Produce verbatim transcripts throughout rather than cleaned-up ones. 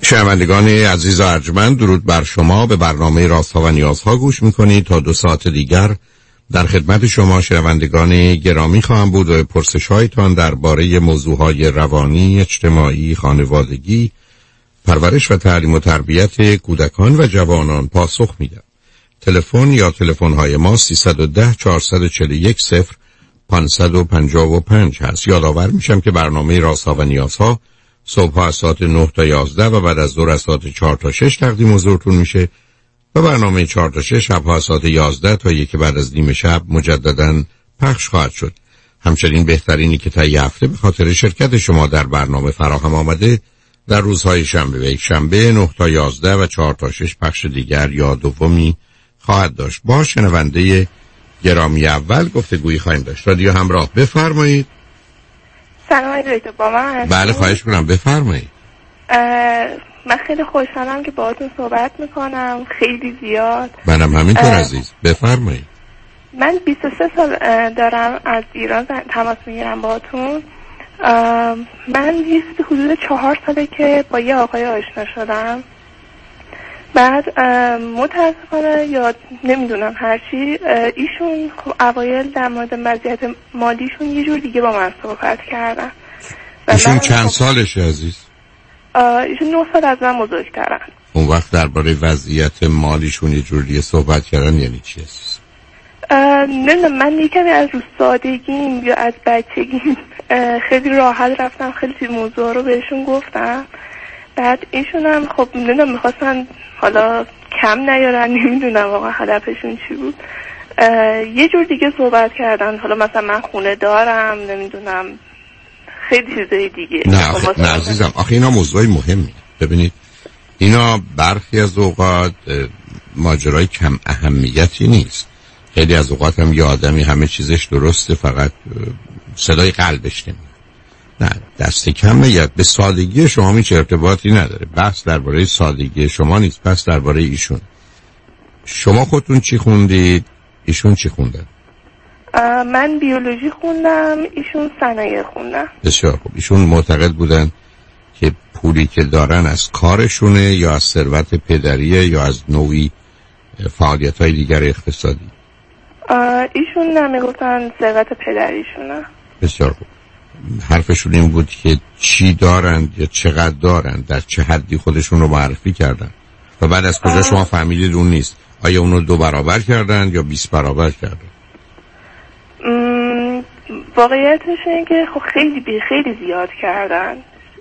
شنوندگان عزیز و ارجمند، درود بر شما. به برنامه رازها و نیازها گوش میکنید. تا دو ساعت دیگر در خدمت شما شنوندگان گرامی خواهم بود و پرسش‌هایتان درباره موضوعهای روانی، اجتماعی، خانوادگی، پرورش و تعلیم و تربیت کودکان و جوانان پاسخ میدم. تلفن یا تلفن‌های ما سیصد و ده چهارصد و چهل و یک صفر پانصد و پنجاه و پنج هست. یادآور میشم که برنامه رازها و نیازها صبح از ساعت نه تا یازده و بعد از ظهر از ساعت چهار تا شش تقدیم حضورتون میشه و برنامه چهار تا شش شب از ساعت یازده تا یک بعد از نیم شب مجدداً پخش خواهد شد. همچنین بهترینی که طی هفته به خاطر شرکت شما در برنامه فراهم آمده در روزهای شنبه و یک شنبه نه تا یازده و چهار تا شش پخش دیگر یا دومی خواهد داشت. با شنونده گرامی اول گفتگویی خواهیم داشت. رادیو همراه، بفرمایید. سلام دکتر، با من هستید؟ بله خواهش می‌کنم بفرمایید. من خیلی خوشحالم که باهاتون صحبت میکنم، خیلی زیاد. منم همینطور عزیز، بفرمایید. من بیست و سه سال دارم از ایران تماس میگیرم باهاتون. من یه حدود چهار ساله که با یه آقای آشنا شدم. بعد متاسفانه یا نمیدونم هرچی ایشون خب اوایل در مورد مزیت مالیشون یه جور دیگه با من صحبت کردن. ایشون چند سالشه عزیز؟ ایشون نه سال از من بزرگترن. اون وقت درباره وضعیت مالیشون یه جور دیگه صحبت کردن یعنی چی عزیز؟ نمیدونم، من یکمی از رو سادگیم یا از بچگیم خیلی راحت رفتم خیلی موضوع رو بهشون گفتم. بعد ایشون هم خب نمیدونم میخواستن حالا کم نیارن، نمیدونم واقعا هدفشون چی بود. یه جور دیگه صحبت کردن، حالا مثلا من خونه دارم، نمیدونم خیلی چیزای دیگه. نه آخه نه عزیزم، آخه اینا موضوعی مهمی. ببینید اینا برخی از اوقات ماجرای کم اهمیتی نیست. خیلی از اوقات هم یه آدمی همه چیزش درسته، فقط صدای قلبش نمیاد. نه دست کم نیاد. به سادگی شما هیچ ارتباطی نداره. بحث درباره سادگی شما نیست، بحث درباره ایشون. شما خودتون چی خوندید؟ ایشون چی خوندن؟ من بیولوژی خوندم، ایشون صنایع خوندن. بسیار خوب. ایشون معتقد بودن که پولی که دارن از کارشونه یا از ثروت پدریه یا از نوعی فعالیت‌های دیگر اقتصادی؟ ایشون نمیگفتن ثروت پدریشونه. بسیار خوب. حرفشون این بود که چی دارند یا چقدر دارند، در چه حدی خودشون رو معرفی کردن و بعد از کجا شما فهمیدید اون نیست؟ آیا اونو دو برابر کردن یا بیست برابر کردن؟ واقعیتش اینه که خب خیلی بی خیلی زیاد کردن.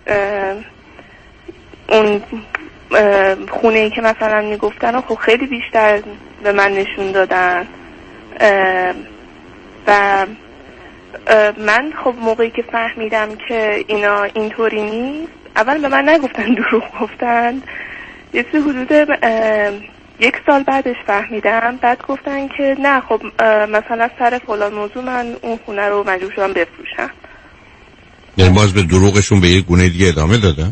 اون خونه‌ای که مثلا میگفتن خب خیلی بیشتر به من نشون دادن و من خب موقعی که فهمیدم که اینا اینطوری نیست، اول به من نگفتن، دروغ گفتن. یه چیزی حدود یک سال بعدش فهمیدم. بعد گفتن که نه خب مثلا سر فلان موضوع من اون خونه رو مجبور شدم بفروشم. یعنی باز به دروغشون به یه گونه دیگه ادامه دادن؟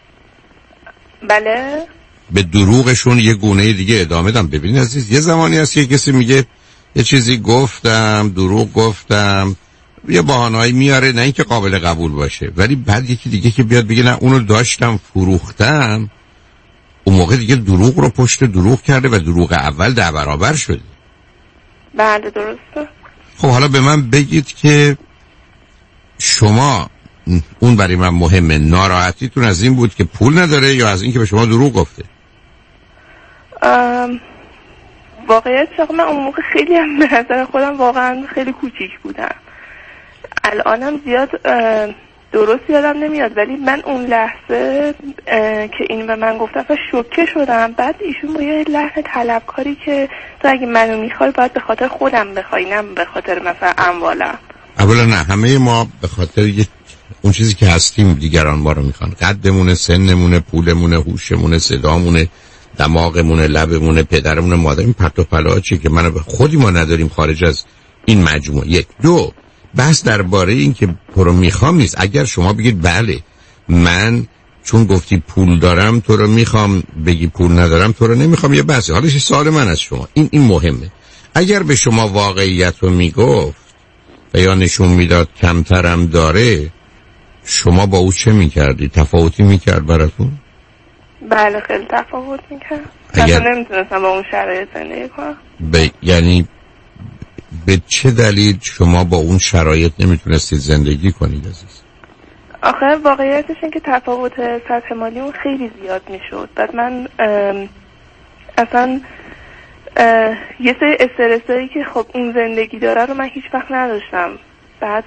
بله، به دروغشون یه گونه دیگه ادامه دادن. ببینید عزیز، یه زمانی هست که کسی میگه یه چیزی گفتم، دروغ گفتم، یه بهانه‌ای میاره، نه اینکه قابل قبول باشه، ولی بعد یکی دیگه که بیاد بگه نه اونو داشتم فروختم، اون موقع دیگه دروغ رو پشت دروغ کرده و دروغ اول ده برابر شده. بله درسته. خب حالا به من بگید که شما، اون برای من مهمه، ناراحتیتون از این بود که پول نداره یا از این که به شما دروغ گفته؟ ام... واقعیت شما من اون موقع خیلی هم به نظر خودم واقعا خیلی کوچیک بودم. الانم زیاد درست یادم نمیاد، ولی من اون لحظه که این به من گفت اصلا شوکه شدم. بعد ایشون با یه لحن طلبکاری که تو اگه منو میخوای باید به خاطر خودم بخوای، نه به خاطر مثلا اموالم. اولا نه، همه ما به خاطر یه اون چیزی که هستیم دیگران ما رو میخوان. قدمونه، سنمونه، پولمونه، هوشمونه، صدامونه، دماغمونه، لبمونه، پدرمونه، مادر، این پرت و پلا چیه که منو به خودی ما نداریم خارج از این مجموعه. یک. دو، بحث درباره این که پرو میخوام نیست. اگر شما بگید بله من چون گفتی پول دارم تو رو میخوام، بگی پول ندارم تو رو نمیخوام، یه بحثی. حالا سوال من از شما این این مهمه. اگر به شما واقعیت رو میگفت و یا نشون میداد کمترم داره، شما با او چه میکردی؟ تفاوتی میکرد براتون؟ بله خیلی تفاوت میکنه. اگر... اصلا نمیتونستم با اون شرایط زندگی کنم. ب... یعنی به چه دلیل شما با اون شرایط نمیتونستید زندگی کنید عزیز؟ آخه واقعیتش این که تفاوت سطح مالی اون خیلی زیاد میشد. بعد من اصلا یه سری استرسایی که خب اون زندگی داره رو من هیچ وقت نداشتم. بعد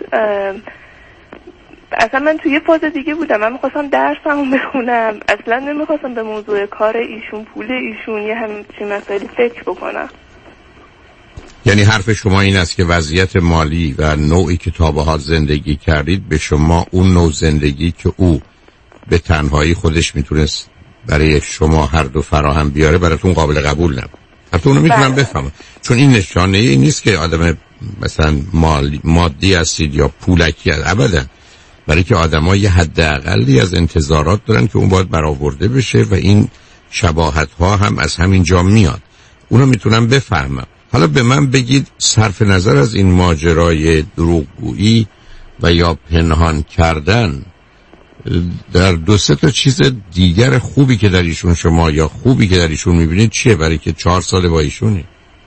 اصلا من توی یه فاز دیگه بودم، من میخواستم درسمو بخونم، اصلا نمیخواستم به موضوع کار ایشون، پول ایشون، یه همچین مسائلی فکر بکنم. یعنی حرف شما این است که وضعیت مالی و نوعی که تا به حال زندگی کردید به شما اون نوع زندگی که او به تنهایی خودش میتونست برای شما هر دو فراهم بیاره براتون قابل قبول نبود. حتی اونو میتونم بفهمم، چون این نشانه ای نیست که آدم مثلا مالی مادی هستید یا پولکی هست، ابدا. برای که آدم‌ها یه حد اقلی از انتظارات دارن که اون باید برآورده بشه و این شباهت‌ها هم از همین جا میاد. اونو میتونم بفهمم. حالا به من بگید صرف نظر از این ماجرای دروغگویی و یا پنهان کردن، در دو سه تا چیز دیگر خوبی که در ایشون شما یا خوبی که در ایشون میبینید چیه؟ برای که چهار سال با ایشونی.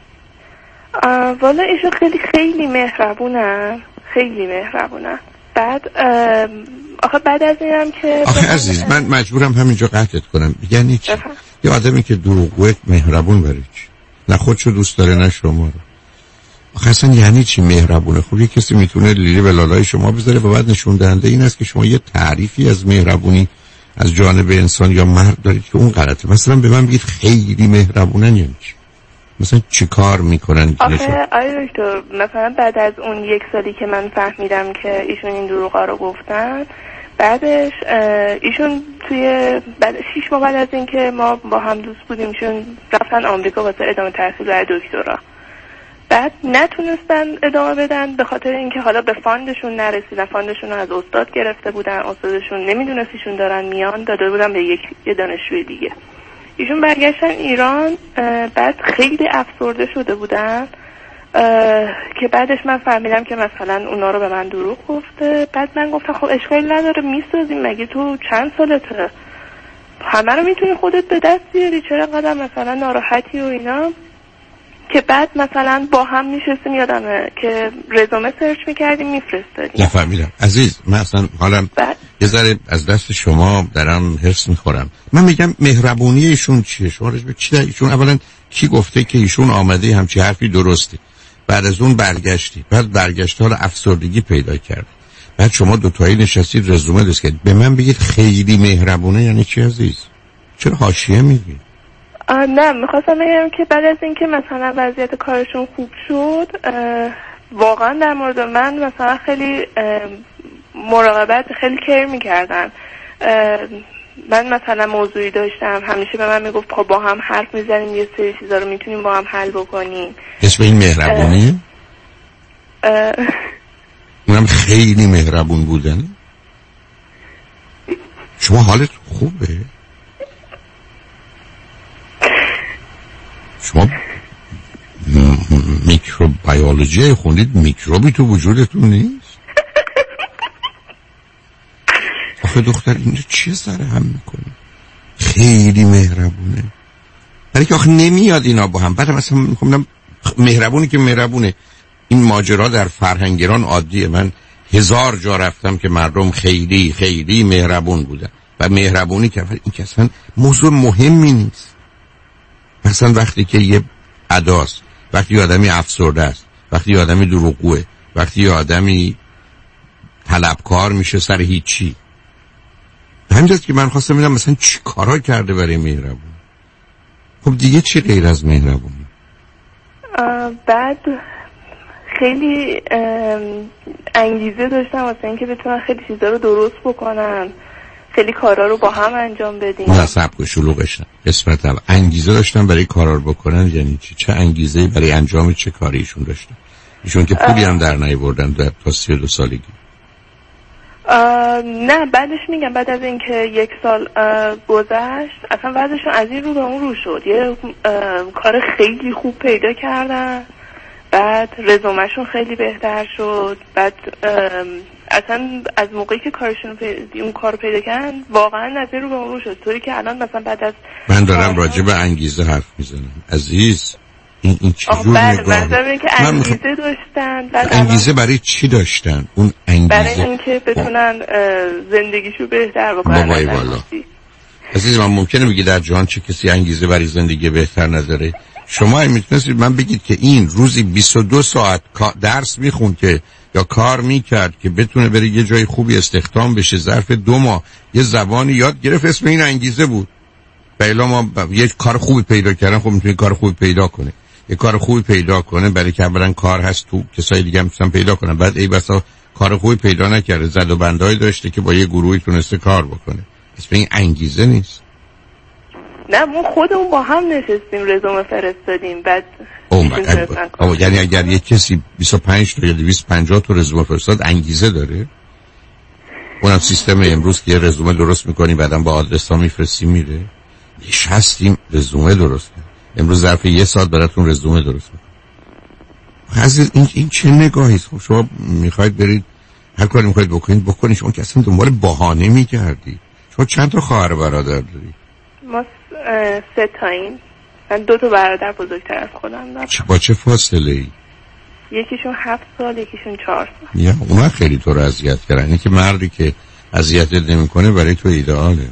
والا ایشون خیلی خیلی مهربونن، خیلی مهربونن. بعد آخه بعد از اینم که آخه عزیز من مجبورم همینجا قطعت کنم. یعنی چی؟ یه آدمی که دروغگوه مهربون برای چی؟ نه خودشو دوست داره نه شما رو. آخه اصلا یعنی چی مهربونه؟ خب یه کسی میتونه لیلی به لالای شما بذاره و بعد نشون دهنده این است که شما یه تعریفی از مهربونی از جانب انسان یا مرد دارید که اون غلطه. مثلا به من بگید خیلی مهربونن یعنی چی؟ مثلا چی کار میکنن؟ آخه آیا دکتر مثلا بعد از اون یک سالی که من فهمیدم که ایشون این دروغا رو گفتن، بعدش ایشون توی بعد شیش ماه بعد از این که ما با هم دوست بودیم ایشون رفتن آمریکا واسه ادامه تحصیل برای دکترا. بعد نتونستن ادامه بدن به خاطر اینکه حالا به فاندشون نرسیدن، فاندشون رو از استاد گرفته بودن، استادشون نمیدونست ایشون دارن میان، داده بودن به یک یه دانشجوی دیگه. ایشون برگشتن ایران، بعد خیلی افسرده شده بودن که بعدش من فهمیدم که مثلا اونا رو به من دروغ گفته. بعد من گفتم خب اشکالی نداره میسازیم، مگه تو چند سالته، همه رو میتونی خودت به دست بیاری، چرا قدم مثلا ناراحتی و اینا. که بعد مثلا با هم میشستیم، یادمه که رزومه سرچ میکردیم میفرستادیم. نفهمیدم عزیز، من اصلا حالم یه ذره از دست شما درم حرص میخورم. من میگم مهربونی ایشون چیه؟ شما رجب چی در ایشون؟ اولا کی گفته که ایشون آمده همچی حرفی درسته؟ بعد از اون برگشتی، بعد برگشت حال افسردگی پیدا کرد، بعد شما دوتایی نشستید رزومه درست کردید. به من بگید خیلی مهربونه یعنی چی عزیز؟ چرا حاشیه میگی؟ نه میخواستم بگم که بعد از اینکه مثلا وضعیت کارشون خوب شد، واقعا در مورد من مثلا خیلی مراقبت، خیلی کیر میکردن. من مثلا موضوعی داشتم همیشه به من میگفت خب با هم حرف میزنیم، یه سری چیزا رو میتونیم با هم حل بکنیم. اسم این مهربونی؟ اونم خیلی مهربون بودن. شما حالت خوبه؟ شما میکروبیولوژی خوندید، میکروبی تو وجودتون نیست؟ آخه دختر اینجا چیه سر هم میکنه؟ خیلی مهربونه. برای که آخه نمیاد اینا با هم. بعد مثلا میخوام مهربونی که مهربونه. این ماجرا در فرهنگ ایران عادیه. من هزار جا رفتم که مردم خیلی خیلی مهربون بودن و مهربونی که این که اصلا موضوع مهمی نیست. مثلا وقتی که یه اداست، وقتی یه آدمی افسرده است، وقتی یه آدمی دروغگوه، وقتی یه آدمی طلبکار میشه سر هیچی. همینجاست که من خواستم ببینم مثلا چی کارا کرده برای مهربون. خب دیگه چی غیر از مهربونی؟ بعد خیلی انگیزه داشتم واسه اینکه بتونن خیلی چیزا رو درست بکنن، خیلی کارا رو با هم انجام بدیم. نه صبر شلوغش نه. قسمت اول انگیزه داشتن برای کارا رو بکنن یعنی چی؟ چه انگیزه‌ای برای انجام چه کاری ایشون داشتن؟ ایشون که پولی هم در نیاوردن در تا سی و دو سالگی. نه بعدش میگم بعد از اینکه یک سال گذشت اصلا وضعشون از این رو به اون رو شد. یه کار خیلی خوب پیدا کردن، بعد رزومهشون خیلی بهتر شد، بعد اصلا از موقعی که کارشون پیدا اون کار پیدا کردن واقعا نظر رو به اون رو شد، طوری که الان مثلا بعد از من دارم راجع به انگیزه حرف میزنم عزیز. این این چجور نگاه؟ من که انگیزه مخ... داشتن. انگیزه برای چی داشتن؟ اون انگیزه برای اینکه بتونن زندگیشو بهتر بکنن. بابای والا عزیز من، ممکنه بگی در جهان چه کسی انگیزه برای زندگی بهتر نداره؟ شما میتونستید من بگید که این روزی بیست و دو ساعت درس میخوند که یا کار میکرد که بتونه بره یه جای خوبی استخدام بشه، ظرف دو ماه یه زبانی یاد گرفت، اسم این انگیزه بود. بله ما ب... یه کار خوبی پیدا کردن، خب میتونه کار خوبی پیدا کنه، یه کار خوبی پیدا کنه برای که اولا کار هست تو، کسای دیگه هم میتونن پیدا کنن. بعد ای بسا کار خوبی پیدا نکرده، زد و بندای داشته که با یه گروهی تونسته کار بکنه، اسم این انگیزه نیست. نه ما خودمون با هم نشستیم رزومه فرستادیم بعد او یعنی اگر یک کسی بیست و پنج تا یا دویست و پنجاه تا رزومه فرستاد انگیزه داره؟ اونم سیستم امروز که یه رزومه درست میکنی بعدم با آدرس ها میفرستی میره. نشستیم رزومه درست کنیم امروز ظرف یه ساعت براتون رزومه درست میکنم. حضرت این این چه نگاهی؟ خب شما میخواید برید هر کاری میخواید بکنید بکنید، شما که اصلا دنبال بهانه میگردید. شما چند تا خواهر برادر دارید؟ ما سه تاییم. من دو تا برادر بزرگتر از خودم دارم. با چه فاصله ای؟ یکیشون هفت سال یکیشون چهار سال. یا اونا خیلی تو رو اذیت کردن. اینه که مردی که اذیتت نمیکنه برای تو ایدئاله.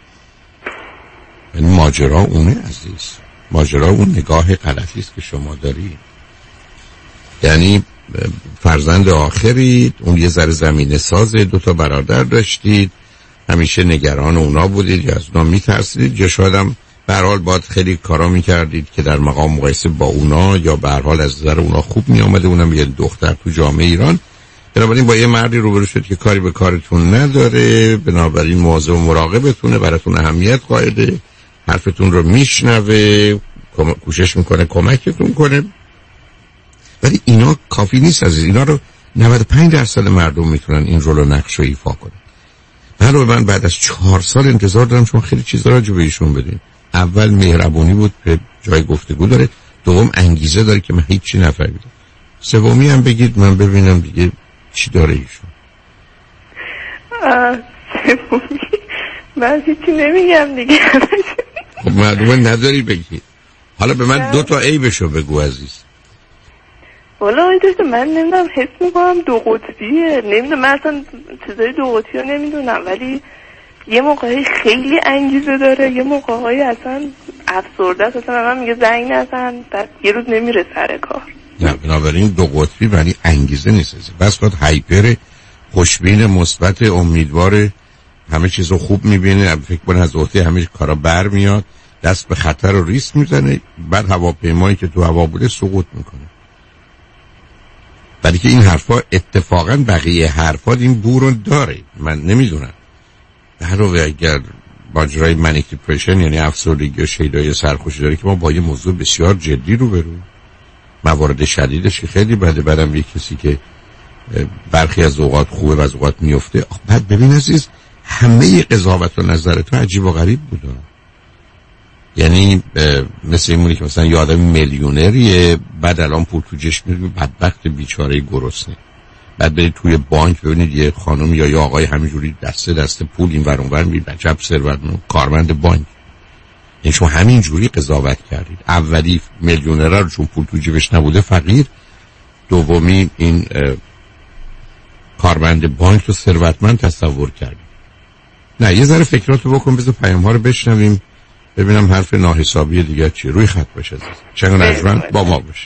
این ماجرا اونه عزیز، ماجرا اون نگاه غلطی است که شما دارید. یعنی فرزند آخرید، اون یه ذره زمینه سازه، دو تا برادر داشتید، همیشه نگران اونا بودید یا از اونا میترسیدید یا شاید هم به هر حال باید خیلی کارا میکردید که در مقام مقایسه با اونا یا به هر حال از نظر اونا خوب میامده، اونم یه دختر تو جامعه ایران. بنابراین با یه مردی روبرو شد که کاری به کارتون نداره، بنابراین مواظب و مراقبتونه، براتون اهمیت قائله، حرفتون رو میشنوه، کوشش میکنه کمکتون کنه. ولی اینا کافی نیست عزیز. اینا رو نود و پنج درصد مردم میتونن این رول و نقش رو ایفا کنن. من رو من بعد از چهار سال انتظار دارم شما خیلی چیزا راجع به ایشون بدین. اول مهربونی بود که جای گفتگو داره، دوم انگیزه داره که من هیچی نفهمیدم، سومی هم بگید من ببینم دیگه چی داره ایشون. سومی من هیچی نمیگم دیگه. خب معلومه نداری بگی. حالا به من دو تا عیبشو بگو عزیز. والا آیدوست من نمیدونم، حس میکنم دو قطبیه، نمیدونم، من اصلا چیزای دو قطبی رو نمیدونم، ولی یه موقعی خیلی انگیزه داره، یه موقعی اصلا افسرده است، اصلا من میگه زنگ نزن، بعد یه روز نمیره سر کار. نه بنابراین دو قطبی ولی انگیزه نیست. بس باید هایپر، خوشبین، مثبت، امیدوار، همه چیزو خوب میبینه، فکر کنه از عهده همه کارا برمیاد، دست به خطر و ریسک میزنه، بعد هواپیمایی که تو هوا بوده سقوط میکنه. ولی که این حرفا اتفاقا بقیه حرفا این بورو داره. من نمیدونم در رو اگر ماجرای منیک دیپرشن یعنی افسردگی و شیدای سرخوشی داره که ما با یه موضوع بسیار جدی رو برو، موارد شدیدش که خیلی بده، بعدم یه کسی که برخی از اوقات خوبه و از اوقات میفته. بعد ببین عزیز همه قضاوت و نظر تو عجیب و غریب بوده. یعنی مثل این مونی که مثلا یه آدم میلیونریه بعد الان پول تو جشن میره، بدبخت بیچاره گرسنه، بعد برید توی بانک ببینید یه خانم یا یه آقای همینجوری دسته دسته پول این ور اون ور میره، عجب ثروتمند کارمند بانک. یعنی شما همینجوری قضاوت کردید. اولی میلیونر رو چون پول تو جیبش نبوده فقیر، دومی این کارمند بانک رو ثروتمند تصور کردید. نه یه ذره فکراتو بکن، بذار پیام ها رو بشنویم ببینم حرف ناحسابی دیگه چی. روی خط باشه عزیز، چنگ نجمن با ما باشه.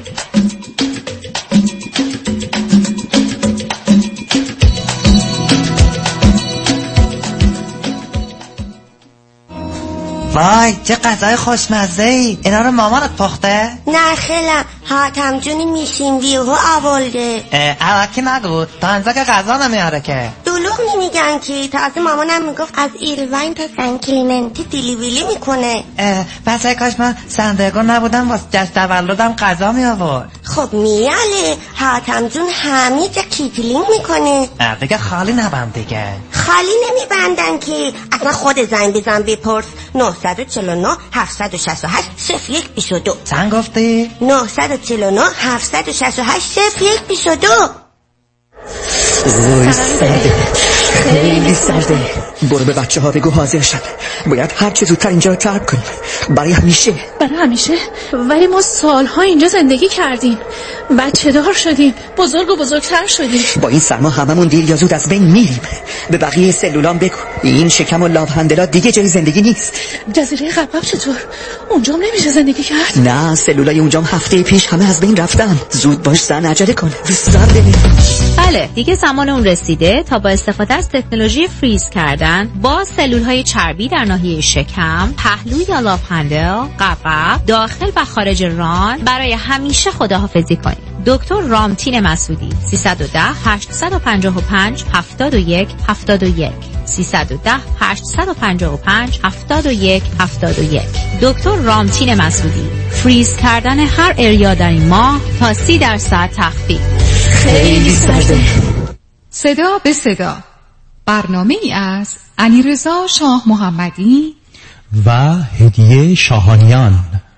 وای چه غذای خوشمزه‌ای، اینا رو مامانت پخته؟ نه خیلی حاتم جونی میشین ویهو آورده. الکی نگو تا انزا که غذا نمیاره که. دلوغ نمیگن که تازه مامانم میگفت از ایروین تا سن کلیمنتی دیلی ویلی میکنه. بس کاش من سندرگو نبودم واسه جشن تولدم غذا می آورد. خب میاله حاتم جون همه جا کیتلینگ میکنه. دیگه خالی نبند دیگه. خالی نمیبندن که اصلا خود زنگ بزن بپرس. نه چهار نه هفت شش هشت صفر یک بیست و دو. چند گفتی؟ نه چهار نه هفت شش هشت صفر یک بیست و دو. اوه سرده، خیلی سرده. برو به بچه ها بگو حاضر شد. باید هر چه زودتر اینجا رو ترک کنیم برای همیشه. برای همیشه؟ ولی ما سالها اینجا زندگی کردیم، بچه دار شدیم، بزرگ و بزرگتر شدیم. با این سرما هممون دیر یا زود از بین میریم. به بقیه سلولام بگو این شکم و لاوهندلات دیگه جای زندگی نیست. جزیره قبقب چطور؟ اونجام نمیشه زندگی کرد؟ نه، سلولای اونجام هفته پیش همه از بین رفتن. زود باش زن، عجله کن. سرده. بله، دیگه زمان اون رسیده تا با استفاده از تکنولوژی فریز کردن با سلولهای چربی در ناحیه شکم، پهلو یا لاوهندل، قبقب، داخل و خارج ران برای همیشه خداحافظی کنید. دکتر رامتین مسعودی سیصد و ده هشتصد و پنجاه و پنج هفتاد و یک هفتاد و یک سیصد و ده هشتصد و پنجاه و پنج هفتاد و یک هفتاد و یک. دکتر رامتین مسعودی. فریز کردن هر اریا در این ماه تا سی درصد تخفیف. خیلی سرده. صدا به صدا، برنامه ای از علیرضا شاه محمدی و هدیه شاهانیان.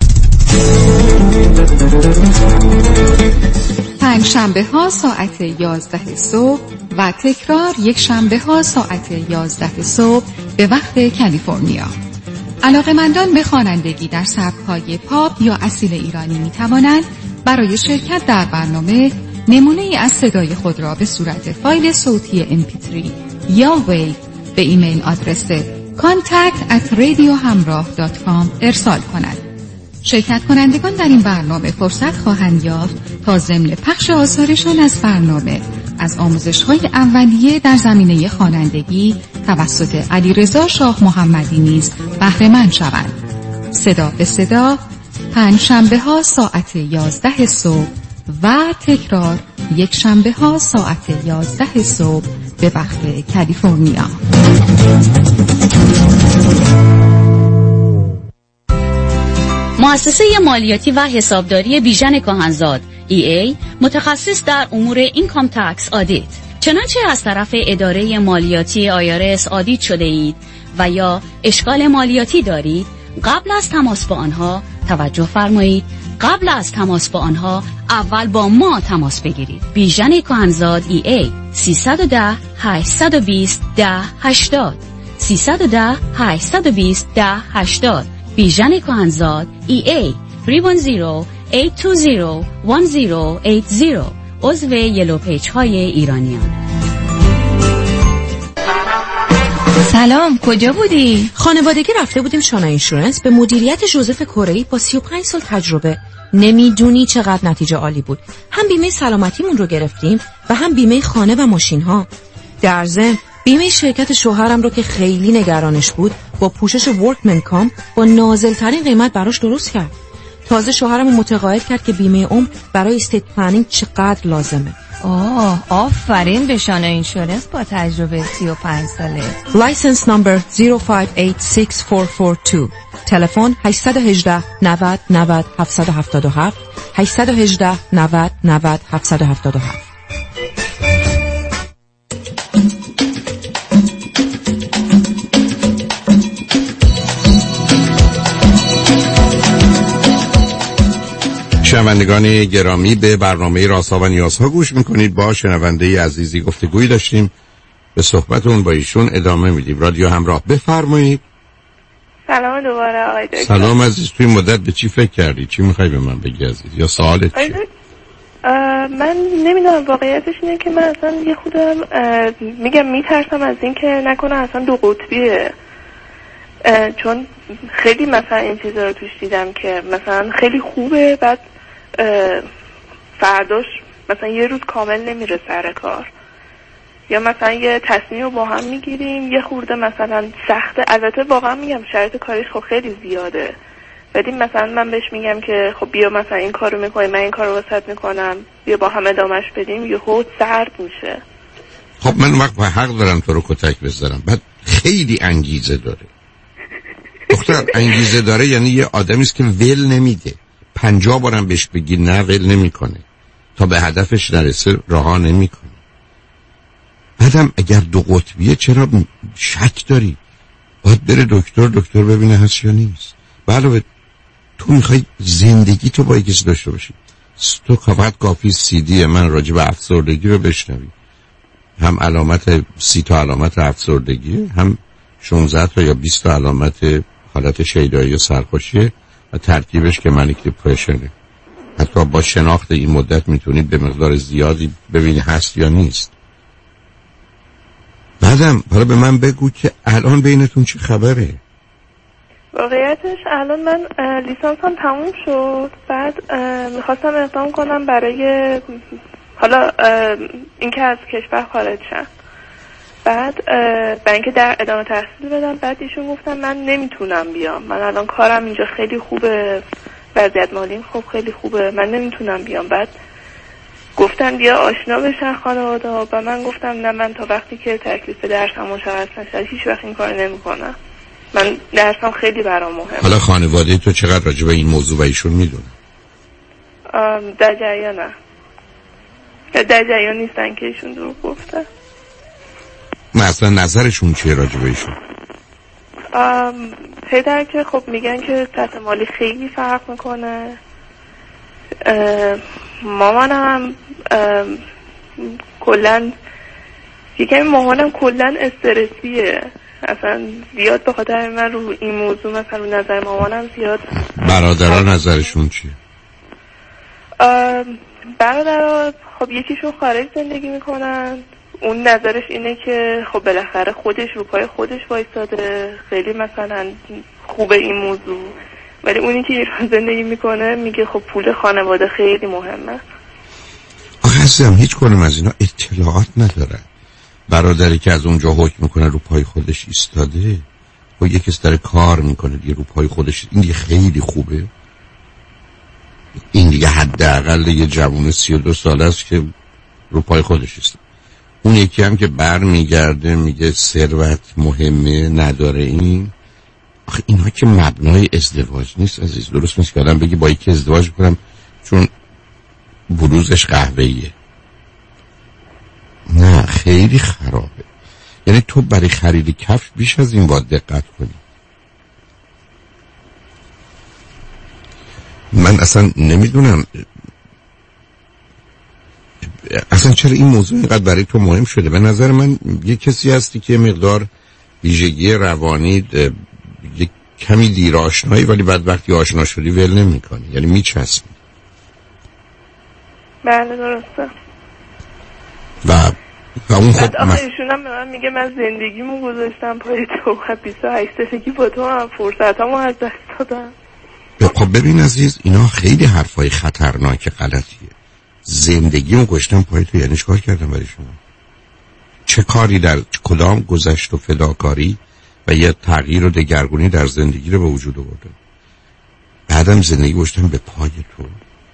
پنج شنبه ها ساعت یازده صبح و تکرار یک شنبه ها ساعت یازده صبح به وقت کالیفرنیا. علاقه‌مندان به خوانندگی در سبک‌های پاپ یا اصیل ایرانی می توانند برای شرکت در برنامه نمونه ای از صدای خود را به صورت فایل صوتی ام پی تری یا ویو به ایمیل آدرس کانتکت ات رادیو همراه دات کام ارسال کنند. شرکت کنندگان در این برنامه فرصت خواهند یافت تا ضمن پخش آثارشان از برنامه از آموزش‌های اولیه در زمینه خوانندگی توسط علیرضا شاه محمدی نیز بهره مند شوند. صدا به صدا، پنج شنبه ها ساعت یازده صبح و تکرار یک شنبه ها ساعت یازده صبح به وقت کالیفرنیا. مؤسسه مالیاتی و حسابداری بیژن کاهنزاد ای ای متخصص در امور اینکام تکس آدیت. چنانچه از طرف اداره مالیاتی آی آر اس آدیت شده اید و یا اشکال مالیاتی دارید، قبل از تماس با آنها توجه فرمایید. قبل از تماس با آنها اول با ما تماس بگیرید. بیژن کاهنزاد ای ای سیصد و ده هشتصد و بیست ده هشتاد سیصد و ده هشتصد و بیست ده هشتاد. بیژن کاهنزاد ای ای سه یک صفر هشت دو صفر یک صفر هشت صفر. عضو یلو پیج های ایرانیان. سلام، کجا بودی؟ خانوادگی رفته بودیم شانا اینشورنس به مدیریت جوزف کره‌ای با سی و پنج سال تجربه. نمیدونی چقدر نتیجه عالی بود. هم بیمه سلامتیمون رو گرفتیم و هم بیمه خانه و ماشین ها. در ضمن بیمه شرکت شوهرم رو که خیلی نگرانش بود با پوشش ورکمن کام با نازل‌ترین قیمت براش درست کرد. تازه شوهرم متقاعد کرد که بیمه عمر برای استیت پلنینگ چقدر لازمه. آه، آفرین به شانا اینشورنس با تجربه سی و پنج ساله. لایسنس نمبر صفر پنج هشت شش چهار چهار دو. تلفن هشت یک هشت نود نود هفت هفت هفت هشت یک هشت نود نود هفت هفت هفت. شنوندگان گرامی، به برنامه رازها و نیازها گوش میکنید. با شنونده عزیزی گفتگویی داشتیم، به صحبتون با ایشون ادامه میدیم. رادیو همراه، بفرمایید. سلام دوباره آقای دکتر. سلام عزیز، توی مدت به چی فکر کردی؟ چی میخوای به من بگی عزیز؟ یا سوالت چیه؟ من نمیدونم، واقعیتش اینه که من اصلا یه خودم میگم میترسم از این که نکنه اصلا دو قطبیه، چون خیلی مثلا این چیزا رو توش دیدم که مثلا خیلی خوبه، بعد فرداش مثلا یه روز کامل نمیره سر کار، یا مثلا یه تصمیم رو با هم میگیریم یه خورده مثلا سخته. البته واقعا میگم شرایط کاریش خب خیلی زیاده، ولی مثلا من بهش میگم که خب بیا مثلا این کارو میکنی، من این کارو واسط میکنم، بیا با هم ادامهش بدیم، یه خود سرد میشه. خب من وقت حق دارم تو رو کتک بزنم، بعد خیلی انگیزه داره. دختر انگیزه داره یعنی یه آدمی است که ول نمیده. پنجاه بارم بهش بگی نه ول نمیکنه، تا به هدفش نرسه رها نمیکنه. بعدم اگر دو قطبیه چرا شک داری؟ باید بره دکتر، دکتر ببینه هست یا نیست. علاوه تو میخوای زندگی تو با یکیش داشته باشی، تو فقط کافی سی دی من راجع به افسردگی رو بشنوی. هم علامت سی تا علامت افسردگی، هم شانزده تا یا بیست تا علامت حالت شیدایی و سرخوشی و ترکیبش که منیک دیپرشنه. حتی با شناخت این مدت میتونید به مقدار زیادی ببینی هست یا نیست. بعدم حالا به من بگو که الان بینتون چه خبره؟ واقعیتش الان من لیسانسم تموم شد، بعد میخواستم اقدام کنم برای حالا اینکه از کشور خارج شم، بعد بنک در ادامه تحصیل بدم. بعد ایشون گفتن من نمیتونم بیام، من الان کارم اینجا خیلی خوبه، وضعیت مالیم خب خیلی خوبه، من نمیتونم بیام. بعد گفتن بیا آشنا بشن خانواده ها و من گفتم نه، من تا وقتی که تکلیف درسم مشخص نشه هیچ وقت این کار نمیکنم، من درسم خیلی برام مهمه. حالا خانواده تو چقدر راجع به این موضوع و ایشون میدونه؟ در جریان نه، در جریان نیستن که ایشون دروغ گفته. مثلا نظرشون چیه راجع به ایشون؟ پدر که خب میگن که سطح مالی خیلی فرق میکنه، مامانم کلن یکمی مامانم کلن استرسیه، اصلا زیاد به خاطر من رو این موضوع مثلا رو نظر مامانم زیاد. برادران نظرشون چیه؟ برادران خب یکیشون خارج زندگی میکنن، اون نظرش اینه که خب بالاخره خودش رو پای خودش وایساده، خیلی مثلا خوبه این موضوع، ولی اونی که ایران زندگی میکنه میگه خب پول خانواده خیلی مهمه. آخه عزیزم هیچ کنم از اینا اطلاعات نداره. برادری که از اونجا حکم میکنه رو پای خودش ایستاده و یکی کس داره کار میکنه دیگه رو پای خودش، این دیگه خیلی خوبه. این دیگه حداقل یه جوون سی و دو ساله است که رو پای خودش ایستاده. اون یکی هم که بر میگرده میگه ثروت مهمه نداره، این آخه اینها که مبنای ازدواج نیست عزیز. درست نیست که آدم بگی با یکی ازدواج کنم چون بروزش قهوه‌ایه. نه خیلی خرابه. یعنی تو برای خرید کفش بیش از این باید دقت کنی. من اصلا نمیدونم اصلا چرا این موضوع اینقدر برای تو مهم شده. به نظر من یه کسی هستی که مقدار ویژگی روانی یک کمی دیر آشنایی، ولی بعد وقتی آشنا شدی ول نمی کنی، یعنی میچسبی. بله درسته. و و اون خب آخه ایشون هم به من میگه من زندگیمو گذاشتم پای تو و بیست و هشت سالگی با تو هم فرصتامو از دست دادم. خب ببین عزیز، اینا خیلی حرفای خطرناک غلطیه. زندگیمو گذاشتم پای تو یعنی چیکار کردم برای شما؟ چه کاری در کدام گذشت و فداکاری و یه تغییر و دگرگونی در زندگی رو به وجود آورده؟ بعدم زندگی گذاشتم به پای تو.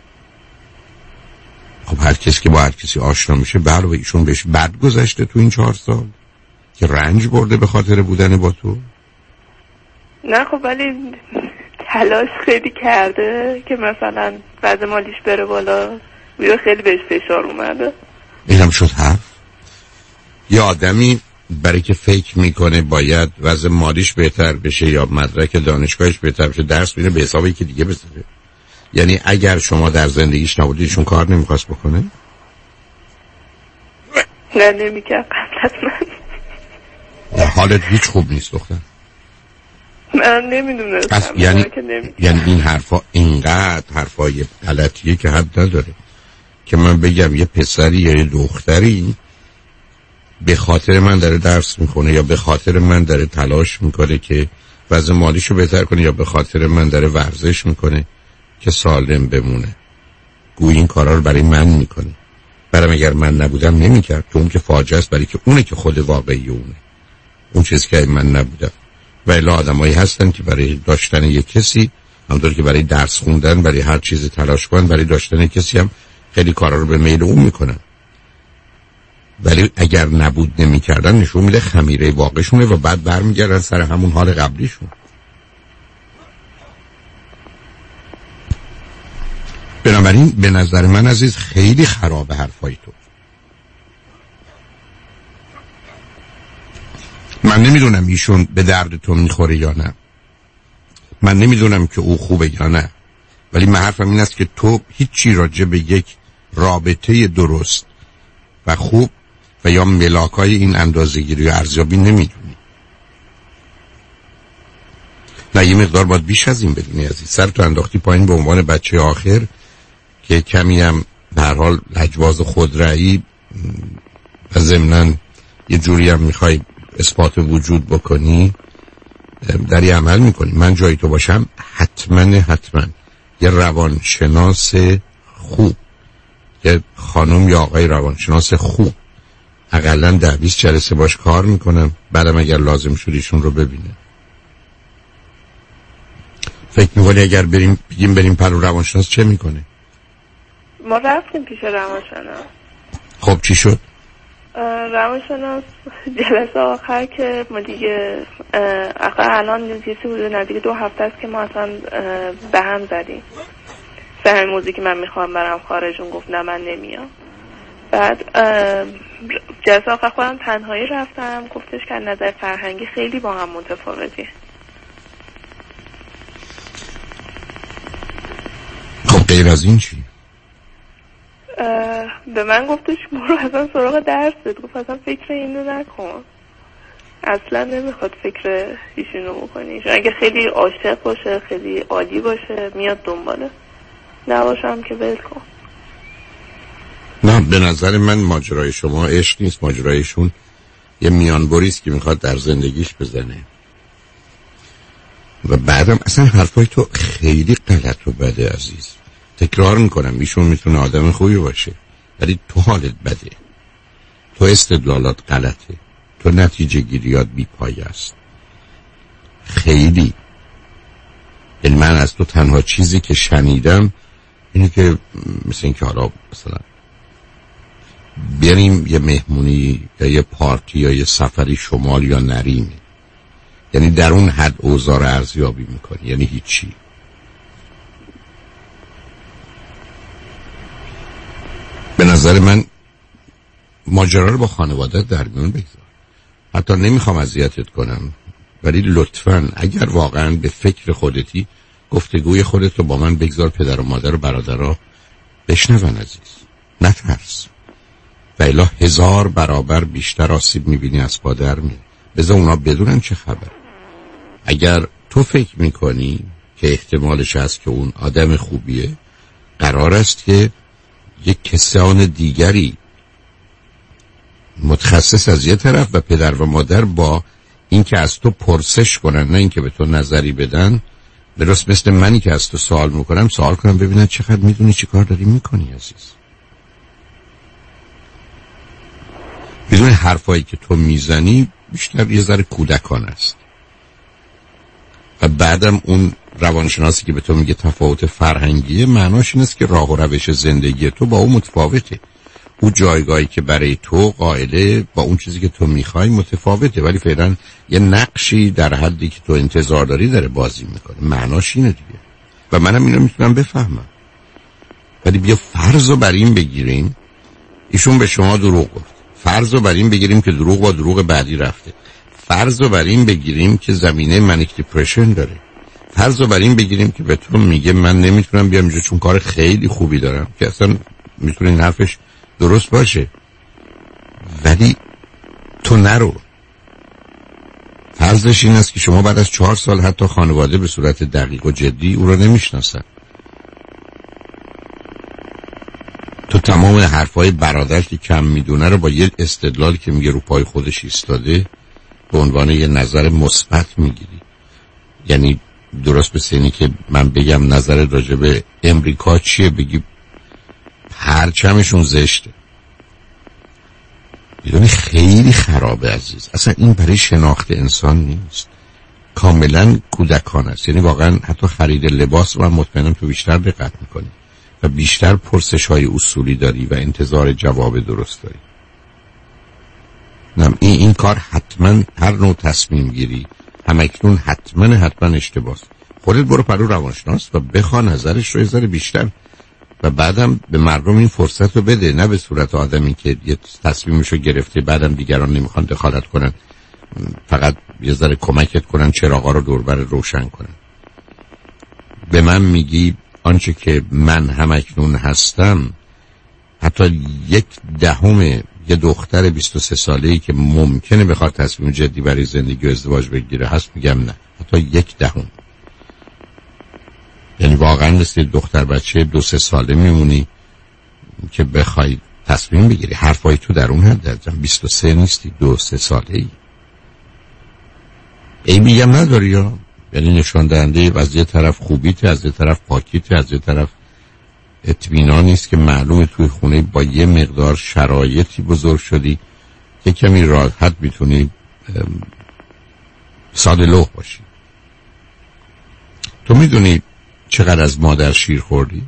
خب هر کسی که با هر کسی آشنا میشه بله و ایشون بهش بد گذشته تو این چهار سال که رنج برده به خاطر بودن با تو؟ نه خب ولی تلاش خیلی کرده که مثلا وضع مالیش بره بالا، یا خیلی بهش فشار اومده. اینم شد حرف. یه آدمی برای که فکر میکنه باید وضع مالیش بهتر بشه یا مدرک دانشگاهش بهتر بشه درس میره به حساب یکی دیگه بذاره. یعنی اگر شما در زندگیش نبودی ایشون کار نمیخواست بکنه؟ نه نمیکرد قبل از من. حالت هیچ خوب نیست دختر. من نمیدونستم. یعنی یعنی این حرفا اینقدر حرفای غلطیه که حد نداره که من بگم یه پسری یا یه دختری به خاطر من داره درس میخونه یا به خاطر من داره تلاش میکنه که وضع مالیشو بهتر کنه یا به خاطر من داره ورزش میکنه که سالم بمونه، گویا این کارا رو برای من میکنه. برام اگر من نبودم نمیکرد، تو اون که فاجعه است برای که اونه که خود واقعی اونه، اون چیزی که من نبودم. و الا آدمایی هستن که برای داشتن یک کسی همونطور که برای درس خوندن، برای هر چیزی تلاش کنن، برای داشتن کسی هم خیلی کارا رو به میل اون میکنن، ولی اگر نبود نمیکردن نشون میده خمیره واقعشونه و بعد برمیگردن سر همون حال قبلیشون. بنابراین به نظر من عزیز خیلی خرابه حرفای تو. من نمیدونم ایشون به درد تو میخوره یا نه، من نمیدونم که او خوبه یا نه، ولی من حرفم این است که تو هیچی راجع به یک رابطه درست و خوب و یا ملاکای این اندازه‌گیری و ارزیابی نمیدونی. نه یه مقدار باید بیش از این بدونی عزیز. سر تو انداختی پایین به عنوان بچه آخر که کمی هم به هر حال لجواز خودرأیی و ضمناً یه جوری هم میخوای اثبات وجود بکنی، داری عمل میکنی. من جای تو باشم حتما حتما یه روانشناس خوب، یه خانم یا آقای روانشناس خوب حداقل ده بیست جلسه باش کار میکنم، بعدم اگر لازم شد ایشون رو ببینه. فکر میکنی اگر بریم بگیم بریم پرو روانشناس چه میکنه؟ ما رفتیم پیش روانشناس. خب چی شد؟ روانشناس جلسه آخر که ما دیگه آخر الان یه سی بوده نزدیک دو هفته است که ما اصلا به هم زدیم سر همین موضوعی که من میخوام برم خارج. اون گفت نه من نمیام. بعد جلسه آخر خودم تنهایی رفتم، گفتش که نظر فرهنگی خیلی با هم متفاوتی. خب غیر از این چی؟ به من گفتش برو اصلا سراغ درست، گفت اصلا فکر اینو نکن، اصلا نمیخواد فکر ایشونو بکنی، چون اگه خیلی عاشق باشه خیلی عالی باشه میاد دنباله، نباشم که ول کن. نه به نظر من ماجرای شما عشق نیست، ماجرایشون یه میانبریست که میخواد در زندگیش بزنه. و بعدم اصلا حرفای تو خیلی غلط و بده عزیز. تکرار میکنم ایشون میتونه آدم خوبی باشه ولی تو حالت بده، تو استدلالات غلطه، تو نتیجه گیریات بی پایه است. خیلی یعنی من از تو تنها چیزی که شنیدم اینه که مثل این که حالا مثلا بریم یه مهمونی یا یه پارتی یا یه سفری شمال یا نریم، یعنی در اون حد اوضاع ارزیابی میکنی، یعنی هیچی. به نظر من ماجرا رو با خانوادت در میون بگذار. حتی نمیخوام اذیتت کنم ولی لطفاً اگر واقعاً به فکر خودتی گفتگوی خودت رو با من بگذار، پدر و مادر و برادرها بشنون عزیز، نترس. و الا هزار برابر بیشتر آسیب میبینی از پا در میاد. بذار اونا بدونن چه خبر. اگر تو فکر میکنی که احتمالش هست که اون آدم خوبیه، قرار است که یک کسان دیگری متخصص از یه طرف و پدر و مادر با این که از تو پرسش کنن نه این که به تو نظری بدن، درست مثل منی که از تو سوال میکنم سوال کنم ببینن چقدر میدونی چی کار داری میکنی عزیز. بدون حرفایی که تو میزنی بیشتر یه ذره کودکان است. و بعدم اون روانشناسی که به تو میگه تفاوت فرهنگیه، معناش این است که راه و روش زندگی تو با اون متفاوته. اون جایگاهی که برای تو قائله با اون چیزی که تو میخوای متفاوته، ولی فعلا یه نقشی در حدی که تو انتظار داری داره بازی میکنه. معناش اینه دیگه. و منم اینو میتونم بفهمم. ولی بیا فرض رو بر این بگیریم ایشون به شما دروغ گفت، فرض رو بر این بگیریم که دروغ با دروغ بعدی رفته، فرض رو بر این بگیریم که زمینه منیک دیپرشن داره، فرض رو بر این بگیریم که به تو میگه من نمیتونم بیام اینجا چون کار خیلی خوبی دارم، که اصلا میتونه این حرفش درست باشه، ولی تو نرو. فرضش این است که شما بعد از چهار سال حتی خانواده به صورت دقیق و جدی او رو نمیشناسن. تو تمام حرفای برادرش که کم میدونه رو با یه استدلال که میگه رو پای خودش ایستاده به عنوان یه نظر مثبت میگیری. یعنی درست به سینی که من بگم نظر راجبه امریکا چیه، بگی پرچمشون زشته. یعنی خیلی خرابه عزیز. اصلا این برای شناخت انسان نیست، کاملا کودکان است. یعنی واقعا حتی خرید لباس رو من مطمئنم تو بیشتر دقت میکنی و بیشتر پرسش های اصولی داری و انتظار جواب درست داری. نم این, این کار حتما هر نوع تصمیم گیری همکنون حتما حتما اشتباهه. خودت برو پرو روانشناس و بخوا نظرش رو یه ذره بیشتر و بعدم به مردم این فرصت رو بده، نه به صورت آدمی که یه تصمیمشو گرفته بعدم دیگران نمیخوان دخالت کنن، فقط یه ذره کمکت کنن چراغا رو دور بر روشن کنن. به من میگی آنچه که من همکنون هستم حتی یک دهم یه دختر بیست و سه ساله‌ای که ممکنه بخواد تصمیم جدی برای زندگی و ازدواج بگیره هست، میگم نه، حتی یک دهم. یعنی واقعا مثل دختر بچه دو سه ساله میمونی که بخوای تصمیم بگیری. حرفای تو در اون حد درجم بیست و سه نیستی، دو سه ساله‌ای. ای میگم نداری یا یعنی نشان دهنده از یه طرف خوبیت، از یه طرف پاکیت، از یه طرف اطمینانی است که معلومه توی خونه با یه مقدار شرایطی بزرگ شدی که کمی راحت میتونی ساده لوح باشی. تو میدونی چقدر از مادر شیر خوردی؟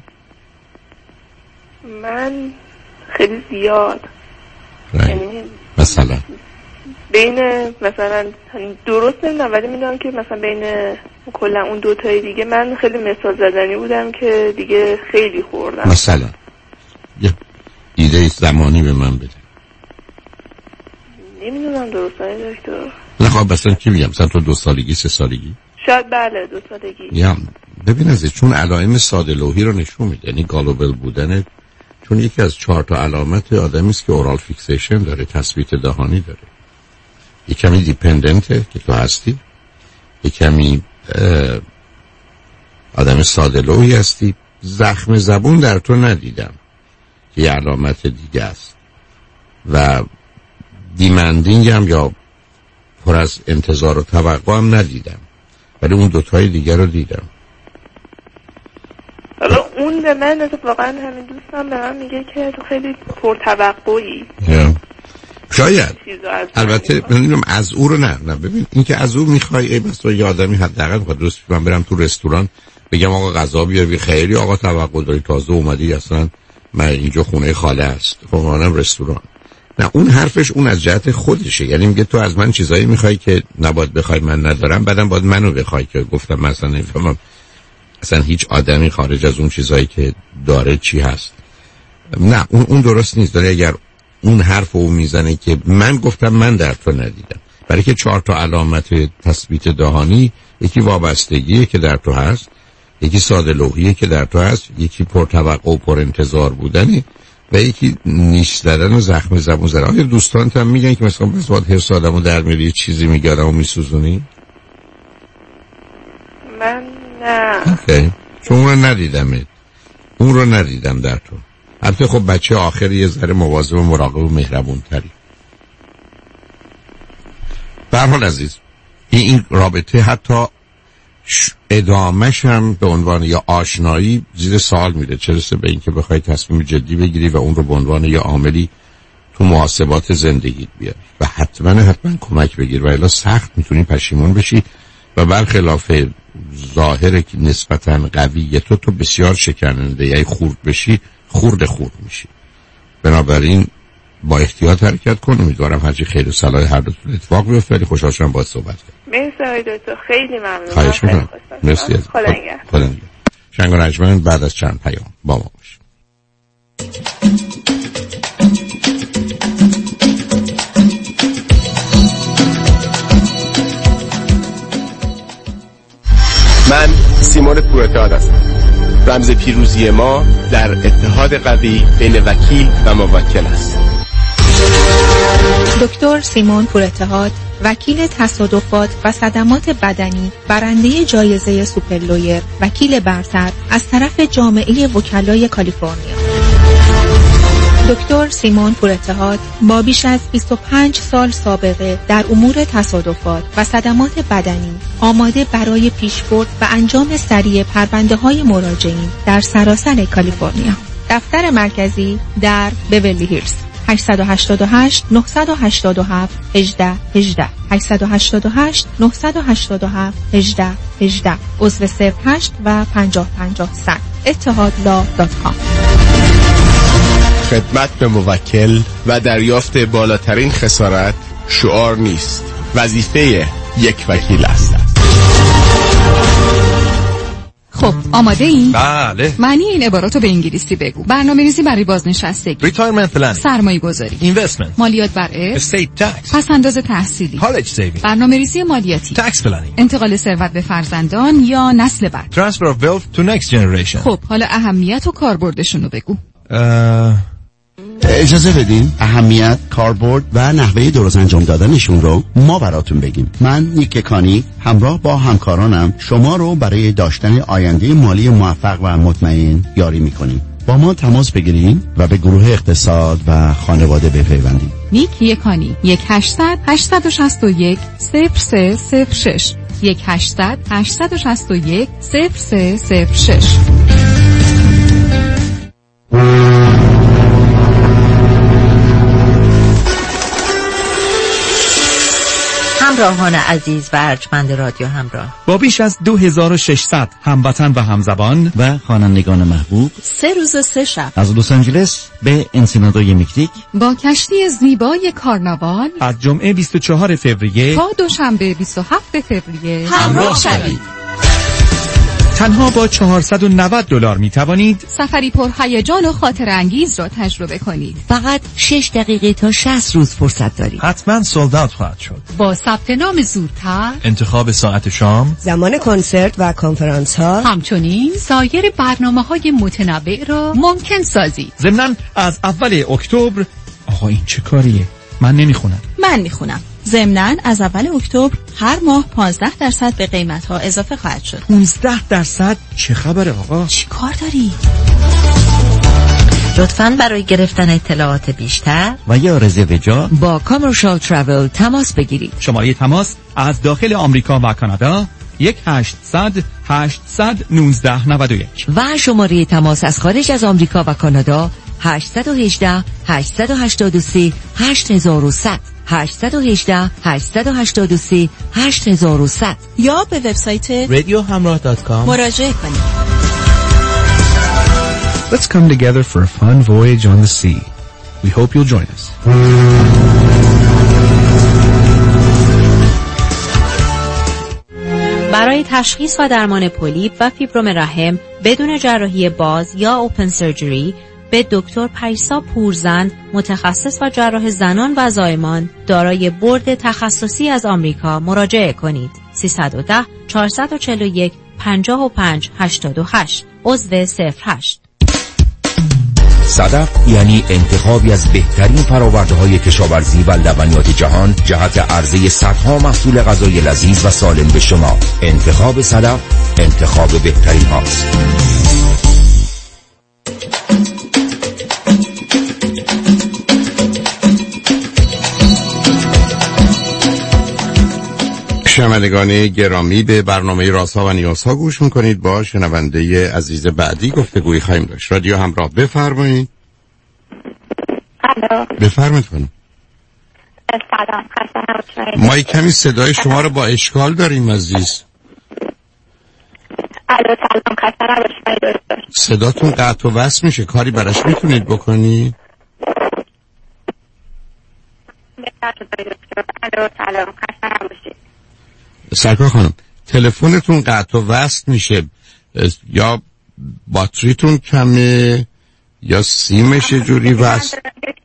من خیلی زیاد. یعنی مثلا بین مثلا درست نمیدونم ولی میدونم که مثلا بین کلا اون دوتای دیگه من خیلی مثال زدنی بودم که دیگه خیلی خوردم. مثلا یه ایده زمانی به من بده. نمیدونم درستانه دکتر. نه خب مثلا چی میگم، مثلا تو دو سالگی سه سالگی؟ شاید بله دو سالگی. یا ببین ازش چون علائم ساده لوحی رو نشون میده، یعنی گالوبل بودن، چون یکی از چهار تا علامت آدمی است که اورال فیکسیشن داره، تثبیت دهانی داره. یک کمی دیپندنته که تو هستی، یک کمی آدم ساده لوحی هستی. زخم زبون در تو ندیدم که یه علامت دیگه است و دیمندینگ هم یا پر از انتظار و توقع هم ندیدم، ولی اون دوتای دیگه رو دیدم. حالا اون به من واقعا همین دوستم به من میگه که تو خیلی پرتوقعی. شاید البته من از او رو نه نه ببین این که از او میخوای ای بس یه آدمی حداقل میخواد دوست من برم تو رستوران بگم آقا غذا بیاری، خیلی آقا توقع داری، تازه اومدی اصلا من اینجا خونه خاله است، خب منم رستوران. نه اون حرفش اون از جهت خودشه، یعنی میگه تو از من چیزایی میخوای که نباید بخوای من ندارم، بعدم باید منو بخوای که گفتم مثلا نمیفهمم اصلا هیچ آدمی خارج از اون چیزایی که داره چی هست. نه اون اون درست نیست. داره اگر اون حرف رو میزنه که من گفتم من در تو ندیدم، برای که چهار تا علامت تثبیت دهانی، یکی وابستگیه که در تو هست، یکی ساده لوحیه که در تو هست، یکی پرتوقع و پر انتظار بودنه و یکی نیش زدن و زخم زبون زدن. آیا دوستانت هم میگن که مثلا بس باید حرص آدمو در میاری یه چیزی میگه آدمو میسوزونی؟ من نه. اوکی. چون اون رو ندیدمت، اون رو ندیدم در تو. البته خب بچه آخر یه ذره مواظب و مراقب و مهربون تری. به هر حال عزیز این, این رابطه حتی ادامهش هم به عنوان یا آشنایی زیر سوال میره، چه رسه به این که بخوای تصمیم جدی بگیری و اون رو به عنوان یا عاملی تو محاسبات زندگیت بیاری و حتما حتما کمک بگیر و الا سخت میتونی پشیمون بشی و برخلاف ظاهر که نسبتا قویه تو تو بسیار شکننده، یعنی خورد بشی خورد خورد میشی. بنابراین با احتیاط حرکت کن. امیدوارم هرچی خیر و صلاح هر دوتون اتفاق بیفته. خیلی خوشحال شدم باهات صحبت کردم. مرسی دکتر، خیلی ممنونم. خواهش می‌کنم. مرسی از خدا نگهدار. خدا نگهدار. شنگ و نجمن بعد از چند پیام با ما باش. من سیمون پورتاد هستم. رمز پیروزی ما در اتحاد قوی بین وکیل و موکل است. دکتر سیمون پورتاد، وکیل تصادفات و صدمات بدنی، برنده جایزه سوپرلویر، وکیل برتر از طرف جامعه وکلای کالیفرنیا. دکتر سیمون پورتاد با بیش از بیست و پنج سال سابقه در امور تصادفات و صدمات بدنی آماده برای پیشبرد و انجام سریع پرونده‌های مراجعین در سراسر کالیفرنیا. دفتر مرکزی در بیولی هیلز. هشت هشت هشت نه هشت هفت یک هشت یک هشت هشت هشت نه هشت هفت یک هشت یک هشت عضو صفر هشت و پنجاه پنجاه صد اتحاد لا دات کام. خدمت به موکل و دریافت بالاترین خسارت شعار نیست، وظیفه یک وکیل است. خب آماده ای؟ بله. معنی این عباراتو به انگلیسی بگو. برنامه‌ریزی برای بازنشستگی، Retirement planning، سرمایه گذاری، Investment، مالیات بر ارث، Estate tax، پس انداز تحصیلی، College saving، برنامه‌ریزی مالیاتی، Tax planning، انتقال ثروت به فرزندان یا نسل بعد، Transfer of wealth to next generation. خب حالا اهمیت و کاربردشونو بگو. اه... اجازه بدین اهمیت، کاربرد و نحوه درست انجام دادنشون رو ما براتون بگیم. من نیک کانی همراه با همکارانم شما رو برای داشتن آینده مالی موفق و مطمئن یاری میکنیم. با ما تماس بگیرین و به گروه اقتصاد و خانواده بپیوندید. نیک یکانی یک هشتصد هشتصد و شصت و یک صفر سه صفر شش یک هشتصد هشتصد و شصت و یک صفر سه صفر شش. همراهان عزیز و ارجمند رادیو همراه، با بیش از دو هزار و ششصد هموطن و همزبان و خوانندگان محبوب، سه روز و سه شب از لس آنجلس به انسینادوی مکزیک با کشتی زیبای کارناوال از جمعه بیست و چهارم فوریه تا دوشنبه بیست و هفتم فوریه همراه شوید. تنها با چهارصد و نود دلار می توانید سفری پر هیجان و خاطر انگیز را تجربه کنید. فقط شش دقیقه تا شصت روز فرصت دارید. حتما سولد اوت خواهد شد. با ثبت نام زودتر، انتخاب ساعت شام، زمان کنسرت و کنفرانس ها، همچنین سایر برنامه‌های متنوع را ممکن سازید. ضمناً از اول اکتبر. آقا این چه کاریه؟ من نمیخونم. من میخونم. ضمناً از اول اکتبر هر ماه پانزده درصد به قیمت ها اضافه خواهد شد. پانزده درصد؟ چه خبره آقا؟ چی کار داری؟ لطفاً برای گرفتن اطلاعات بیشتر و یا رزرو جا با کامرشال تراول تماس بگیرید. شماره تماس از داخل آمریکا و کانادا یک هشتصد هشتصد نوزده نود و یک و شماره تماس از خارج از آمریکا و کانادا هشت یک هشت هشت هشت سه هشت صفر صفر هشت یک هشت هشت هشت سه هشت صفر صفر یا به وبسایت رادیو همراه دات کام مراجعه کنید. Let's come together for a fun voyage on the sea. We hope you'll join us. برای تشخیص و درمان پولیپ و فیبروم رحم بدون جراحی باز یا اوپن سرجری به دکتر پریسا پورزند، متخصص و جراح زنان و زایمان دارای بورد تخصصی از آمریکا مراجعه کنید. سیصد و ده چهارصد و چهل و یک پنجاه و پنج هشتاد و هشت عضو صفر هشت. صدف یعنی انتخابی از بهترین فرآورده‌های کشاورزی و لبنیات جهان جهت عرضه صدها محصول غذایی لذیذ و سالم به شما. انتخاب صدف انتخاب بهترین هاست. شنوندگان گرامی، به برنامه رازها و نیازها گوش میکنید. با شنونده عزیز بعدی گفتگویی خواهیم داشت. رادیو همراه، بفرمایید. الو، بفرمایید خانم. سلام، خسته نباشید. ما کمی صدای شما رو با اشکال داریم عزیز. الو، سلام، خسته نباشید. صداتون قطع و وصل میشه، کاری براش میتونید بکنی؟ الو، سلام، خسته نباشید. سرکار خانم، تلفنتون قطع و وصل میشه، یا باتریتون کمه یا سیمش جوری وصل.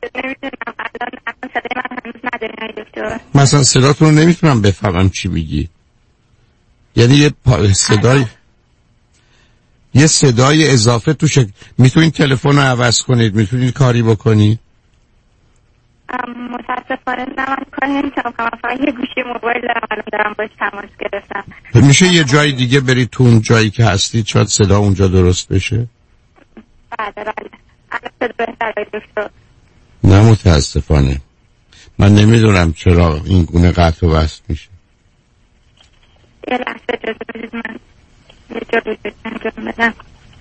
مثلا صداتون رو نمیتونم بفهمم چی میگی. یعنی یه صدای یه صدای اضافه تو شکل. میتونید تلفن رو عوض کنید، میتونید کاری بکنید. متاسفانه نمیم کنیم که فقط یه گوشی موبایل دارم، الان دارم باش تماس گرفتم. میشه یه جای دیگه برید تو اون جایی که هستید، شاید صدا اونجا درست بشه. بله بله، الان صدا بهتره دکتر؟ نه متاسفانه من نمیدونم چرا این گونه قطع و وصل میشه. یه لحظه اجازه بدید من یه جا روزش انجام بدم.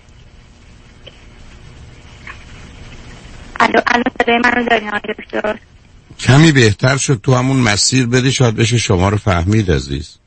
الو، الان صدای من رو دارین آقای دکتر؟ کمی بهتر شد، تو همون مسیر بری شاید بشه شما رو فهمید عزیز.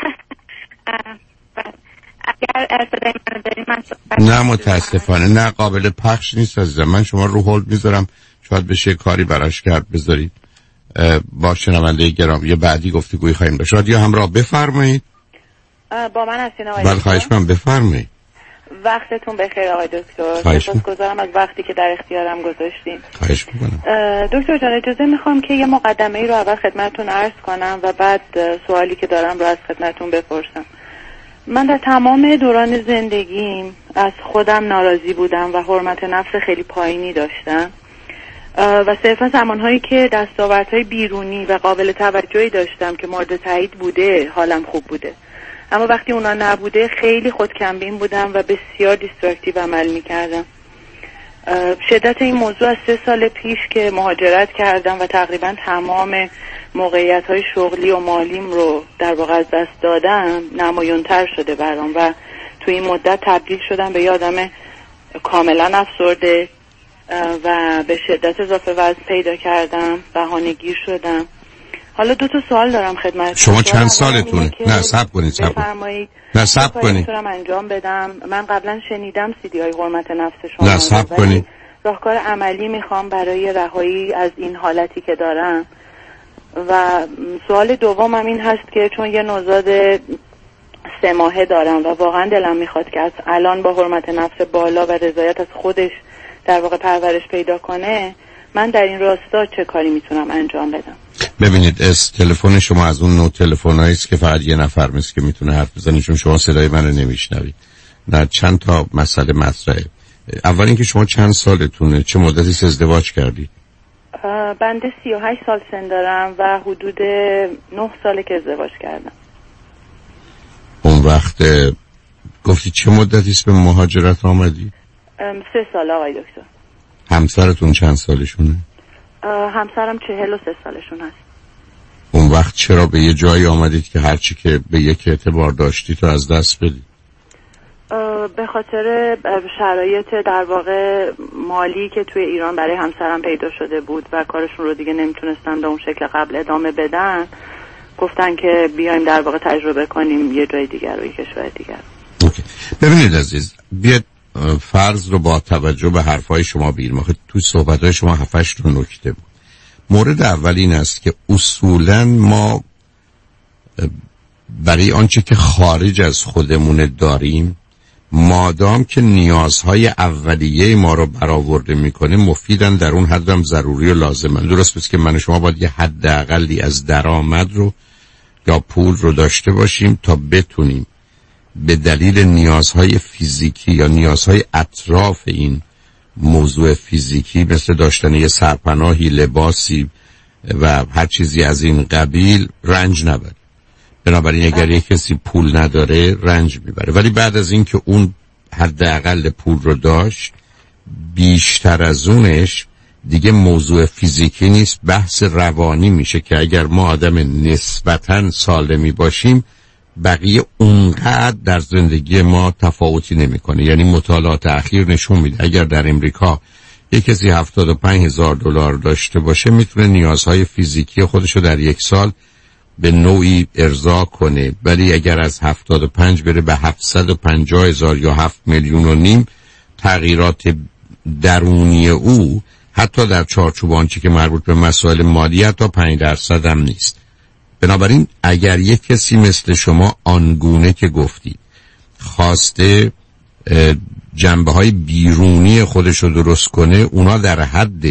اگر صدای من رو دارین من صحبت نه متاسفانه نه، قابل پخش نیست عزیزم. من شما رو هولد میذارم، شاید بشه کاری براش کرد. بذارید با شنونده گرامی بعدی گفتگویی خواهیم داشت. رادیو همراه، بفرمایید. با من هستین آقای دکتر؟ بله خواهش من، بفرمایید. وقتتون بخیر آقای دکتر. سپاسگزارم از وقتی که در اختیارم گذاشتین. خواهش میکنم. دکتر جان اجازه میخوام که یه مقدمه ای رو اول خدمتتون عرض کنم و بعد سوالی که دارم رو از خدمتتون بپرسم. من در تمام دوران زندگیم از خودم ناراضی بودم و حرمت نفس خیلی پایینی داشتم و صرفا زمانهایی که دستاوردهای بیرونی و قابل توجهی داشتم که مورد تایید بوده حالم خوب بوده، اما وقتی اونا نبوده خیلی خودکمبین بودم و بسیار دیستراکتیو عمل میکردم. شدت این موضوع از سه سال پیش که مهاجرت کردم و تقریبا تمام موقعیت‌های شغلی و مالیم رو در واقع از دست دادم نمایان‌تر شده برام و تو این مدت تبدیل شدم به یه آدم کاملا افسرده و به شدت اضافه وزن پیدا کردم، بهانه‌گیر شدم. حالا دو تا سوال دارم خدمت شما. چند سالتونه؟ نه صبر کنید صبر کنید نه صبر کنید میتونم انجام بدم. من قبلا شنیدم سی دی های حرمت نفس شما، نه صبر کنید. راهکار عملی میخوام برای رهایی از این حالتی که دارم. و سوال دومم این هست که چون یه نوزاد سه ماهه دارم و واقعا دلم میخواد که از الان با حرمت نفس بالا و رضایت از خودش در واقع پرورش پیدا کنه، من در این راستا چه کاری میتونم انجام بدم؟ ببینید، از تلفن شما از اون نوع تلفنایی است که فقط یه نفر مثل که میتونه حرف بزنه، چون شما صدای منو نمیشنوید. نه، چند تا مسئله مطرحه. اول اینکه شما چند سالتونه؟ چه مدتی ازدواج کردید؟ بنده سی و هشت سال سن دارم و حدود نه ساله که ازدواج کردم. اون وقت گفتی چه مدتی است به مهاجرت آمدی؟ سه سال آقای دکتر. همسرتون چند سالشونه؟ همسرم چهل و سه سالشون هست. اون وقت چرا به یه جایی آمدید که هرچی که به یک اعتبار داشتی تو از دست بدید؟ به خاطر شرایط در واقع مالی که توی ایران برای همسرم پیدا شده بود و کارشون رو دیگه نمیتونستن به اون شکل قبل ادامه بدن، گفتن که بیایم در واقع تجربه کنیم یه جای دیگر رو، یه کشور دیگر. اوکی. ببینید عزیز، بیاد فرض رو با توجه به حرفای شما بگیریم. آخه تو صحبت‌های شما هفت هشت نکته بود. مورد اول این است که اصولاً ما برای آنچه که خارج از خودمون داریم، مادام که نیازهای اولیه ما رو برآورده میکنه، مفیدن، در اون حد هم ضروری و لازمن. درست است که من و شما باید یه حد اقلی از درآمد رو یا پول رو داشته باشیم تا بتونیم به دلیل نیازهای فیزیکی یا نیازهای اطراف این موضوع فیزیکی، مثل داشتن یه سرپناهی، لباسی و هر چیزی از این قبیل، رنج نبره. بنابراین اگر یک کسی پول نداره رنج میبره، ولی بعد از این که اون حداقل پول رو داشت، بیشتر از اونش دیگه موضوع فیزیکی نیست، بحث روانی میشه که اگر ما آدم نسبتاً سالمی باشیم، بقیه اونقدر در زندگی ما تفاوتی نمیکنه. یعنی مطالعات اخیر نشون میده اگر در امریکا یک کسی هفتاد و پنج هزار دلار داشته باشه، میتونه نیازهای فیزیکی خودشو در یک سال به نوعی ارضا کنه، ولی اگر از هفتاد و پنج بره به هفتصد و پنجاه هزار یا هفت میلیون و نیم، تغییرات درونی او حتی در چارچوب آنچه که مربوط به مسائل مالی حتی پنج درصد هم نیست. بنابراین اگر یک کسی مثل شما آنگونه که گفتی خواسته جنبه‌های بیرونی خودش رو درست کنه، اونا در حد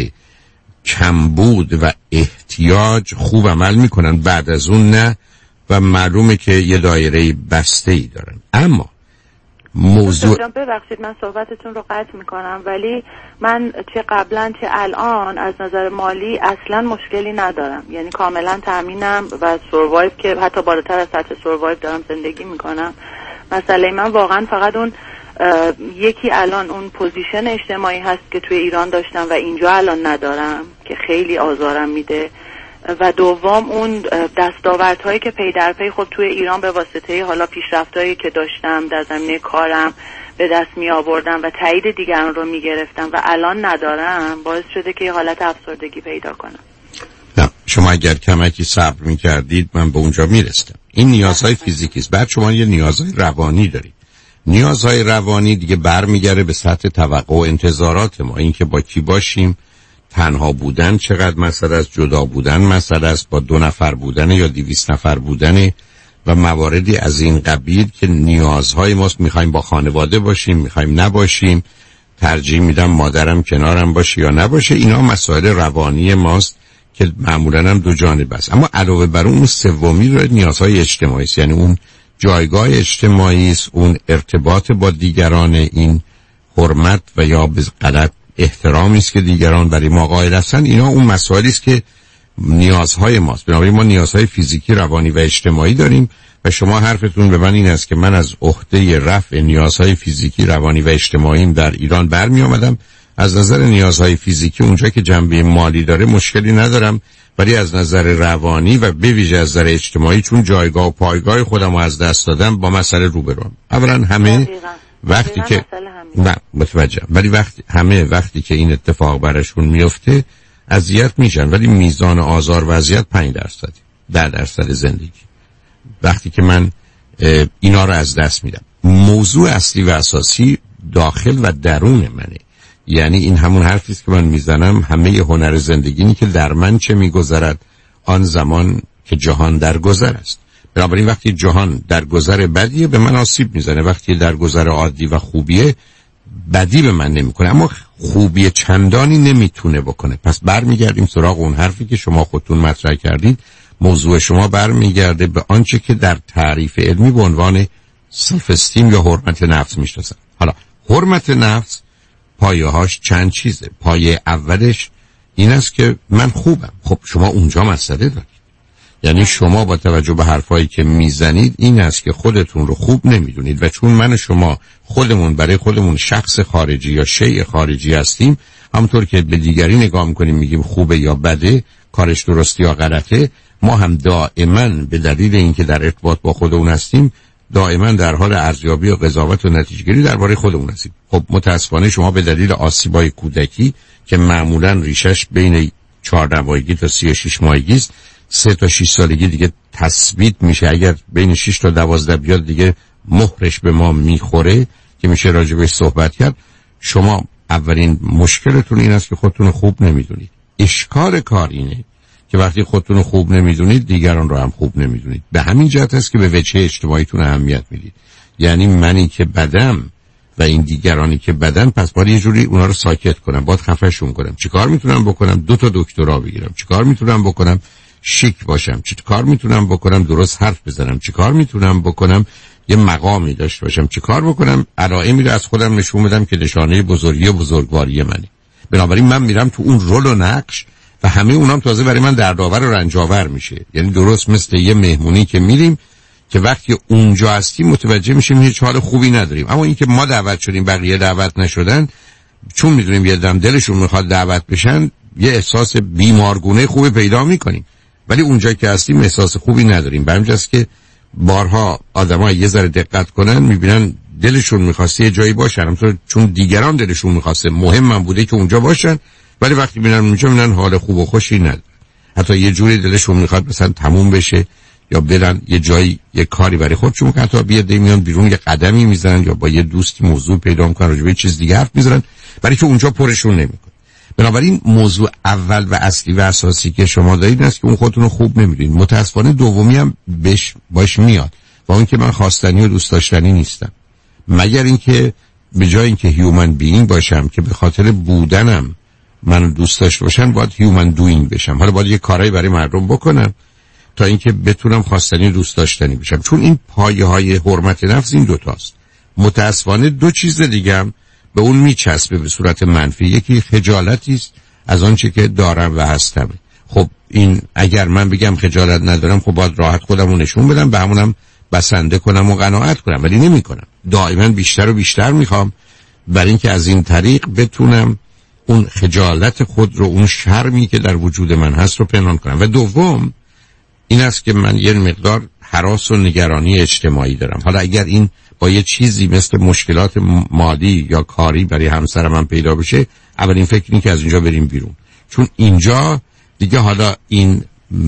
کمبود و احتیاج خوب عمل میکنن، بعد از اون نه، و معلومه که یه دایره بسته‌ای دارن. اما موضوع ببخشید من صحبتتون رو قطع میکنم، ولی من چه قبلا چه الان از نظر مالی اصلا مشکلی ندارم، یعنی کاملا تامینم و سروایو که حتی بالاتر از سطح سروایو دارم زندگی میکنم. مسئله من واقعا فقط اون یکی الان اون پوزیشن اجتماعی هست که توی ایران داشتم و اینجا الان ندارم که خیلی آزارم میده، و دوم اون دستاوردهایی که پی در پی خب توی ایران به واسطه حالا پیشرفتایی که داشتم در زمینه کارم به دست می آوردم و تایید دیگران رو می گرفتم و الان ندارم، باعث شده که یه حالت افسردگی پیدا کنم. نه، شما اگر کمکی صبر می کردید من به اونجا می رستم. این نیازهای فیزیکی است، بعد شما یه نیازهای روانی دارید. نیازهای روانی دیگه برمیگره به سطح توقع و انتظارات ما، این که با کی باشیم، تنها بودن چقدر مسئله است، جدا بودن مسئله است، با دو نفر بودن یا دویست نفر بودن و مواردی از این قبیل که نیازهای ماست. میخوایم با خانواده باشیم، میخوایم نباشیم، ترجیح میدم مادرم کنارم باشه یا نباشه. اینا مسائل روانی ماست که معمولا هم دو جانبه است. اما علاوه بر اون سومی رو نیازهای اجتماعی است، یعنی اون جایگاه اجتماعی است، اون ارتباط با دیگران، این حرمت و یا به غلط احترامی است که دیگران برای ما قائل هستند. اینا اون مسائلی است که نیازهای ماست. بنابراین ما نیازهای فیزیکی، روانی و اجتماعی داریم و شما حرفتون به من این است که من از عهده رفع نیازهای فیزیکی، روانی و اجتماعیم در ایران برمی آمدم. از نظر نیازهای فیزیکی اونجا که جنبه مالی داره مشکلی ندارم، ولی از نظر روانی و به ویژه از نظر اجتماعی چون جایگاه و پایگاه خودم رو از دست دادم با مسئله روبروم. اولا همه دقیقا. وقتی دقیقا که نه متوجهم، ولی وقتی همه وقتی که این اتفاق براشون میفته اذیت میشن، ولی میزان آزار و اذیت پنج درصد ده درصد زندگی. وقتی که من اینا رو از دست میدم، موضوع اصلی و اساسی داخل و درون منه. یعنی این همون حرفی است که من میزنم، همه هنر زندگی اینه که در من چه میگذرد آن زمان که جهان در گذر است. بنابراین وقتی جهان در گذر بدیه به من آسیب میزنه، وقتی در گذر عادی و خوبیه بدی به من نمیکنه، اما خوبی چندانی نمیتونه بکنه. پس برمیگردیم سراغ اون حرفی که شما خودتون مطرح کردید. موضوع شما برمیگرده به آنچه که در تعریف علمی به عنوان سلف استیم یا حرمت نفس میشناسن. حالا حرمت نفس پایه‌هاش چند چیزه. پایه اولش این است که من خوبم. خب شما اونجا مسئله دارید. یعنی شما با توجه به حرفایی که میزنید این است که خودتون رو خوب نمیدونید و چون من و شما خودمون برای خودمون شخص خارجی یا شیء خارجی هستیم، همونطور که به دیگری نگاه میکنیم میگیم خوبه یا بده، کارش درست یا غلطه، ما هم دائما به دلیل اینکه در ارتباط با خودمون هستیم دائما در حال ارزیابی و قضاوت و نتیجه‌گیری درباره خودمون هستیم. خب متاسفانه شما به دلیل آسیبای کودکی که معمولا ریشش بین چهارده ماهگی تا سی و شش ماهگی است، سه تا شش سالگی دیگه تثبیت میشه. اگر بین شش تا دوازده بیاد دیگه مهرش به ما میخوره که میشه راجبش صحبت کرد. شما اولین مشکلتون این است که خودتون خوب نمیدونید. اشکال کار اینه که وقتی خودتون خوب نمیدونید دیگران رو هم خوب نمیدونید. به همین جهت است که به وجه اجتماعیتون اهمیت میدید. یعنی منی که بدم و این دیگرانی که بدن، پس باید یه جوری اونا رو ساکت کنم، باید خفه‌شون کنم. چیکار میتونم بکنم؟ دو تا دکترا بگیرم. چیکار میتونم بکنم؟ شیک باشم. چیکار میتونم بکنم؟ درست حرف بزنم. چیکار میتونم بکنم؟ یه مقامی داشته باشم. چیکار بکنم؟ علائمی رو از خودم نشون بدم که نشانه بزرگی و بزرگواری منه. بنابراین من میرم تو اون رول و نقش و همه اونام تازه برای من دردآور و رنجاور میشه. یعنی درست مثل یه مهمونی که میریم که وقتی اونجا هستیم متوجه میشیم هیچ حال خوبی نداریم، اما اینکه ما دعوت شدیم بقیه دعوت نشدن، چون میدونیم یه دم دلشون میخواد دعوت بشن، یه احساس بیمارگونه خوبی پیدا میکنیم، ولی اونجا که هستیم احساس خوبی نداریم. برمیجاست که بارها آدم‌ها یه ذره دقت کنن میبینن دلشون میخواسته یه جایی باشن، همونطور چون دیگران دلشون میخواسته مهمم بوده که اونجا باشن، ولی وقتی میبینن اونجا میبینن حال خوب و خوشی نداره. حتی یه جوری دلشون میخواد مثلا تموم بشه یا برن یه جایی یه کاری برای خودشون کنن، تا بیاد میان بیرون یه قدمی میزنن یا با یه دوستی موضوع پیدا میکنن راجع به یه چیز دیگه حرف میزنن، برای که اونجا پرشون نمیکنه. بنابراین موضوع اول و اصلی و اساسی که شما دارید این است که اون خودتون رو خوب نمیدونید. متاسفانه دومی هم بهش باش میاد و اون که من خواستنی و دوست داشتنی نیستم، مگر اینکه به جای اینکه هیومن بینگ باشم که به خاطر بودنم منو دوست داشته باشن، باید هیومن دوینگ بشم. حالا باید یه کارایی برای مردم بکنم تا اینکه بتونم خواستنی و دوست داشتنی بشم. چون این پایه های حرمت نفس این دوتاست. متاسفانه دو چیز دیگه هم به اون میچسبه به صورت منفی. یکی خجالتی است از آنچه که دارم و هستم. خب این اگر من بگم خجالت ندارم، خب باید راحت خودم رو نشون بدم، به همونم بسنده کنم و قناعت کنم، ولی نمی کنم. دائما بیشتر و بیشتر میخوام برای اینکه از این طریق بتونم اون خجالت خود رو، اون شرمی که در وجود من هست رو پنهان کنم. و دوم این است که من یه مقدار هراس و نگرانی اجتماعی دارم. حالا اگر این با یه چیزی مثل مشکلات مالی یا کاری برای همسر من پیدا بشه، اولین فکر اینه که از اینجا بریم بیرون، چون اینجا دیگه حالا این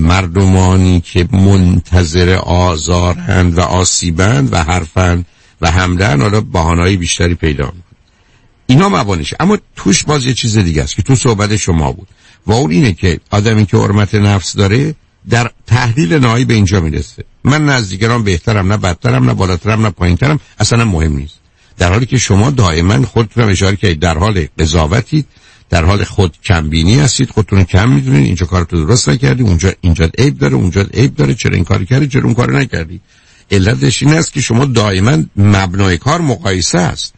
مردمانی که منتظر آزارند و آسیبند و حرفند و حملن، حالا بهانه‌های بیشتری پیدا میکنن. اینا مبانیشه. اما توش باز یه چیز دیگه است که تو صحبت شما بود و اون اینه که آدمی که حرمت نفس داره در تحلیل نهایی به اینجا میرسه: من نه از دیگران بهترم، نه بدترم، نه بالاترم، نه پایینترم، اصلا مهم نیست. در حالی که شما دائما خودتون رو اشاره کردید در حال قضاوتید، در حال خود کمبینی هستید، خودتون کم میدونید، اینجا کارتو درست نکردی، اونجا اینجا عیب داره، اونجا عیب داره، چرا این کارو کردی، چرا اون کارو نکردی. علتش این است که شما دائما مبنای کار مقایسه است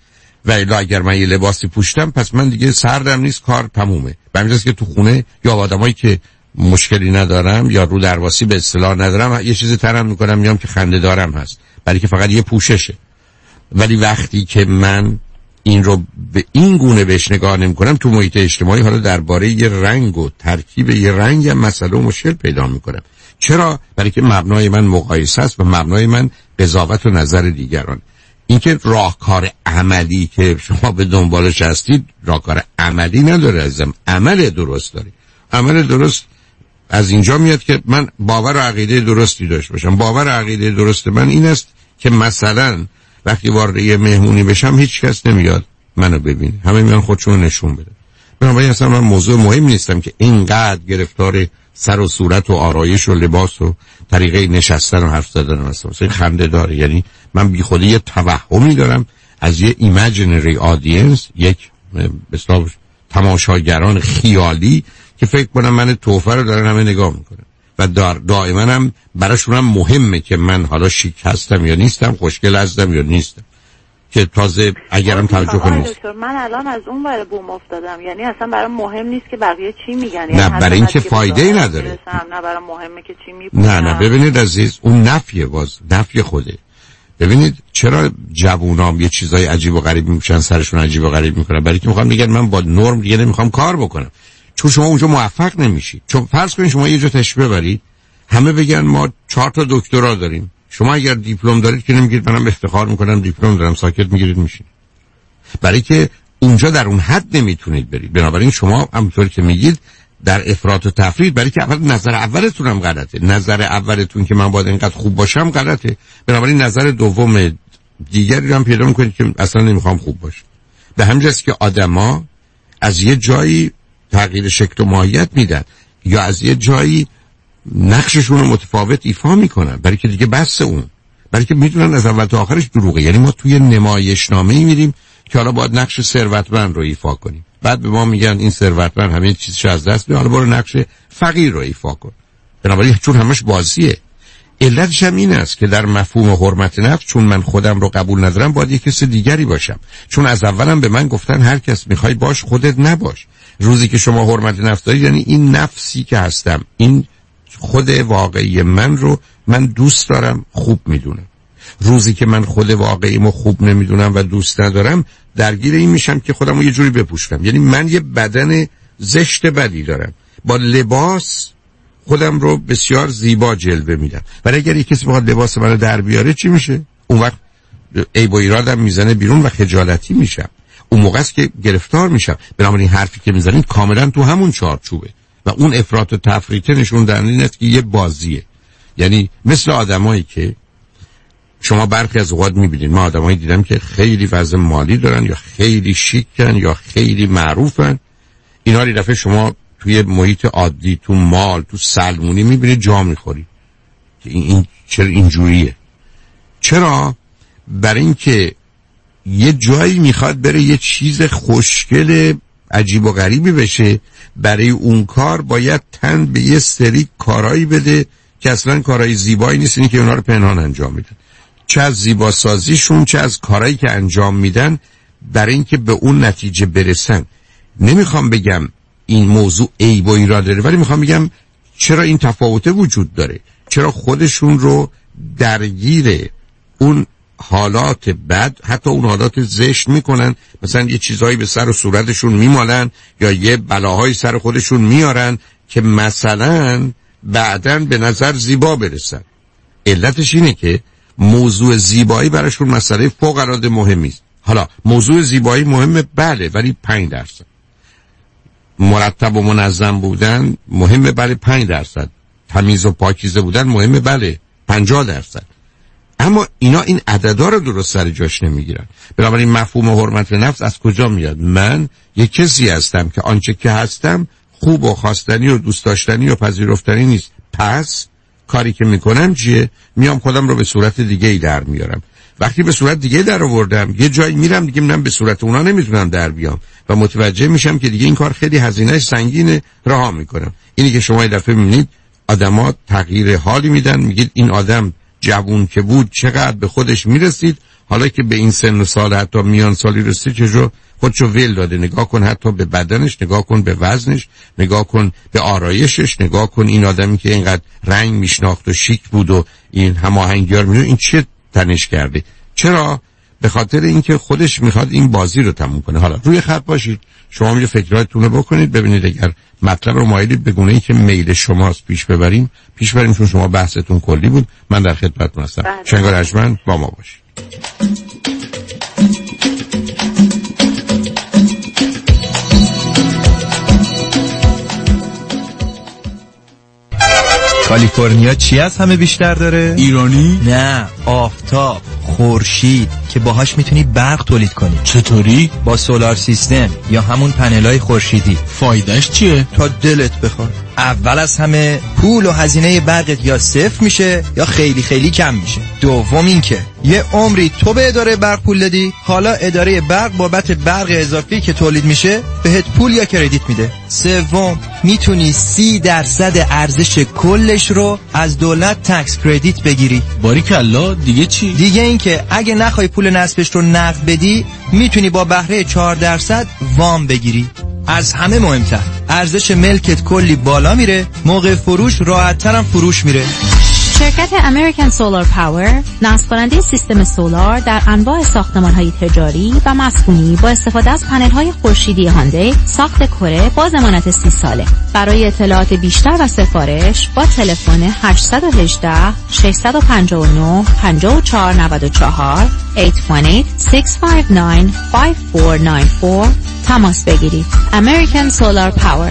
و الا اگر من یه لباسی پوشتم پس من دیگه سردم نیست، کار تمومه. به همین جاست که تو خونه یا آدمایی که مشکلی ندارم یا رو درواسی به اصطلاح ندارم یه چیزی ترم میکنم میام که خنده دارم هست، برای که فقط یه پوششه. ولی وقتی که من این رو به این گونه بهش نگاه نمی‌کنم تو محیط اجتماعی، حالا درباره یه رنگ و ترکیب یه رنگ هم مسئله و مشکل پیدا می‌کنم. چرا؟ برای که مبنای من مقایسه است و مبنای من قضاوت و نظر دیگران. اینکه راهکار عملی که شما به دنبالش هستید راهکار عملی نداره عزیزم، عمل درست داره. عمل درست از اینجا میاد که من باور و عقیده درستی داشته باشم. باور و عقیده درست من این است که مثلا وقتی وارد یه مهمونی بشم هیچ کس نمیاد منو ببینه، همه میان خودشون نشون بده. بنابراین اصلا من موضوع مهم نیستم که اینقدر گرفتار سر و صورت و آرایش و لباس و طریقه نشستن و حرف زدن هستم. اصلا خنده داره. یعنی من بی خودی یه توهمی دارم از یه ایمیجینری آدینس، یک بسیار تماشاگران خیالی که فکر کنم من توفه رو دارن همه نگاه میکنن و دائما هم براشون هم مهمه که من حالا شیک هستم یا نیستم، خوشگل هستم یا نیستم، که تازه اگرم توجه کنید. من الان از اون ور بوم افتادم، یعنی اصلا برام مهم نیست که بقیه چی میگن، یعنی نه برای این که فایده ای نداره. نه برام مهمه که چی میگن. نه نه ببینید عزیز، اون نفیه، باز نفی خوده. ببینید چرا جوونام یه چیزای عجیب و غریب میشن، سرشون عجیب و غریب میکنن؟ برای که میخوام میگن من با نرم دیگه نمیخوام کار بکنم. چون شما اونجا موفق نمیشی. چون فرض کنید شما یه جا تشریف ببرید همه بگن ما چهار تا دکترا داریم، شما اگر دیپلم دارید که نمیگید منم افتخار میکنم دیپلم دارم، ساکت میگیرید میشین. برای که اونجا در اون حد نمیتونید برید. بنابراین شما همونطور که میگید در افراط و تفرید، برای که اول نظر اولتون هم غلطه. نظر اولتون که من باید اینقدر خوب باشم غلطه. بنابراین نظر دوم دیگری هم پیدا میکنید که اصلا نمیخوام خوب باشم. به همین جاست که آدما از یه جایی تغییر شکل و ماهیت میدن یا از یه جایی نقششون رو متفاوت ایفا میکنن، برای که دیگه بس اون، برای که میدونن از اول تا آخرش دروغه. یعنی ما توی نمایشنامه‌ای میریم که حالا باید نقش ثروتمند رو ایفا کنیم، بعد به ما میگن این ثروتمند همه چیزش از دست میده، حالا برو نقش فقیر رو ایفا کن. بنابراین چون همش بازیه. علتش هم این است که در مفهوم حرمت نفس، چون من خودم رو قبول ندارم باید یک کس دیگری باشم. چون از اولم به من گفتن هر کس میخوای باش خودت نباش. روزی که شما حرمت نفس دارید یعنی این نفسی که هستم، این خود واقعی من رو من دوست دارم، خوب میدونم. روزی که من خود واقعیمو خوب نمیدونم و دوست ندارم درگیر این میشم که خودمو یه جوری بپوشم. یعنی من یه بدن زشت بدی دارم، با لباس خودم رو بسیار زیبا جلوه میدم. ولی اگر یک کسی بخواد لباس منو در بیاره چی میشه؟ اون وقت عیب و ایرادم میزنه بیرون و خجالتی میشم. اون موقع است که گرفتار میشم. بنابراین حرفی که میزنید کاملا تو همون چارچوبه و اون افراط و تفریطه نشون دهنده این است که یه بازیه. یعنی مثل آدمایی که شما برخی از اوقات میبینید، ما آدمایی دیدم که خیلی وضع مالی دارن یا خیلی شیکن یا خیلی معروفن، اینا رو دفعه شما توی محیط عادی، تو مال، تو سلمونی میبینید جا میخوری که این, این چرا اینجوریه؟ چرا؟ برای اینکه یه جایی میخواد بره یه چیز خوشگل عجیب و غریبی بشه، برای اون کار باید تن به یه سری کارایی بده که اصلا کارهای زیبایی نیست، اینی که اونا رو پنهان انجام میدن، چه از زیباسازیشون چه از کارهایی که انجام میدن برای اینکه به اون نتیجه برسن. نمیخوام بگم این موضوع عیب و ایراد داره، ولی میخوام بگم چرا این تفاوت وجود داره، چرا خودشون رو درگیر اون حالات بد، حتی اون حالات زشت میکنن، مثلا یه چیزایی به سر و صورتشون میمالن یا یه بلاهای سر خودشون میارن که مثلا بعداً به نظر زیبا برسن. علتش اینه که موضوع زیبایی براشون مسئله فوق العاده مهمی است. حالا موضوع زیبایی مهمه بله، ولی پنج درصد. مرتب و منظم بودن مهمه بله پنج درصد. تمیز و پاکیزه بودن مهمه بله پنجاه درصد. اما اینا این عددا رو درست سر جاش نمیگیرن. بنابراین مفهوم حرمت نفس از کجا میاد؟ من یک کسی هستم که آنچه که هستم خوب و خواستنی و دوست داشتنی و پذیرفتنی نیست، پس کاری که میکنم چیه؟ میام خودم رو به صورت دیگه ای در میارم. وقتی به صورت دیگه در آوردم یه جایی میرم دیگه من به صورت اونا نمیتونم در بیام و متوجه میشم که دیگه این کار خیلی هزینه‌اش سنگینه، رها میکنم. اینی که شما یه دفعه میبینید آدما تغییر حالی میدن، میگید این آدم جوون که بود چقدر به خودش میرسید، حالا که به این سن و سال حتی میان سالی رسید چجور خودشو ول داده. نگاه کن حتی به بدنش، نگاه کن به وزنش، نگاه کن به آرایشش، نگاه کن این آدمی که اینقدر رنگ میشناخت و شیک بود و این هماهنگیار میدون، این چه تنش کرده؟ چرا؟ به خاطر اینکه خودش میخواد این بازی رو تموم کنه. حالا روی خط باشید، شما میگه فکراتتون رو بکنید، ببینید اگر مطلب رو مایلید به گونه‌ای که میل شماست پیش ببریم پیش بریم، چون شما بحثتون کلی بود. من در خدمتتون هستم. شنگار ارجمند با ما باشید. کالیفرنیا چی از همه بیشتر داره؟ ایرانی؟ نه، آفتاب، خورشید که باهاش میتونی برق تولید کنی. چطوری؟ با سولار سیستم یا همون پنلای خورشیدی. فایدهش چیه؟ تا دلت بخواد. اول از همه پول و هزینه برقت یا صفر میشه یا خیلی خیلی کم میشه. دوم این که یه عمری تو به اداره برق پول دادی، حالا اداره برق بابت برق اضافی که تولید میشه بهت پول یا کردیت میده. سوم میتونی سی درصد ارزش کلش رو از دولت تکس کردیت بگیری. باریکلا. دیگه چی؟ دیگه این که اگه نخوای پول نصبش رو نقد بدی میتونی با بهره چهار درصد وام بگیری. از همه مهمتر ارزش ملکت کلی بالا میره، موقع فروش راحت‌تر هم فروش میره. شرکت امریکن سولار پاور نصب کننده سیستم سولار در انواع ساختمان‌های تجاری و مسکونی با استفاده از پنل‌های خورشیدی هاندی ساخت کره با ضمانت سی ساله. برای اطلاعات بیشتر و سفارش با تلفن هشت یک هشت شش پنج نه پنج چهار نه چهار هشت یک هشت شش پنج نه پنج چهار نه چهار تماس بگیرید. امریکن سولار پاور.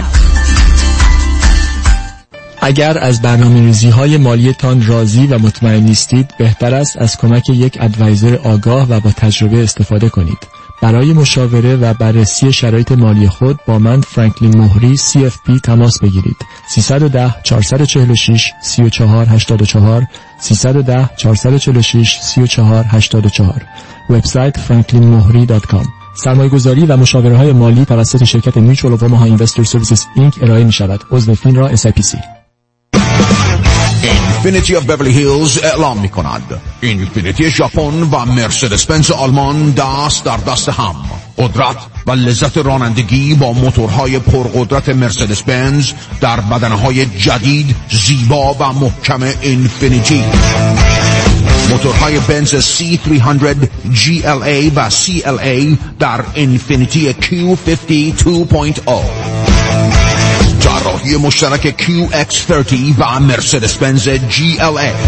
اگر از برنامه‌ریزی های مالیتان راضی و مطمئن نیستید، بهتر است از کمک یک ادوایزر آگاه و با تجربه استفاده کنید. برای مشاوره و بررسی شرایط مالی خود با من فرانکلین مهری سی اف پی تماس بگیرید. سیصد و ده چهارصد و چهل و شش سی و چهار هشتاد و چهار سیصد و ده چهارصد و چهل و شش سی و چهار هشتاد و چهار. وبسایت فرانکلین مهری دات کام. سرمایه‌گذاری و مشاوره مالی توسط شرکت میچوال و اوماها اینوستر سرویسز اینک ارائه می‌شود. عضو فینرا اس آی پی سی. اینفینیتی آف بیورلی هیلز اعلام می کند اینفینیتی ژاپن و مرسدس بنز آلمان دست در دست هم. قدرت و لذت رانندگی با موتورهای پرقدرت مرسدس بنز در بدنهای جدید، زیبا و محکم اینفینیتی. موتورهای بنز سی سیصد جی ال ای و سی ال ای در اینفینیتی کیو پنجاه دو پوینت او. جراحی مشترک کیو اکس صد و مرسدس بنز جی ال ای.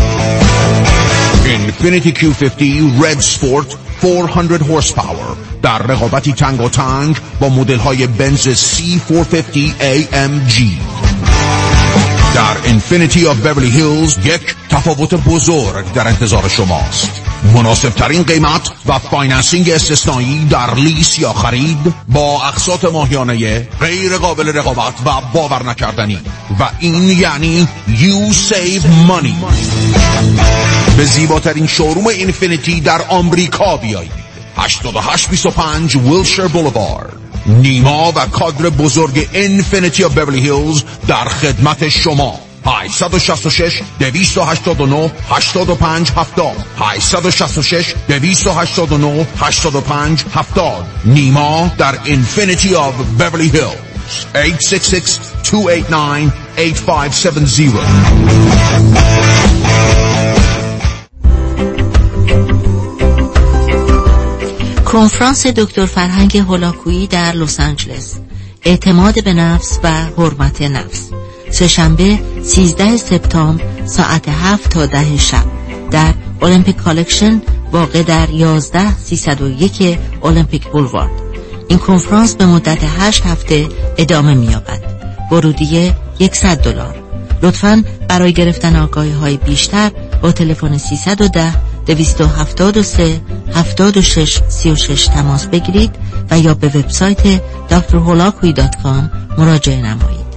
اینفینیتی کیو پنجاه رد سپورت چهارصد هورس پاور در رقابتی تنگ و تنگ با مدل های بنز سی چهارصد و پنجاه ای ام جی. در اینفینیتی آف بیورلی هیلز یک تفاوت بزرگ در انتظار شماست. مناسب ترین قیمت و فایننسینگ استثنایی در لیس یا خرید با اقساط ماهیانه غیر قابل رقابت و باور نکردنی، و این یعنی You Save Money. به زیباترین شوروم اینفینیتی در آمریکا بیایید. هشتاد و هشت بیست و پنج ویلشر بولوارد. نیما و کادر بزرگ اینفینیتی آف بیورلی هیلز در خدمت شما. هشت شش شش دویست و هشتاد و نه هشتاد و پنج هفتاد هشت شش شش دویست و هشتاد و نه هشتاد و پنج هفتاد. نیما در اینفینیتی آف بیورلی هیلز. هشت شش شش دو هشت نه هشت پنج هفت صفر. کنفرانس دکتر فرهنگ هولاکویی در لس آنجلس. اعتماد به نفس و حرمت نفس. سه‌شنبه سیزده سپتامبر ساعت هفت تا ده شب در المپیک کالکشن واقع در یازده سیصد و یک المپیک بولوارد. این کنفرانس به مدت هشت هفته ادامه می‌یابد. ورودیه صد دلار. لطفاً برای گرفتن آگاهی‌های بیشتر با تلفن سیصد و ده دویست و هفتاد و سه هفتاد و شش سی و شش تماس بگیرید و یا به وبسایت دکتر هولاکویی دات کام مراجعه نمایید.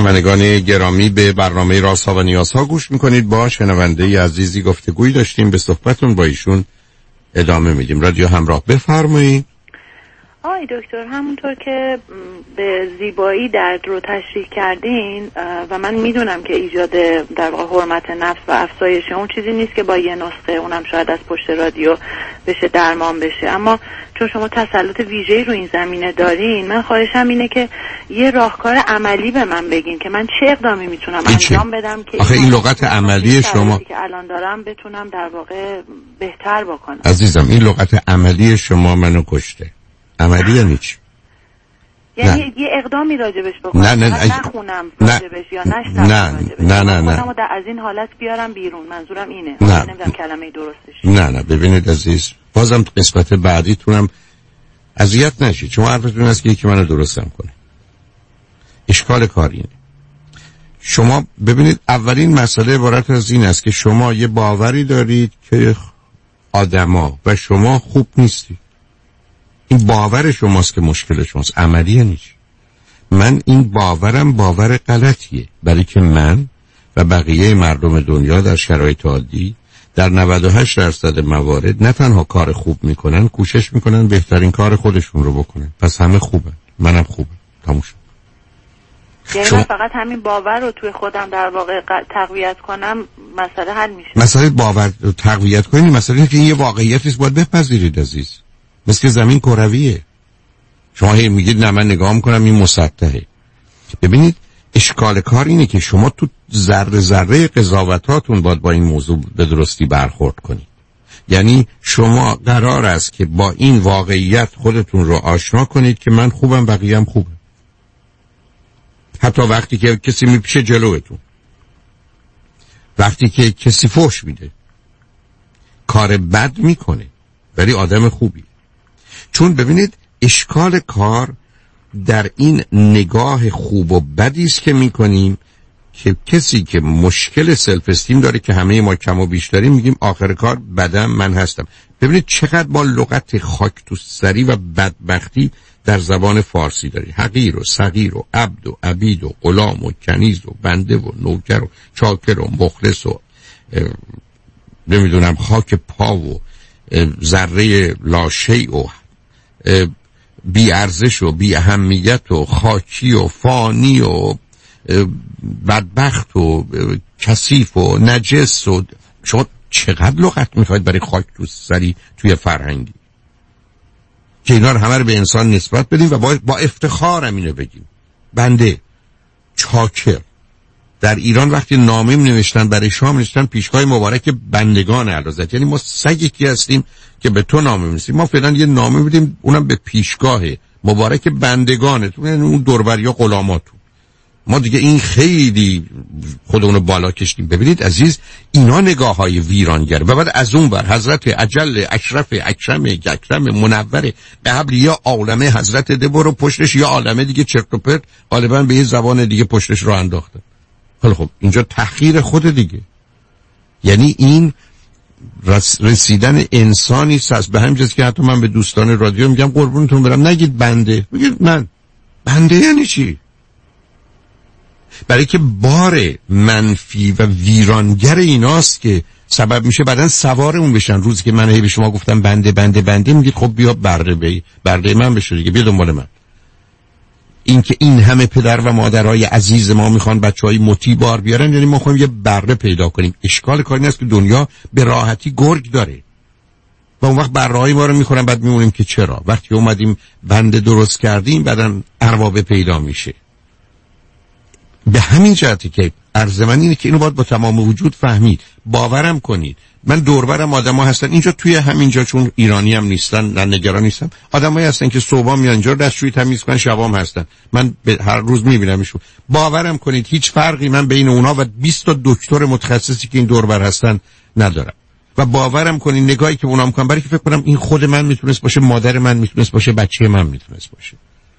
شنوندگان گرامی، به برنامه رازها و نیازها گوش میکنید. با شنونده عزیزی گفتگوی داشتیم، به صحبتون با ایشون ادامه میدیم. رادیو همراه، بفرمایید. آی دکتر، همونطور که به زیبایی درد رو تشریح کردین و من میدونم که ایجاد در واقع حرمت نفس و افزایش اون چیزی نیست که با یه نسخه، اونم شاید از پشت رادیو بشه درمان بشه، اما چون شما تسلط ویژه‌ای رو این زمینه دارین، من خواهشم اینه که یه راهکار عملی به من بگین که من چه اقدامی میتونم انجام بدم که آخه این لغت عملی شما که الان دارم بتونم در واقع بهتر بکنم. عزیزم، این لغت عملی شما منو کشته. عملی یعنی چی؟ یعنی نه. یه اقدامی راجبش بکنم، نه نه نخونم راجبش یا نشتم نه راجبش. نه نه نه خودمو از این حالت بیارم بیرون، منظورم اینه. نه. نمیدونم کلمه درستش. نه نه ببینید عزیز، بازم قسمت بعدیتونم اذیت نشید. شما حرفتون است که یکی منو درستم کنه. اشکال کار اینه. شما ببینید، اولین مسئله عبارت از این است که شما یه باوری دارید که آدما و شما خوب نیستی. این باور شماست که مشکل شماست، عملیه نیست. من این باورم باور غلطیه، برای که من و بقیه مردم دنیا در شرایط عادی در نود و هشت درصد موارد نه تنها کار خوب میکنن، کوشش میکنن بهترین کار خودشون رو بکنن. پس همه خوبن، منم خوبم. تموم شد. یعنی شما... من فقط همین باور رو توی خودم در واقع تقویت کنم مسئله حل میشه. مسئله باور رو تقویت کنید، مسئله که یه واقعیتی است باید بپذیرید عزیز. مثل زمین کرویه. شما هی میگید نه من نگاه میکنم این مسطحه. ببینید اشکال کار اینه که شما تو ذره ذره قضاوتاتون باید با این موضوع به درستی برخورد کنید. یعنی شما قرار است که با این واقعیت خودتون رو آشنا کنید که من خوبم، بقیه هم خوبه. حتی وقتی که کسی میپیشه جلوتون، وقتی که کسی فحش میده، کار بد میکنه ولی آدم خوبی. چون ببینید اشکال کار در این نگاه خوب و بدی است که میکنیم که کسی که مشکل سلف استیم داره که همه ما کم و بیش داریم میگیم آخر کار بدم من هستم. ببینید چقدر با لغت خاک تو سری و بدبختی در زبان فارسی داری. حقیر و صغیر و عبد و عبید و غلام و کنیز و بنده و نوکر و چاکر و مخلص و نمیدونم خاک پا و ذره لاشی و بی ارزش و بی اهمیت و خاکی و فانی و بدبخت و کثیف و نجس. و شما چقدر لغت میخواید برای خاک تو سری توی فرهنگی که اینا رو همه رو به انسان نسبت بدیم و با, با افتخار هم اینو بگیم. بنده، چاکر. در ایران وقتی نامه می نوشتن برای شام نوشتن پیشگاه مبارک بندگان اعلیحضرت، یعنی ما سگی هستیم که به تو نامه می نویسیم. ما فعلا یه نامه بدیم اونم به پیشگاه مبارک بندگانتون، یعنی اون دوربریا غلاماتون. ما دیگه این خیلی خودمون رو بالا کشتیم. ببینید عزیز، اینا نگاه های ویرانگره. و بعد از اون بر حضرت اجل اشرف اکرم اکرم منور قبل یا عالمه حضرت ده برو پشتش یا عالمه دیگه چرت و پرت غالبا به یه زبان دیگه پشتش رو انداخته. حالا خب اینجا تحقیر خود دیگه. یعنی این رسیدن انسانی است. به همین جاست که حتی من به دوستان رادیو میگم قربونتون برم نگید بنده، بگید من. بنده یعنی چی؟ برای که بار منفی و ویرانگر ایناست که سبب میشه بعدن سوارمون بشن. روزی که من هی به شما گفتم بنده بنده بنده، میگید خب بیا برده بی برده من بشه دیگه، بیا دنبال من. این که این همه پدر و مادرای عزیز ما میخوان بچهای مطیع بار بیارن، یعنی ما خواهیم یه بره پیدا کنیم. اشکال کار این است که دنیا به راحتی گرگ داره و اون وقت بره‌های ما رو میخورن، بعد میمونیم که چرا. وقتی اومدیم بنده درست کردیم بعدن ارباب پیدا میشه. به همین جهتی که عرض من اینه که اینو باید با تمام وجود فهمید. باورم کنید من دوربرم آدما هستن اینجا توی همینجا، چون ایرانی هم نیستن نه نگران نیستم، آدمایی هستن که صبحا میان اینجا دستشویی تمیز کنن، شبام هستن، من هر روز میبینمشون. باورم کنید هیچ فرقی من بین اونا و بیست تا دکتر متخصصی که این دوربر هستن ندارم. و باورم کنید نگاهی که اونا میکنن، برای که فکر کنم این خود من میتونست باشه، مادر من میتونست باشه، بچه من میتونست باشه،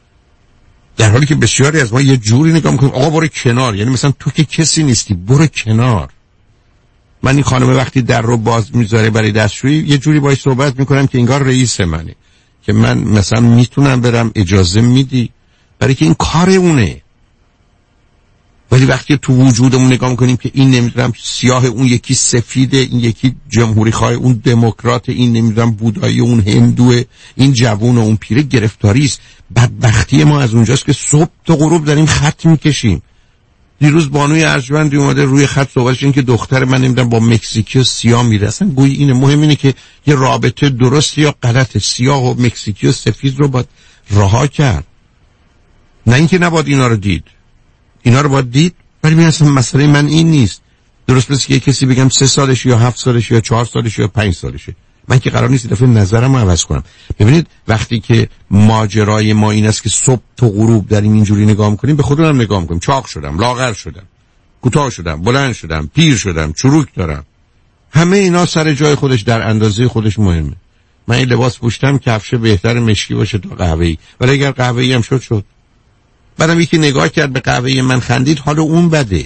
در حالی که بسیاری از ما یه جوری نگاه میکنیم آقا برو کنار، یعنی مثلا تو که کسی نیستی برو کنار. من این خانم وقتی در رو باز میذاره برای دستشویی یه جوری باهاش صحبت میکنم که انگار رئیس منه، که من مثلا میتونم برم اجازه میدی، برای که این کار اونه. ولی وقتی تو وجودمون نگاه میکنیم که این نمیدونم سیاه، اون یکی سفیده، این یکی جمهوری خواه، اون دموکرات، این نمیدونم بودایی، اون هندوه، این جوون و اون پیره، گرفتاری است. بدبختی ما از اونجاست که صبح تا غروب داریم خط میکشیم. دیروز بانوی ارجمندی اومده روی خط صحبتش این که دختر من نمیدونم با مکزیکی و سیاه میره. اصلا گویی اینه، مهم اینه که یه رابطه درست یا غلط، سیاه و مکزیکی و سفید رو باید رها کرد، نه اینکه نباید اینا رو دید. اینا رو باید دید، ولی من اصلا مسئله من این نیست. درست مثل که کسی بگم سه سالش یا هفت سالش یا چهار سالش یا پنج سالشه، من که قرار نیست دفعه نظرم رو عوض کنم. ببینید وقتی که ماجرای ما این است که صبح تا غروب داریم اینجوری نگاه میکنیم، به خودم نگاه میکنیم. چاق شدم، لاغر شدم، کوتاه شدم، بلند شدم، پیر شدم، چروک دارم، همه اینا سر جای خودش در اندازه خودش مهمه. من این لباس پوشتم کفش بهتر مشکی باشه تا قهوه‌ای، ولی اگر قهوه‌ای هم شد شد. بعدم یکی نگاه کرد به قهوه‌ای من خندید، حال اون بده.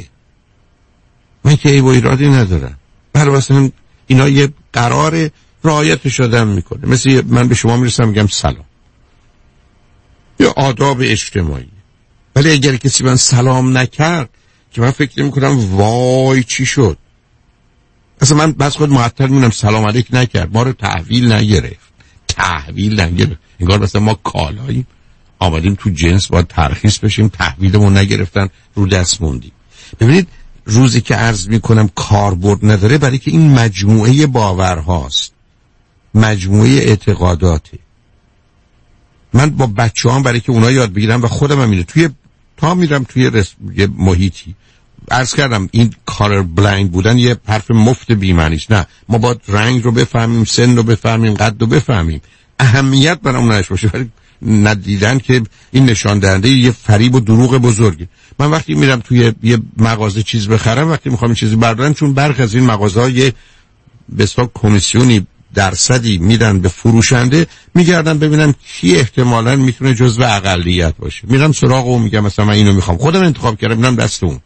من که ای و ایرادی ندارم. برای واسه اینا یه قرار رعایت شدن میکنه. مثل من به شما میرسم میگم سلام، یا آداب اجتماعی. ولی اگر کسی من سلام نکرد که من فکر میکنم وای چی شد. اصلا من بس خود معطل میمونم سلام علیک نکرد، ما رو تحویل نگرفت، تحویل نگرفت. انگار مثلا ما کالاییم آمدیم تو جنس باید ترخیص بشیم، تحویلمون نگرفتن، رو دست موندیم. ببینید روزی که عرض میکنم کاربرد نداره، برای که این مجموعه باورهاست، مجموعه اعتقاداته. من با بچه هم برای که اونا یاد بگیرم و خودم هم اینه، توی تا میرم توی رس... یه محیطی عرض کردم این کالر بلایند بودن یه حرف مفت بی‌معنیست. نه، ما باید رنگ رو بفهمیم، سن رو بفهمیم، قد رو بفهمیم، اهمیت برام نش باشه. ولی ندیدن که این نشان دهنده یه فریب و دروغ بزرگه. من وقتی میرم توی یه مغازه چیز بخرم، وقتی میخوام چیزی بردارم، چون برخی از این مغازه‌ها یه به حساب کمیسیونی درصدی میدن به فروشنده، میگردم ببینم کی احتمالاً میتونه جزو اقلیت باشه، میرم سراغ اون، میگم مثلا من اینو میخوام، خودم انتخاب کردم، میرم دست اون.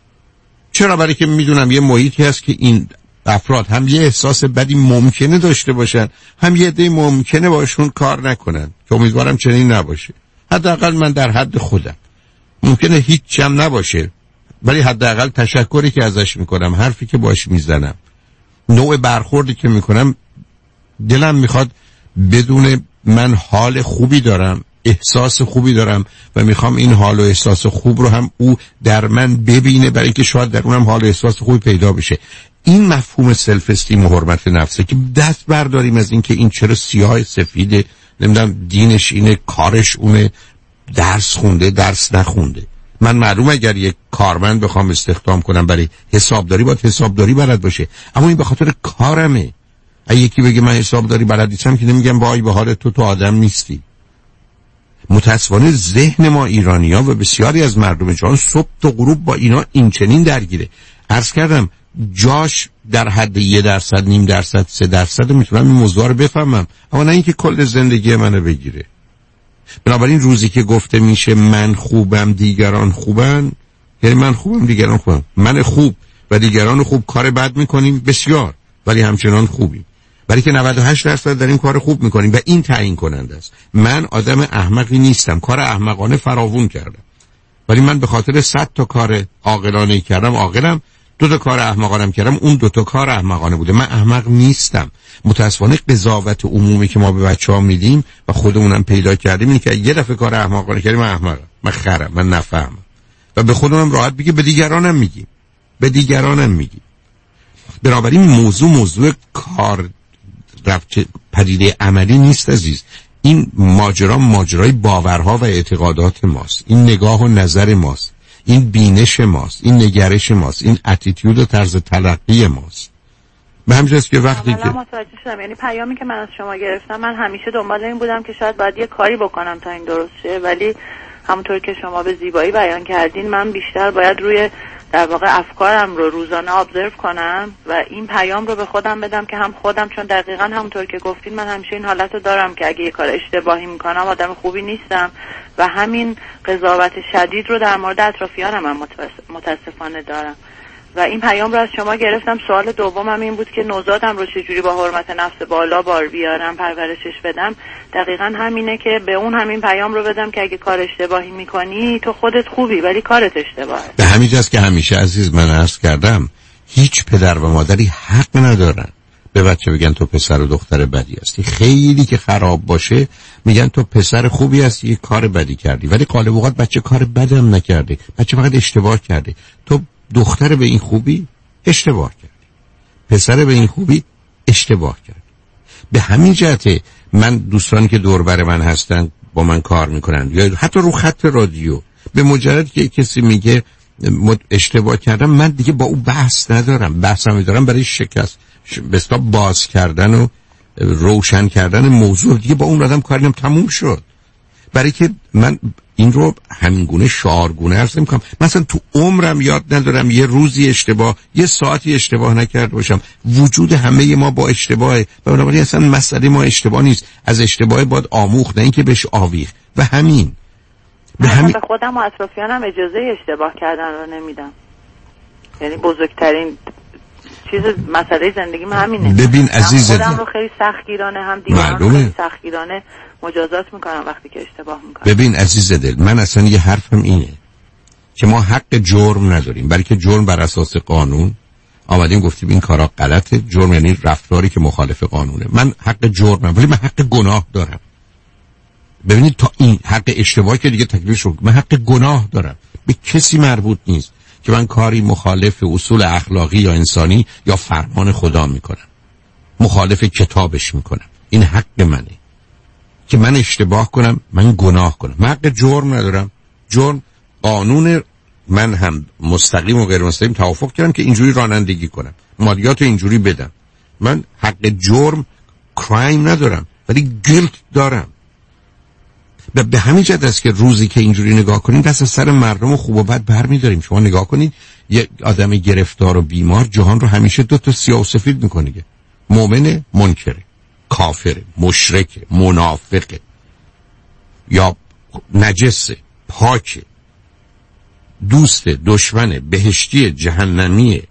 چرا؟ برای که میدونم یه محیطی هست که این افراد هم یه احساس بدی ممکنه داشته باشن، هم یه عده ممکنه باشون کار نکنن، که امیدوارم چنین نباشه. حداقل من در حد خودم، ممکنه هیچ چم نباشه، ولی حداقل تشکری که ازش میکنم، حرفی که باش میزنم، نوع برخوردی که میکنم، دلم میخواد بدون من حال خوبی دارم، احساس خوبی دارم و میخوام این حال و احساس خوب رو هم او در من ببینه، برای اینکه شاید در اونم حال و احساس خوبی پیدا بشه. این مفهوم سلف استیم و حرمت نفسه که دست برداریم از این که این چرا سیاه سفیده، نمیدونم دینش اینه، کارش اونه، درس خونده، درس نخونده. من معلوم اگر یک کارمند بخوام استخدام کنم برای حسابداری، باید حسابداری بلد باشه، اما این به خاطر کارمه. اگه یکی بگه من حسابداری بلد نیستم که نمیگم وای به حال تو تو آدم نیستی. متاسفانه ذهن ما ایرانی‌ها و بسیاری از مردم جهان صبح تا غروب با اینا این چنین درگیره. عرض کردم جاش در حد یه درصد، نیم درصد، سه درصد میتونم این موضوع رو بفهمم، اما نه اینکه کل زندگی منو بگیره. بنابراین روزی که گفته میشه من خوبم دیگران خوبن، یعنی من خوبم دیگران خوبم، من خوب و دیگران خوب کار بد میکنیم بسیار، ولی همچنان خوبیم، برای که نود و هشت درصد داریم کار خوب میکنیم و این تعیین کننده است. من آدم احمقی نیستم، کار احمقانه فراوون کردم، ولی من به خاطر صد تا کار عاقلانه کردم عاقلم، دو تا کار احمقانه کردم اون دو تا کار احمقانه بوده. من احمق نیستم. متاسفانه قضاوت عمومی که ما به بچه‌ها میدیم و خودمونم پیدا کردیم اینه که یه دفعه کار احمقانه کردیم، من احمقم، من خرم، من نفهمم، و به خودمونم راحت بگیم، به دیگرانم میگیم، به دیگرانم میگیم. بنابراین موضوع موضوع کار رفت پدیده عملی نیست عزیز. این ماجرا ماجرای باورها و اعتقادات ماست، این نگاه و نظر ماست، این بینش ماست، این نگرش ماست، این اتیتود و طرز تلقی ماست. به همین جاست که وقتی که متوجه شدم، یعنی پیامی که من از شما گرفتم، من همیشه دنبال این بودم که شاید باید یه کاری بکنم تا این درست شه، ولی همونطور که شما به زیبایی بیان کردین، من بیشتر باید روی در واقع افکارم رو روزانه ابزرو کنم و این پیام رو به خودم بدم که هم خودم، چون دقیقاً همونطور که گفتین من همیشه این حالت رو دارم که اگه یه کار اشتباهی میکنم آدم خوبی نیستم و همین قضاوت شدید رو در مورد اطرافیانم هم متاسفانه دارم و این پیام رو از شما گرفتم. سوال دومم این بود که نوزادم رو چجوری با حرمت نفس بالا بار بیارم، پرورشش بدم. دقیقاً همینه که به اون همین پیام رو بدم که اگه کار اشتباهی میکنی تو خودت خوبی ولی کارت اشتباهه. به همین جاست که همیشه عزیز من عرض کردم هیچ پدر و مادری حق ندارن به بچه بگن تو پسر و دختر بدی هستی. خیلی که خراب باشه میگن تو پسر خوبی هستی، یه کار بدی کردی، ولی غالب اوقات بچه کار بدم نکرده، بچه فقط اشتباه کرده. تو دختر به این خوبی اشتباه کردی، پسر به این خوبی اشتباه کردی. به همین جهته من دوستانی که دور بر من هستن با من کار میکنن یا حتی رو خط رادیو، به مجرد که کسی میگه اشتباه کردم من دیگه با او بحث ندارم. بحثم دارم برای شکست بستا باز کردن و روشن کردن موضوع، دیگه با اون آدم کاریم تموم شد. برای که من این رو همینگونه شعارگونه عرض میکنم. مثلا تو عمرم یاد ندارم یه روزی اشتباه، یه ساعتی اشتباه نکرده باشم. وجود همه ما با اشتباهه و بنابراین اصلا مسئله ما اشتباه نیست، از اشتباه باید آموخت نه اینکه بهش آویخت. و همین به همین به خودم و اطرافیانم اجازه اشتباه کردن رو نمیدم. یعنی بزرگترین چیز مسئله زندگیم همینه. ببین عزیز خودم رو خیلی سختگیرانه، هم دیگران رو خیلی سختگیرانه مجازات میکنم وقتی که اشتباه میکنم. ببین عزیز دل، من اصلا یه حرفم اینه که ما حق جرم نداریم، بلکه جرم بر اساس قانون آمدیم گفتیم این کارا غلطه. جرم یعنی رفتاری که مخالف قانونه. من حق جرمم ولی من حق گناه دارم. ببینید تا این حق اشتباه که دیگه تکلیف شد، من حق گناه دارم. به کسی مربوط نیست که من کاری مخالف اصول اخلاقی یا انسانی یا فرمان خدا میکنم، مخالف کتابش میکنم. این حق منه که من اشتباه کنم، من گناه کنم. من حق جرم ندارم. جرم قانون، من هم مستقیم و غیر مستقیم توافق کردم که اینجوری رانندگی کنم، مالیات اینجوری بدم. من حق جرم کرایم ندارم ولی گیلت دارم. و به همین جهت است که روزی که اینجوری نگاه کنیم دست از سر مردم خوب و بد برمی‌داریم. شما نگاه کنید یه آدم گرفتار و بیمار جهان رو همیشه دو تا سیاه و سفید می‌کنه. مؤمن، منکره، کافر، مشرک، منافق یا نجس، پاک، دوست، دشمن، بهشتی، جهنمی.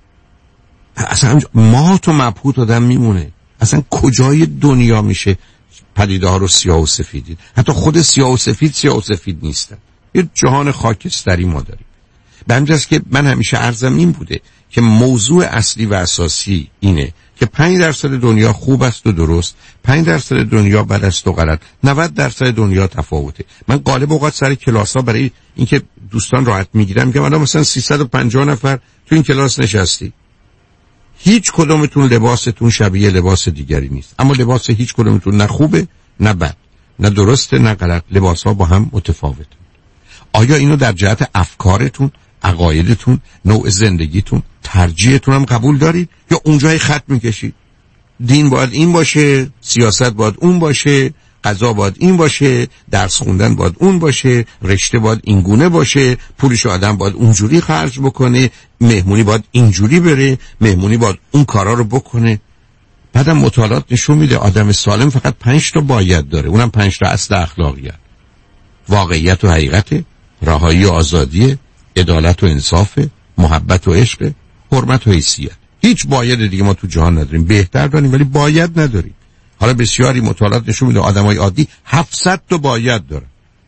اصلا مات و مبهوت آدم میمونه. اصلا کجای دنیا میشه پدیده ها رو سیاه و سفیدید؟ حتی خود سیاه و سفید سیاه و سفید نیستن. یه جهان خاکستری ما داریم. به همین جاست که من همیشه عرضم این بوده که موضوع اصلی و اساسی اینه که پنج درصد دنیا خوب است و درست، پنج درصد دنیا بد است و غلط، نود درصد دنیا تفاوته. من غالب اوقات سر کلاس ها برای اینکه دوستان راحت میگیرم میگم الان مثلا سیصد و پنجاه نفر تو این کلاس نشستی، هیچ کدومتون لباستون شبیه لباس دیگری نیست، اما لباس هیچ کدومتون نه خوبه نه بد، نه درسته نه غلط. لباس ها با هم متفاوته. آیا اینو در جهت افکارتون، عقایدتون، نوع زندگیتون، ترجیحتون هم قبول دارید یا اونجای خط میکشید؟ دین باید این باشه، سیاست باید اون باشه، غذا باید این باشه، درس خوندن باید اون باشه، رشته باید این گونه باشه، پولش آدم باید اونجوری خرج بکنه، مهمونی باید اینجوری بره، مهمونی باید اون کارا رو بکنه. بعدم مطالعات نشون میده آدم سالم فقط پنج تا باید داره، اونم پنج تا اصل اخلاقیه: واقعیت و حقیقت، رهایی و آزادی، عدالت و انصاف، محبت و عشق، حرمت و حیثیت. هیچ باید دیگه ما تو جهان نداریم. بهتر داریم ولی باید نداریم. حالا بسیاری مطالعات نشون میده آدمای عادی هفتصد تا باید دارن.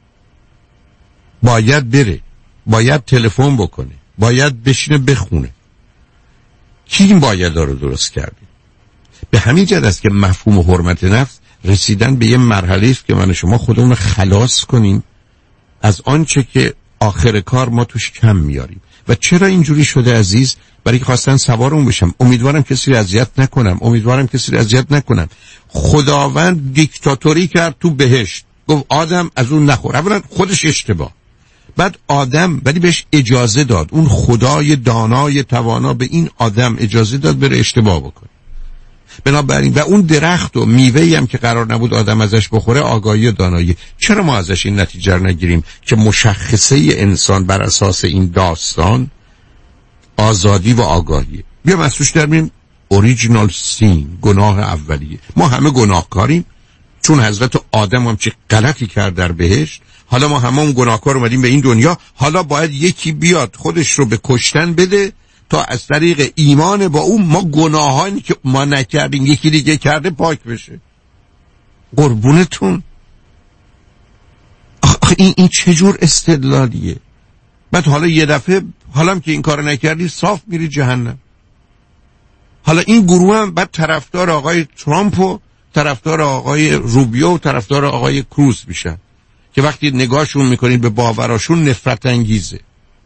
باید بره، باید تلفن بکنه، باید بشینه بخونه. کی این باید رو درست کرده؟ به همین جهت است که مفهوم حرمت نفس رسیدن به یه مرحله است که من شما خودمون رو خلاص کنیم از آنچه که آخر کار ما توش کم میاریم. و چرا اینجوری شده عزیز؟ برای که خواستن سوارمون بشم. امیدوارم کسی رو اذیت نکنم، امیدوارم کسی رو اذیت نکنم. خداوند دیکتاتوری کرد تو بهشت، گفت آدم از اون نخور. اولا خودش اشتباه، بعد آدم ولی بهش اجازه داد. اون خدای دانای توانا به این آدم اجازه داد بره اشتباه بکنه. بنابراین و اون درخت و میوه‌ای هم که قرار نبود آدم ازش بخوره آگاهی و دانایی. چرا ما ازش این نتیجه رو نگیریم که مشخصه انسان بر اساس این داستان آزادی و آگاهی؟ بیا مسئوش درمیم اوریجینال سین، گناه اولیه. ما همه گناهکاریم چون حضرت آدم هم چه غلطی کرد در بهشت. حالا ما همه اون گناهکار اومدیم به این دنیا، حالا باید یکی بیاد خودش رو به کشتن بده تا از طریق ایمان با اون ما گناهانی که ما نکردیم یکی دیگه کرده پاک بشه. قربونتون. آخه این این چجور استدلالیه؟ بعد حالا یه دفعه حالا که این کار نکردی صاف میری جهنم. حالا این گروه هم بعد طرفدار آقای ترامپ و طرفدار آقای روبیو و طرفدار آقای کروز میشن که وقتی نگاهشون میکنید به باوراشون نفرت انگیزه.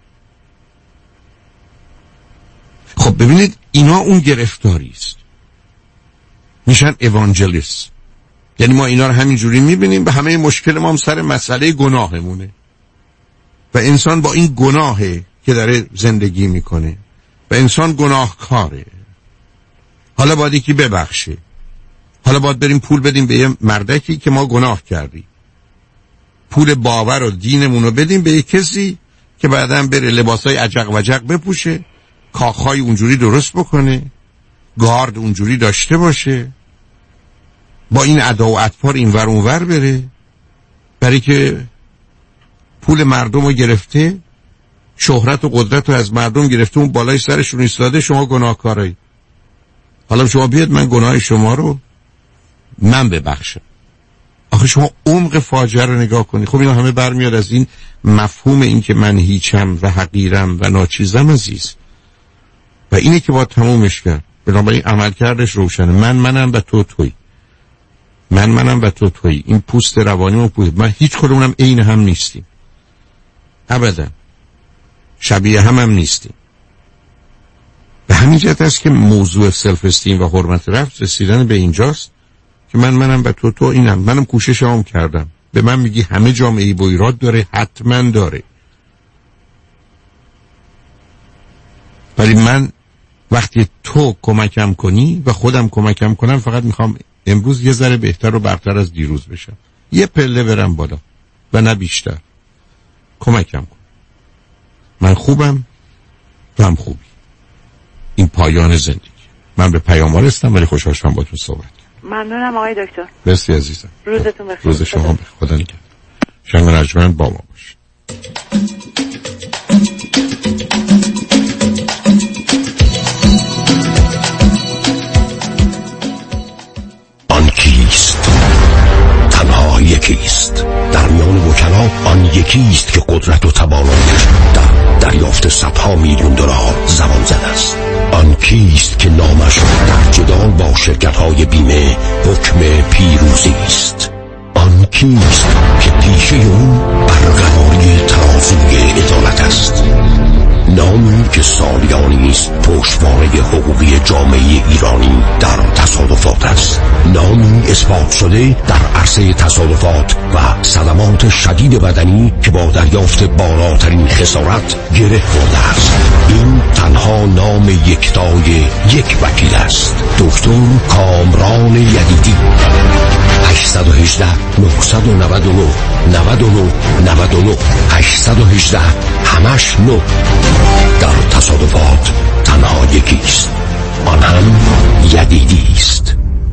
خب ببینید اینا اون گرفتاری است، میشن اوانجلیست. یعنی ما اینا رو همینجوری میبینیم به همه مشکل ما هم سر مسئله گناهمونه و انسان با این گناهه که داره زندگی میکنه و انسان گناهکاره. حالا باید یکی ببخشه، حالا باید بریم پول بدیم به یه مردکی که ما گناه کردیم، پول باور و دینمون رو بدیم به یه کسی که بعداً بره لباسای عجق وجق بپوشه، کاخهای اونجوری درست بکنه، گارد اونجوری داشته باشه، با این ادا و اطفار این ور اون ور بره، برای که پول مردم رو گرفته، شهرت و قدرت رو از مردم گرفته، اون بالای سرشون ایستاده. شما گناهکارایی، حالا شما بیاد من گناه شما رو من ببخشم. آخه شما عمق فاجعه رو نگاه کنی. خب اینا همه برمیاد از این مفهوم این که من هیچم و حقیرم و ناچیزم عزیز، و اینه که باید تمومش کرد. بنابراین عمل کردش روشنه. من منم و تو توی، من منم و تو توی. این پوست روانی و پوست من هیچ کدومم عین هم نیستیم، ابدا شبیه هم هم نیستیم. به همین جهت است که موضوع سلف استیم و حرمت نفس رسیدن به اینجاست که من منم و تو تو اینم. منم کوششم کردم. به من میگی همه جامعه عیب و ایراد داره، حتما داره، ولی من وقتی تو کمکم کنی و خودم کمکم کنم فقط میخوام امروز یه ذره بهتر و برتر از دیروز بشم، یه پله برم بالا و نه بیشتر. کمکم کن، من خوبم تو هم خوبی. این پایان زندگی. من به پیام‌ها رسیدم ولی خوشحال شدم با تو صحبت کردم. ممنونم آقای دکتر. مرسی عزیزم. روزتون بخیر. روز شما بخیر. خدا نگهدار. شنگ رجمن با ما باش. آن کیست؟ تنها یکیست در میان وکلا. آن یکیست که قدرت و تواناییش در دریافت صدها میلیون دلار زبان زده است. آن کیست که نامش در جدال با شرکت‌های بیمه حکم پیروزی است. آن کیست که پیشه اون برقراری ترازوی عدالت است. نامی که سالیانی است پشتوانه حقوقی جامعه ایرانی در تصادفات است. نامی اثبات شده در عرصه تصادفات و صدمات شدید بدنی که با دریافت بالاترین خسارت گره خورده است. این تنها نام یکتای یک وکیل است، دکتر کامران یدیدی. هشت یک هشت نه نه نه نه نه نه نه هشت یک هشت همش نو. در تصادفات تنها یکیست، آن هم یدیدی است.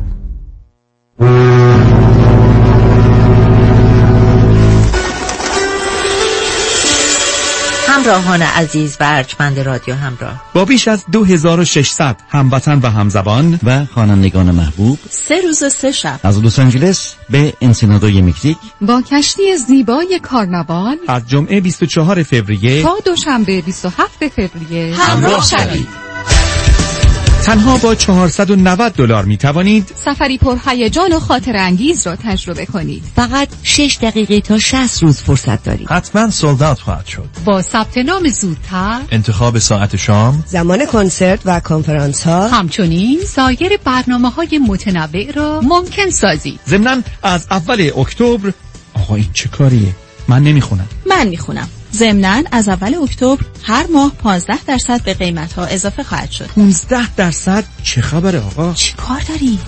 همراهان عزیز و ارجمند رادیو همراه، با بیش از دو هزار و ششصد هموطن و همزبان و خوانندگان محبوب، سه روز و سه شب از لس آنجلس به انسینادوی مکزیک با کشتی زیبای کارناوال از جمعه بیست و چهارم فوریه تا دوشنبه بیست و هفتم فوریه همراه شوید. تنها با چهارصد و نود دلار می توانید سفری پر هیجان و خاطر انگیز را تجربه کنید. فقط شش دقیقه تا شصت روز فرصت دارید. حتما سولد اوت خواهد شد. با ثبت نام زودتر، انتخاب ساعت شام، زمان کنسرت و کنفرانس ها، همچنین سایر برنامه‌های متنوع را ممکن سازید. ضمناً از اول اکتبر. آقا این چه کاریه؟ من نمیخونم. من میخونم. ضمناً از اول اکتبر هر ماه پانزده درصد به قیمت‌ها اضافه خواهد شد. پانزده درصد؟ چه خبره آقا؟ چی کار داری؟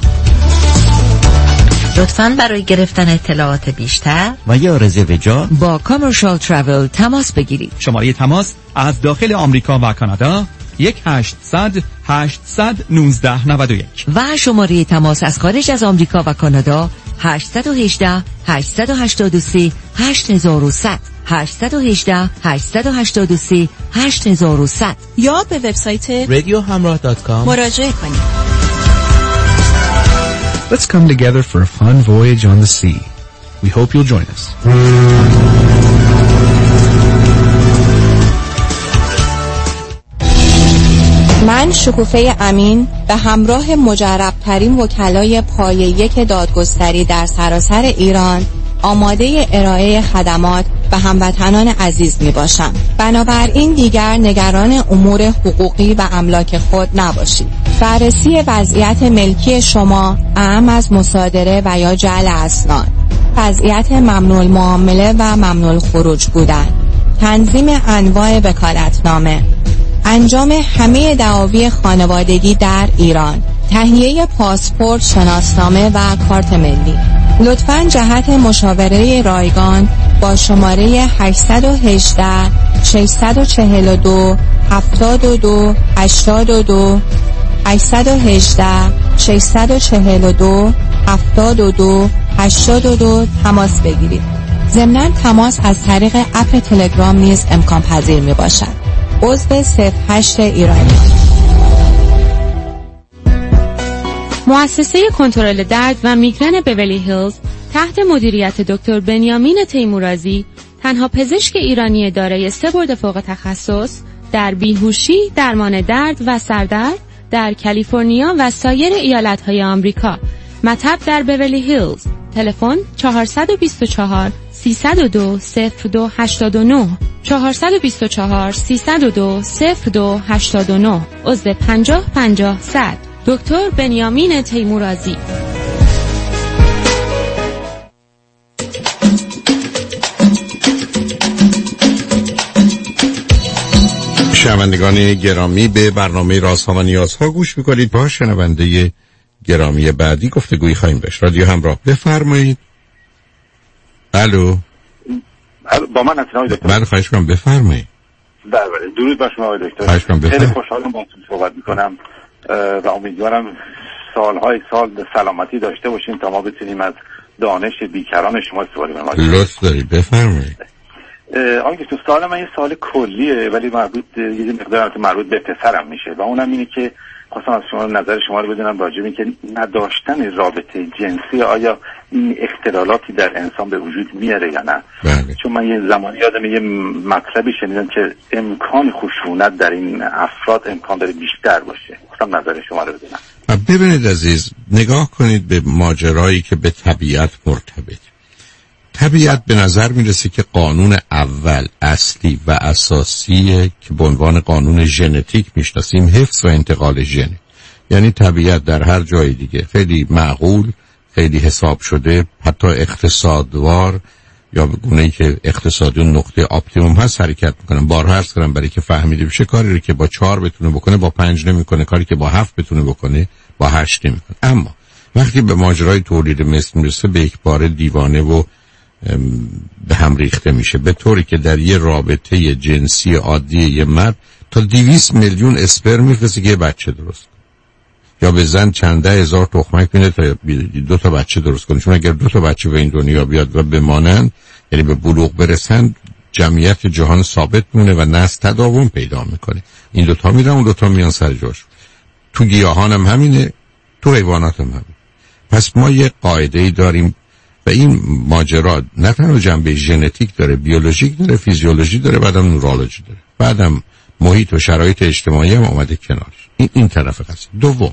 لطفاً برای گرفتن اطلاعات بیشتر و یا رزرو جا با کامرشال تراول تماس بگیرید. شماره تماس از داخل آمریکا و کانادا یک هشتصد هشتصد نوزده نود و یک و شماره تماس از خارج از آمریکا و کانادا هشت یک هشت هشت هشت سه هشت صفر صفر صفر هشت یک هشت هشت هشت سه هشت صفر صفر صفر یا به وبسایت رادیو همراه دات کام مراجعه کنید. Let's come together for a fun voyage on the sea. We hope you'll join us. من شکوفه امین به همراه مجرب‌ترین وکلای پایه یک دادگستری در سراسر ایران آماده ارائه خدمات به هموطنان عزیز می باشم. بنابراین دیگر نگران امور حقوقی و املاک خود نباشید. بررسی وضعیت ملکی شما اهم از مصادره و یا جعل اسناد، وضعیت ممنوع المعامله و ممنوع الخروج بودن، تنظیم انواع وکالتنامه، انجام همه دعاوی خانوادگی در ایران، تهیه پاسپورت، شناسنامه و کارت ملی. لطفاً جهت مشاوره رایگان با شماره هشت یک هشت شش چهار دو هفت دو هشت دو هشت یک هشت شش چهار دو هفت دو هشت دو تماس بگیرید. ضمناً تماس از طریق اپ تلگرام نیز امکان پذیر می باشد. عضو صفر هشت ایرانی. مؤسسه کنترل درد و میگرن بیولی هیلز تحت مدیریت دکتر بنیامین تیمورازی، تنها پزشک ایرانی دارای سه برد فوق تخصص در بیهوشی، درمان درد و سردرد در کالیفرنیا و سایر ایالت‌های آمریکا. مطب در بیولی هیلز. تلفن چهار دو چهار سه صفر دو صفر دو هشت نه چهار دو چهار سه صفر دو صفر دو هشت نه عضو پنجاه پنجاه صد. دکتر بنیامین تیمورازی. شنوندگان گرامی، به برنامه رازها و نیازها گوش میکنید. با شنونده گرامی بعدی گفتگویی خواهیم داشت. رادیو همراه، بفرمایید. الو. با من هستید آقای دکتر؟ من خواهش کنم بفرمایید. بله درود بر شما آقای دکتر. خیلی خوشحالم باهاتون صحبت میکنم و امیدوارم سالهای سال به سلامتی داشته باشیم تا ما بتونیم از دانش بیکران شما استفاده کنیم. لطف دارید بفرمایید. آقای دکتر، سوال من یه سوال کلیه ولی مربوط یه مقدار مربوط به پسرم میشه و اونم اینه که خواستم از شما نظر شما رو بدونم راجع به اینکه نداشتن رابطه جنسی آیا این اختلالاتی در انسان به وجود میاره یا نه؟ بله. چون من یه زمانی یادم یه مطلبی شنیدم که امکان خشونت در این افراد امکان داره بیشتر باشه. خواستم نظر شما رو بدونم. ببینید عزیز، نگاه کنید به ماجرایی که به طبیعت مرتبط. طبیعت به نظر میرسه که قانون اول، اصلی و اساسی که به عنوان قانون ژنتیک میشناسیم حفظ و انتقال ژن. یعنی طبیعت در هر جای دیگه خیلی معقول، خیلی حساب شده، حتی اقتصادوار یا به گونه‌ای که اقتصادی نقطه اپتیموم هست حرکت میکنن. بارها عرض کردم برای که فهمیده بشه کاری رو که با چهار بتونه بکنه با پنج نمیکنه، کاری که با هفت بتونه بکنه با هشت نمیکنه. اما وقتی به ماجرای تولید مثل میرسه به یک بار دیوانه و به هم ریخته میشه، به طوری که در یه رابطه جنسی عادی یه مرد تا دویست میلیون اسپرم میفرسته که یه بچه درست کنه، یا به زن چند ده هزار تخمک میده تا دو تا بچه درست کنه. چون اگر دو تا بچه به این دنیا بیاد و بمانن، یعنی به بلوغ برسن، جمعیت جهان ثابت مونه و نسل تداوم پیدا میکنه. این دو تا میرن، اون دو تا میان سر جاش. تو گیاهان هم همینه، تو حیوانات هم همینه. پس ما یه قاعده‌ای داریم و این ماجرا نه تنها جنبه ژنتیک داره، بیولوژیک داره، فیزیولوژی داره، بعدم نورولوژی داره، بعدم محیط و شرایط اجتماعی هم اومده کنارش. این این طرف قضیه. دوم،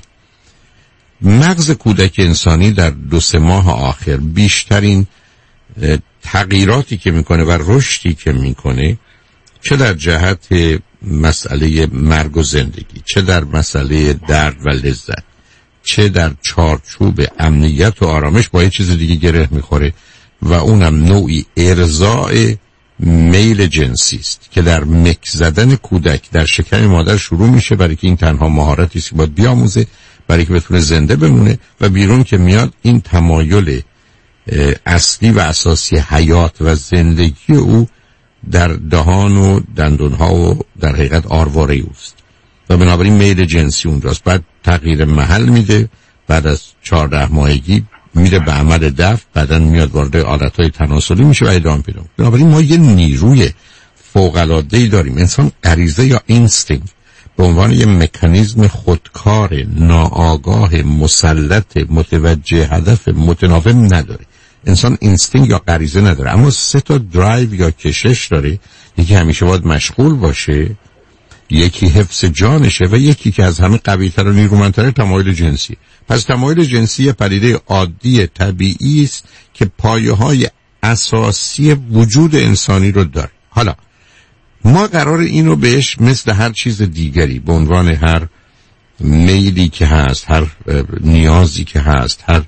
مغز کودک انسانی در دو سه ماه آخر بیشترین تغییراتی که میکنه و رشدی که میکنه، چه در جهت مسئله مرگ و زندگی، چه در مسئله درد و لذت، چه در چارچوب امنیت و آرامش، با یه چیز دیگه گره میخوره و اونم نوعی ارضاء میل جنسی است که در مک زدن کودک در شکم مادر شروع میشه، برای که این تنها مهارتی است که باید بیاموزه برای که بتونه زنده بمونه و بیرون که میاد این تمایل اصلی و اساسی حیات و زندگی او در دهان و دندونها و در حقیقت آرواره اوست و بنابراین میل جنسی اونجاست. بعد تغییر محل میده، بعد از چهارده ماهگی میره به عمل دفع، بعدن میاد وارد آلتهای تناسلی میشه و ادامه پیدا میکنه. بنابراین ما یه نیروی فوق‌العاده‌ای داریم. انسان غریزه یا اینستینکت به عنوان یه مکانیزم خودکار ناآگاه مسلط متوجه هدف متناوب نداره. انسان اینستینکت یا غریزه نداره، اما سه تا درایو یا کشش داره. یکی همیشه باید مشغول باشه، یکی حفظ جانشه و یکی که از همه قوی‌تر و نیرومندتر تمایل جنسی. پس تمایل جنسی یه پدیده عادی طبیعی است که پایه‌های اساسی وجود انسانی رو داره. حالا ما قرار اینو بهش مثل هر چیز دیگری به عنوان هر میلی که هست، هر نیازی که هست، هر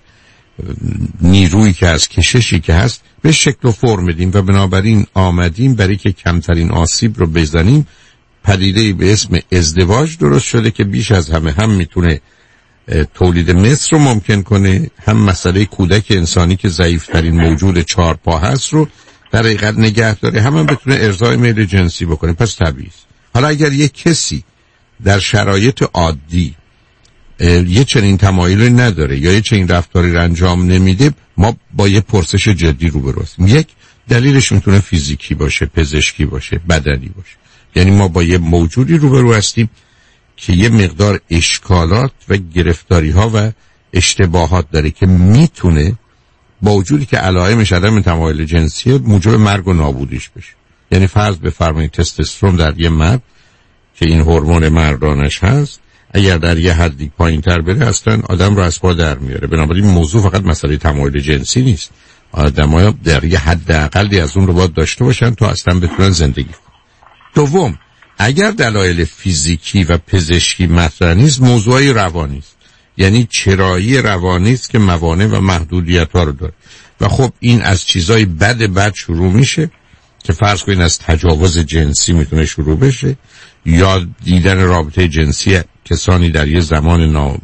نیرویی که هست، کششی که هست، به شکل و فرم بدیم و بنابراین آمدیم برای که کمترین آسیب رو بزنیم. پدیده‌ای به اسم ازدواج درست شده که بیش از همه هم میتونه تولید مثل رو ممکن کنه، هم مسئله کودک انسانی که ضعیفترین موجود چهار پا هست رو در حقیقت نگه داره، هم, هم بتونه ارضای میل جنسی بکنه. پس طبیعی است. حالا اگر یک کسی در شرایط عادی یه چنین تمایلی نداره یا یه چنین رفتاری رو انجام نمیده، ما با یه پرسش جدی روبرو هستیم. یک دلیلش میتونه فیزیکی باشه، پزشکی باشه، بدنی باشه. یعنی ما با یه موجودی روبرو هستیم که یه مقدار اشکالات و گرفتاری ها و اشتباهات داره که میتونه با وجودی که علائمش عدم تمایل جنسیه موجب مرگ و نابودیش بشه. یعنی فرض بفرمایید تستوسترون در یه مرد که این هورمون مردانش هست، اگر در یه حدی پایین تر بره اصلا آدم رو از پا در میاره. بنابراین موضوع فقط مسئله تمایل جنسی نیست، آدم‌ها در یه حد اقلی از اون رو باید داشته باشن تا اصلا بتونن زندگی کنن. دوم، اگر دلایل فیزیکی و پزشکی مطرح نیست، موضوعی روانی است. یعنی چرایی روانی است که موانع و محدودیت‌ها رو داره. و خب این از چیزای بد بد شروع میشه که فرض کنید از تجاوز جنسی میتونه شروع بشه، یا دیدن رابطه جنسی کسانی در یه زمان نا...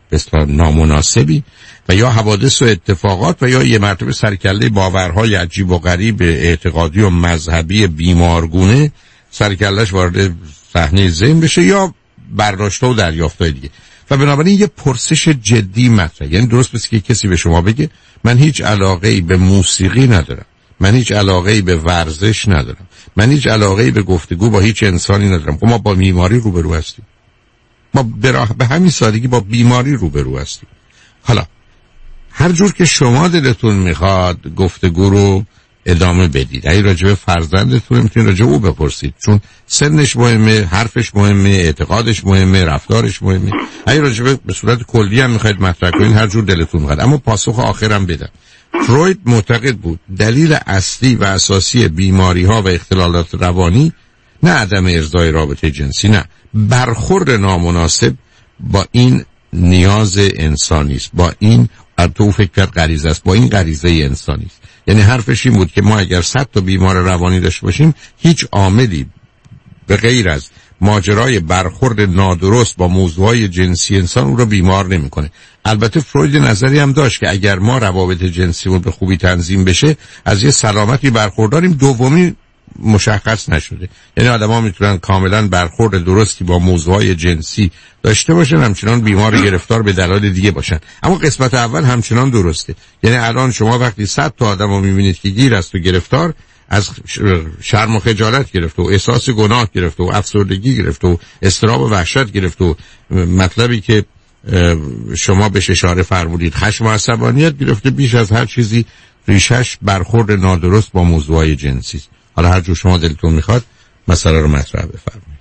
نامناسبی، و یا حوادث و اتفاقات، و یا یه مرتبه سرکله باورهای عجیب و غریب اعتقادی و مذهبی بیمارگونه سرکلش وارد صحنه ذهن بشه، یا برداشته و دریافتای دیگه. و بنابراین یه پرسش جدی مطرحه. یعنی درست بسید که کسی به شما بگه من هیچ علاقه‌ای به موسیقی ندارم، من هیچ علاقه‌ای به ورزش ندارم، من هیچ علاقه‌ای به گفتگو با هیچ انسانی ندارم. خب ما با بیماری روبرو هستیم. ما به همین سادگی با بیماری روبرو هستیم. حالا هر جور که شما دلتون میخواد گفتگو رو ادامه بدید. اگه راجع به فرزندتون میتونید راجع او بپرسید، چون سنش مهمه، حرفش مهمه، اعتقادش مهمه، رفتارش مهمه. اگه راجع به به صورت کلی هم میخواید مطرح کنید، هر جور دلتون میخواد. اما پاسخ آخرم بدم. فروید معتقد بود دلیل اصلی و اساسی بیماری ها و اختلالات روانی نه عدم ارضای رابطه جنسی، نه، برخورد نامناسب با این نیاز انسانی است، با این تو فکر کرد غریزه است، با این غریزه انسانی است. یعنی حرفش این بود که ما اگر صد تا بیمار روانی داشته باشیم، هیچ عاملی به غیر از ماجرای برخورد نادرست با موضوعات جنسی انسان اون رو بیمار نمیکنه. البته فروید نظری هم داشت که اگر ما روابط جنسیمون به خوبی تنظیم بشه، از یه سلامتی برخورداریم. دومی مشخص نشده. یعنی آدم‌ها میتونن کاملا برخورد درستی با موضوعات جنسی داشته باشن، همچنان بیمار گرفتار به دلایل دیگه باشن. اما قسمت اول همچنان درسته. یعنی الان شما وقتی صد تا آدمو میبینید که گیر است و گرفتار، از شرم و خجالت گرفته و احساس گناه گرفته و افسردگی گرفته و اضطراب و وحشت گرفته و مطلبی که شما بهش اشاره فرمودید خشم و عصبانیت گرفته، بیش از هر چیزی ریشش برخورد نادرست با موضوعات جنسی است. حالا هر جور شما دلتون میخواد مسئله رو مطرح بفرمایید.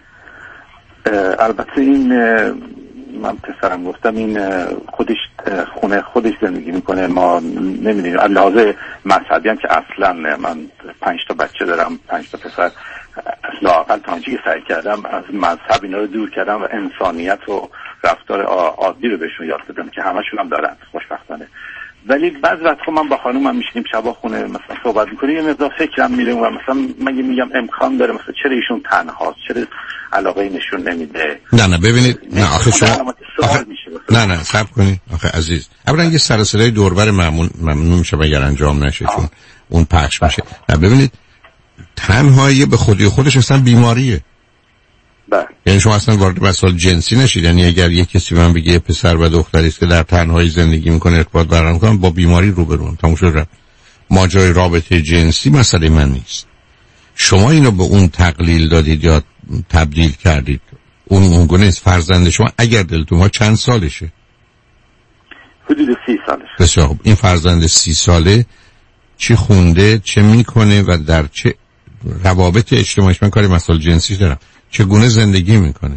البته این من پسرم گفتم این خودش خونه خودش زندگی میکنه، ما نمیدونیم. لحاظ مذهبی هم که اصلا من پنج تا بچه دارم، پنج تا پسر، لااقل تا اونجایی که سعی کردم از مذهب اینا رو دور کردم و انسانیت و رفتار عادی رو بهشون یاد بدم که همشون هم دارن خوشبختانه. ولی بعض وقتا من با خانومم میشینیم شبا خونه مثلا صحبت میکنیم، یه مقدار فکرم میره و مثلا من میگم امکان داره مثلا چرا ایشون تنهاست، چرا علاقه نشون نمیده. نه نه ببینید، نه آخه شما آخه... نه نه صبر کنید آخه عزیز، اولا یه سر و صدای دوربر ممنون ممنون میشه اگر انجام نشه، چون اون پخش میشه. نه ببینید، تنهایی به خودی خودش اصلا بیماریه. بله. یعنی شما اصلا وارد مسائل جنسی نشید؟ یعنی اگر یک کسی من بگه پسر و دختری است که در تنهایی زندگی میکنه ارتباط برقرار میکنن با بیماری روبرون، تموم شد. ماجرای رابطه جنسی مسئله من نیست. شما اینو به اون تقلیل دادید یا تبدیل کردید. اون اون گونه است. فرزند شما اگر دلتون ما چند سالشه؟ حدود سی سالشه. بسیار خوب. این فرزند سی ساله چی خونده، چه میکنه و در چه روابط اجتماعیش، من کاری مسائل جنسی دارم، چگونه زندگی میکنه؟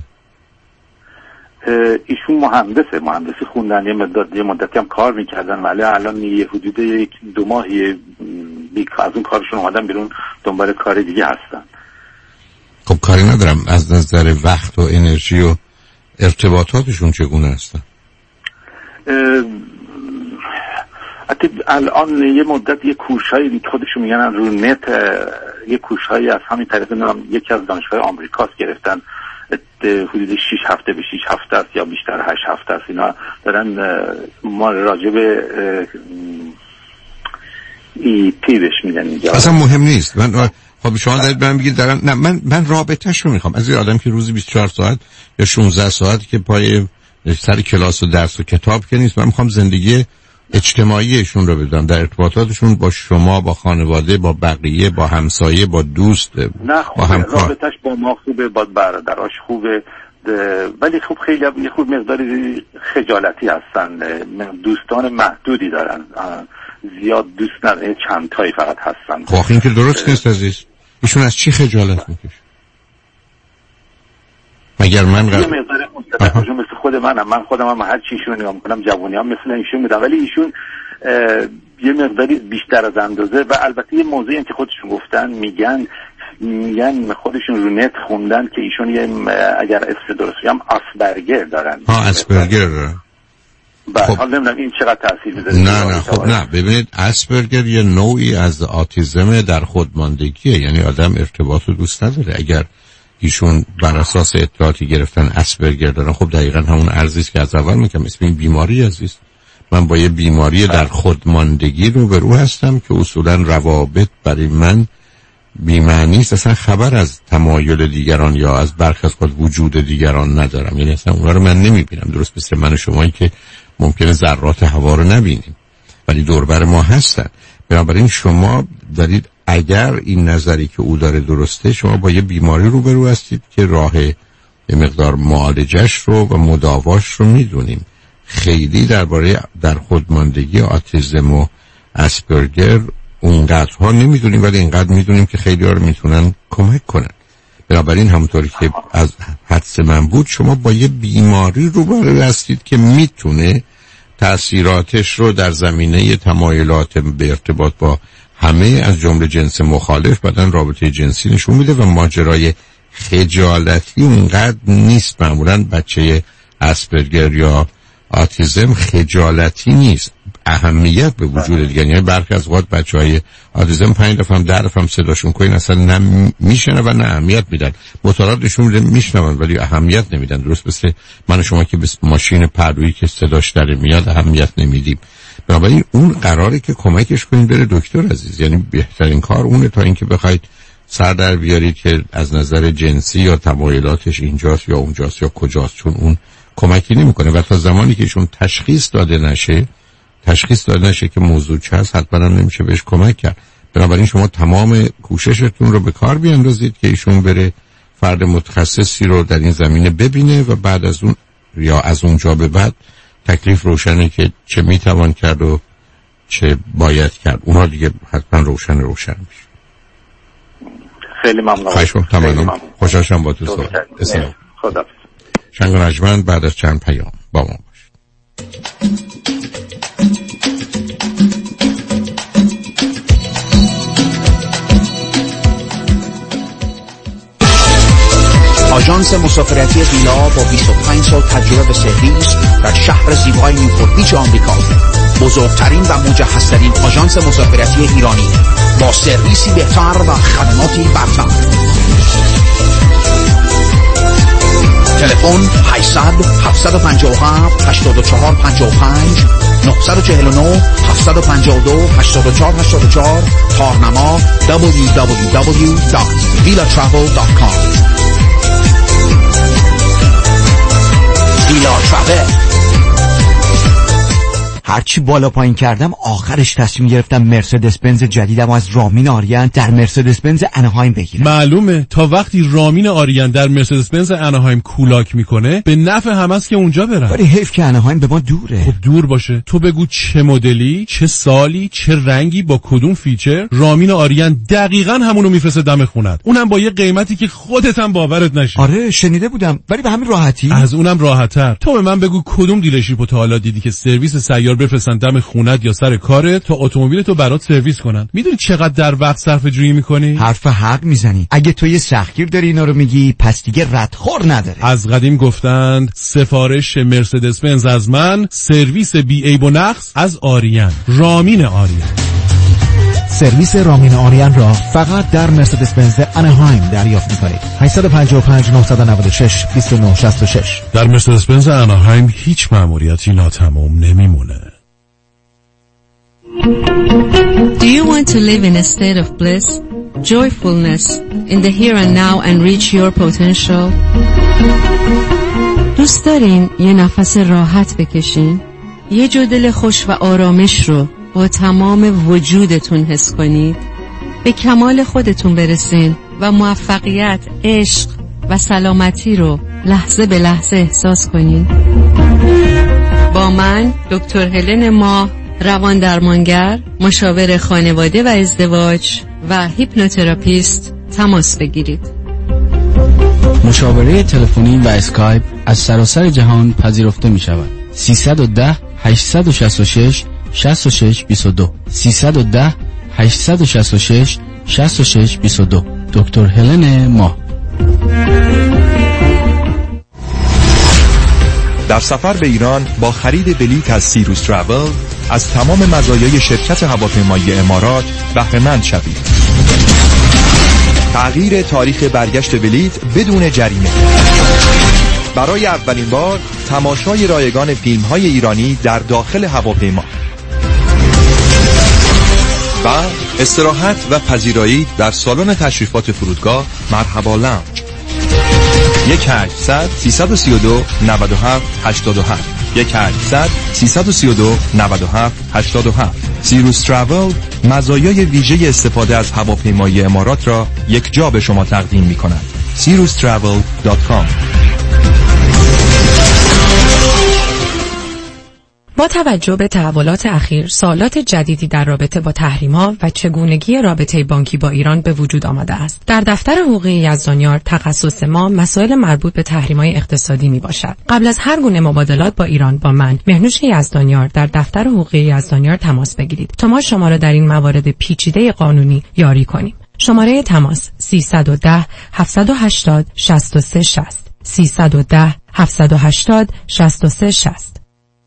ایشون مهندسه، مهندسی خوندن، یه مدت یه مدتی هم کار میکردن ولی الان یه حدود یک دو ماهی از اون کارشون اومدن بیرون، دنبال کار دیگه هستن. خب کاری ندارم، از نظر وقت و انرژی و ارتباطاتشون چگونه هستن؟ حتی الان یه مدت یه کورسای خودشون میگن رو نت، یه کورسایی از همین طریق نام یکی از دانشگاه آمریکاست گرفتن، حدود شش هفته به شش هفته است یا بیشتر هشت هفته است، اینا دارن ما راجع به ای پی بهش میگن اینجا. اصلا مهم نیست. من خب شما دارید من بگید دارم، نه من من رابطه‌ش رو میخوام از این آدم که روزی بیست و چهار ساعت یا شانزده ساعت که پای سر کلاس و درس و کتاب که نیست، من میخوام زندگی اجتماعیشون رو بدونم، در ارتباطاتشون با شما، با خانواده، با بقیه، با همسایه، با دوست، نه با همکار. رابطش با ما خوبه، با برادراش خوبه، ولی خب خیلی یه خود مقداری خجالتی هستن، دوستان محدودی دارن، زیاد دوست ندارن، چند تایی فقط هستن. خب این که درست نیست عزیز. ایشون از چی خجالت میکشه؟ مگر من قرار یه مقدار مستقیمشون مثل خود منم، من خودم هم هر چی ایشون نگاه میکنم جوانی هم مثل ایشون میدم، ولی ایشون یه مقداری بیشتر از اندازه. و البته یه موضوعی هم که خودشون گفتن، میگن میگن خودشون رو نت خوندن که ایشون یه اگر اسم درست بگم اسپرگر دارن. ها اسپرگر دارن. خب حالا نمیدونم این چقدر تاثیر میذاره. نه نه خب نه ببینید، اسپرگر یه نوعی از آتیزم در خودماندگیه، یعنی آدم ارتباط رو دوست نداره. اگر ایشون بر اساس اطلاعاتی گرفتن اسپرگر دارن، خب دقیقاً همون ارزی است که از اول میگم، اسم این بیماری عزیز. من با یه بیماری در خودماندگی رو به رو هستم که اصولاً روابط برای من بی‌معنی است، اصلا خبر از تمایل دیگران یا از برخی از خود وجود دیگران ندارم، یعنی اصلا اونها رو من نمیبینم. درست مثل من و شمایی که ممکنه ذرات هوا رو نبینیم ولی دوربر ما هستن. بنابراین شما دارید، اگر این نظری که او داره درسته، شما با یه بیماری روبرو هستید که راه یه مقدار معالجش رو و مداواش رو میدونیم. خیلی درباره در خودماندگی اتیسم و اسپرگر اونقدرها نمیدونیم، ولی اینقدر میدونیم که خیلی ها رو میتونن کمک کنن. بنابراین همونطوری که از حدس من بود، شما با یه بیماری روبرو هستید که میتونه تأثیراتش رو در زمینه تمایلات به ارتباط با همه از جمله جنس مخالف بدن رابطه جنسی نشون میده و ماجرای خجالتی اونقدر نیست. معمولا بچه اسپرگر یا آتیزم خجالتی نیست، اهمیت به وجود دیگه. یعنی برخی از اوقات بچهای آتیزم پنج دفعه هم ده دفعه هم صداشون کنین اصلا نه میشنه و نه اهمیت میدن. مطالعات نشون میده میشنون ولی اهمیت نمیدن. درست مثل من و شما که به ماشین پهلویی که صداش در میاد اهمیت نمیدیم. بنابراین اون قراره که کمکش کنید بره دکتر عزیز. یعنی بهترین کار اونه تا اینکه بخواید سر در بیارید که از نظر جنسی یا تمایلاتش اینجاست یا اونجاست یا کجاست، چون اون کمکی نمیکنه و تا زمانی که ایشون تشخیص داده نشه تشخیص داده نشه که موضوع چه هست، حتما هم نمیشه بهش کمک کرد. بنابراین شما تمام کوششتون رو به کار بیاندازید که ایشون بره فرد متخصصی رو در این زمینه ببینه و بعد از اون یا از اونجا به بعد تکلیف روشنه که چه میتوان کرد و چه باید کرد. اونها دیگه حتما روشن روشن میشه. خیلی ممنون. خواهش می‌کنم. خوشحالم با تو صحبت کردم. خدا شنگ و نجمن بعد از چند پیام با ما باش. آژانس مسافرتی ویلا با بیست و پنج سال تجربه سرویس در شهر زیبای نیوپورت بیچ آمریکا، بزرگترین و مجهزترین آژانس مسافرتی ایرانی با سرویسی بهتر و خدماتی برتر. تلفن هشتصد هفتصد و پنجاه و هفت هشتاد و چهار پنجاه و پنج نه چهار نه هفتصد و پنجاه و دو هشتاد و چهار هشتاد و چهار. تارنما دبلیو دبلیو دبلیو دات ویلا ترافل دات کام. نحوه. هرچی بالا پایین کردم آخرش تصمیم گرفتم مرسدس بنز جدیدم از رامین آریان در مرسدس بنز اناهایم بگیرم. معلومه تا وقتی رامین آریان در مرسدس بنز اناهایم کولاک میکنه به نفع هم است که اونجا برن. ولی حیف که اناهایم به ما دوره. خب دور باشه تو بگو چه مدلی، چه سالی، چه رنگی، با کدوم فیچر. رامین آریان دقیقاً همونو میفرسته دم خونت، اونم با یه قیمتی که خودت هم باورت نشه. آره شنیده بودم ولی به همین راحتی. از اونم راحت‌تر. تو به من بگو کدوم دیلرشیپو تا حالا دیدی که سرویس سیار بفرستن دم خونت یا سر کارت تا اتومبیل تو برات سرویس کنن؟ میدونی چقدر در وقت صرفه جویی میکنی؟ حرف حق میزنی. اگه تو یه سختگیر داری اینا رو میگی پس دیگه ردخور نداره. از قدیم گفتند سفارش مرسدس بنز از من، سرویس بی عیب و نقص از آریان. رامین آریان. سرویس رامین آریان را فقط در مرسدس بنز اناهایم دریافت می‌کنید. هشت پنج پنج نه نه شش دو نه شش شش. در مرسدس بنز اناهایم هیچ مأموریتی ناتمام نمیمونه. Do you want to live in a state of bliss, joyfulness, in the here and now and reach your potential? دوست دارین یه نفس راحت بکشین؟ یه جو دل خوش و آرامش رو با تمام وجودتون حس کنید؟ به کمال خودتون برسین و موفقیت، عشق و سلامتی رو لحظه به لحظه احساس کنین؟ با من دکتر هلن ماه، روان درمانگر، مشاور خانواده و ازدواج و هیپنوتراپیست تماس بگیرید. مشاوره تلفنی و اسکایپ از سراسر جهان پذیرفته می شود. سیصد و ده هشتصد و شصت و شش شصت و شش بیست و دو سیصد و ده هشتصد و شصت و شش شصت و شش بیست و دو. دکتر هلن ماه. در سفر به ایران با خرید بلیط از سیروس تراول از تمام مزایای شرکت هواپیمایی امارات بهره مند شوید. تغییر تاریخ برگشت بلیط بدون جریمه. برای اولین بار تماشای رایگان فیلم‌های ایرانی در داخل هواپیما و استراحت و پذیرایی در سالن تشریفات فرودگاه مرحبا لانج. یک هشتصد سیصد و سی و دو نود و هفت هشتاد و هفت یک هشتصد سیصد و سی و دو نود و هفت هشتاد و هفت. سیروس تراول مزایای ویژه استفاده از هواپیمایی امارات را یک جا به شما تقدیم می کند. سیروس تراول دات کام. با توجه به تحولات اخیر، سوالات جدیدی در رابطه با تحریم‌ها و چگونگی رابطه بانکی با ایران به وجود آمده است. در دفتر حقوقی یزدانیار تخصص ما مسائل مربوط به تحریم‌های اقتصادی میباشد. قبل از هر گونه مبادلات با ایران با من، مهنوش یزدانیار، در دفتر حقوقی یزدانیار تماس بگیرید تا ما شما را در این موارد پیچیده قانونی یاری کنیم. شماره تماس سیصد و ده هفتصد و هشتاد شصت و سه شصت سیصد و ده هفتصد و هشتاد شصت و سه شصت.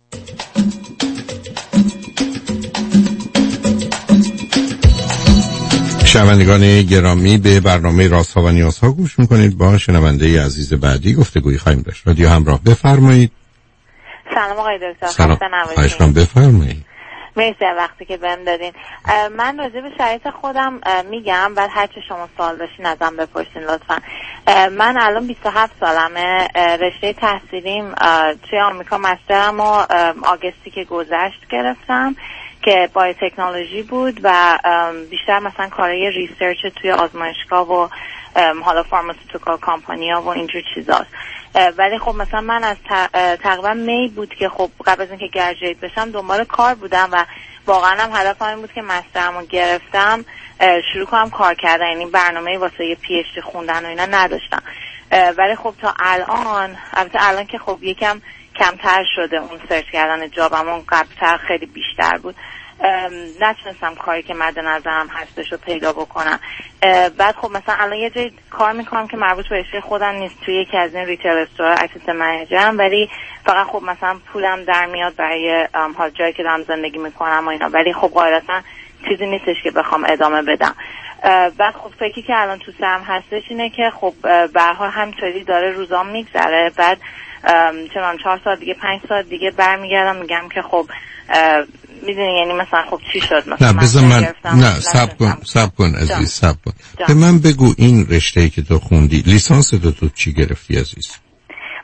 شنوندگان گرامی، به برنامه رازها و نیازها گوش میکنید. با شنونده عزیز بعدی گفتگوی خواهیم داشت. رادیو همراه، بفرمایید. سلام آقای دکتر. سلام. خواهشم بفرمایید. مرسی وقتی که بهم دادین. من راجع به شرایط خودم میگم، بعد هر چه شما سوال داشتین ازم بپرسین لطفا. من الان بیست و هفت سالمه. رشته تحصیلیم توی آمریکا مسترم و آگستی که گذشت گرفتم که بای تکنولوژی بود و بیشتر مثلا کارهای ریسرچ توی آزمایشگاه و حالا فارماسیوتیکال کامپانی‌ها و اینجور چیزاست. ولی خب مثلا من از تقریبا می بود که خب قبل از اینکه گریجویت بشم دنبال کار بودم و واقعا هم هدفم این بود که مسترمو گرفتم شروع کنم کار کردن، یعنی برنامه واسه یه پی اچ دی خوندن و اینا نداشتم. ولی خب تا الان، البته الان که خب یکم کمتر شده اون سرچ کردن جابم، اون قبلتر خیلی بیشتر بود، نتونستم کاری که مد نظرم هستش رو پیدا بکنم. بعد خب مثلا الان یه جای کار میکنم که مربوط به رشته خودم نیست، توی یکی از این ریتیل استور اسیست منیجرم، ولی فقط خب مثلا پولم در میاد برای حال جایی که دارم زندگی میکنم و اینا، ولی خب قاعدتا چیزی نیستش که بخوام ادامه بدم. بعد خب فکری که الان تو سرم هستش اینه که خب به هر حال همینطوری داره روزام میگذره، بعد چون چهار سال دیگه پنج سال دیگه برمیگردم میگم که خب میدونی یعنی مثلا خب چی شد مثلا. نه بذار من نه صبر کن صبر کن عزیز صبر کن. به من بگو این رشته‌ای که تو خوندی لیسانس تو تو چی گرفتی عزیز؟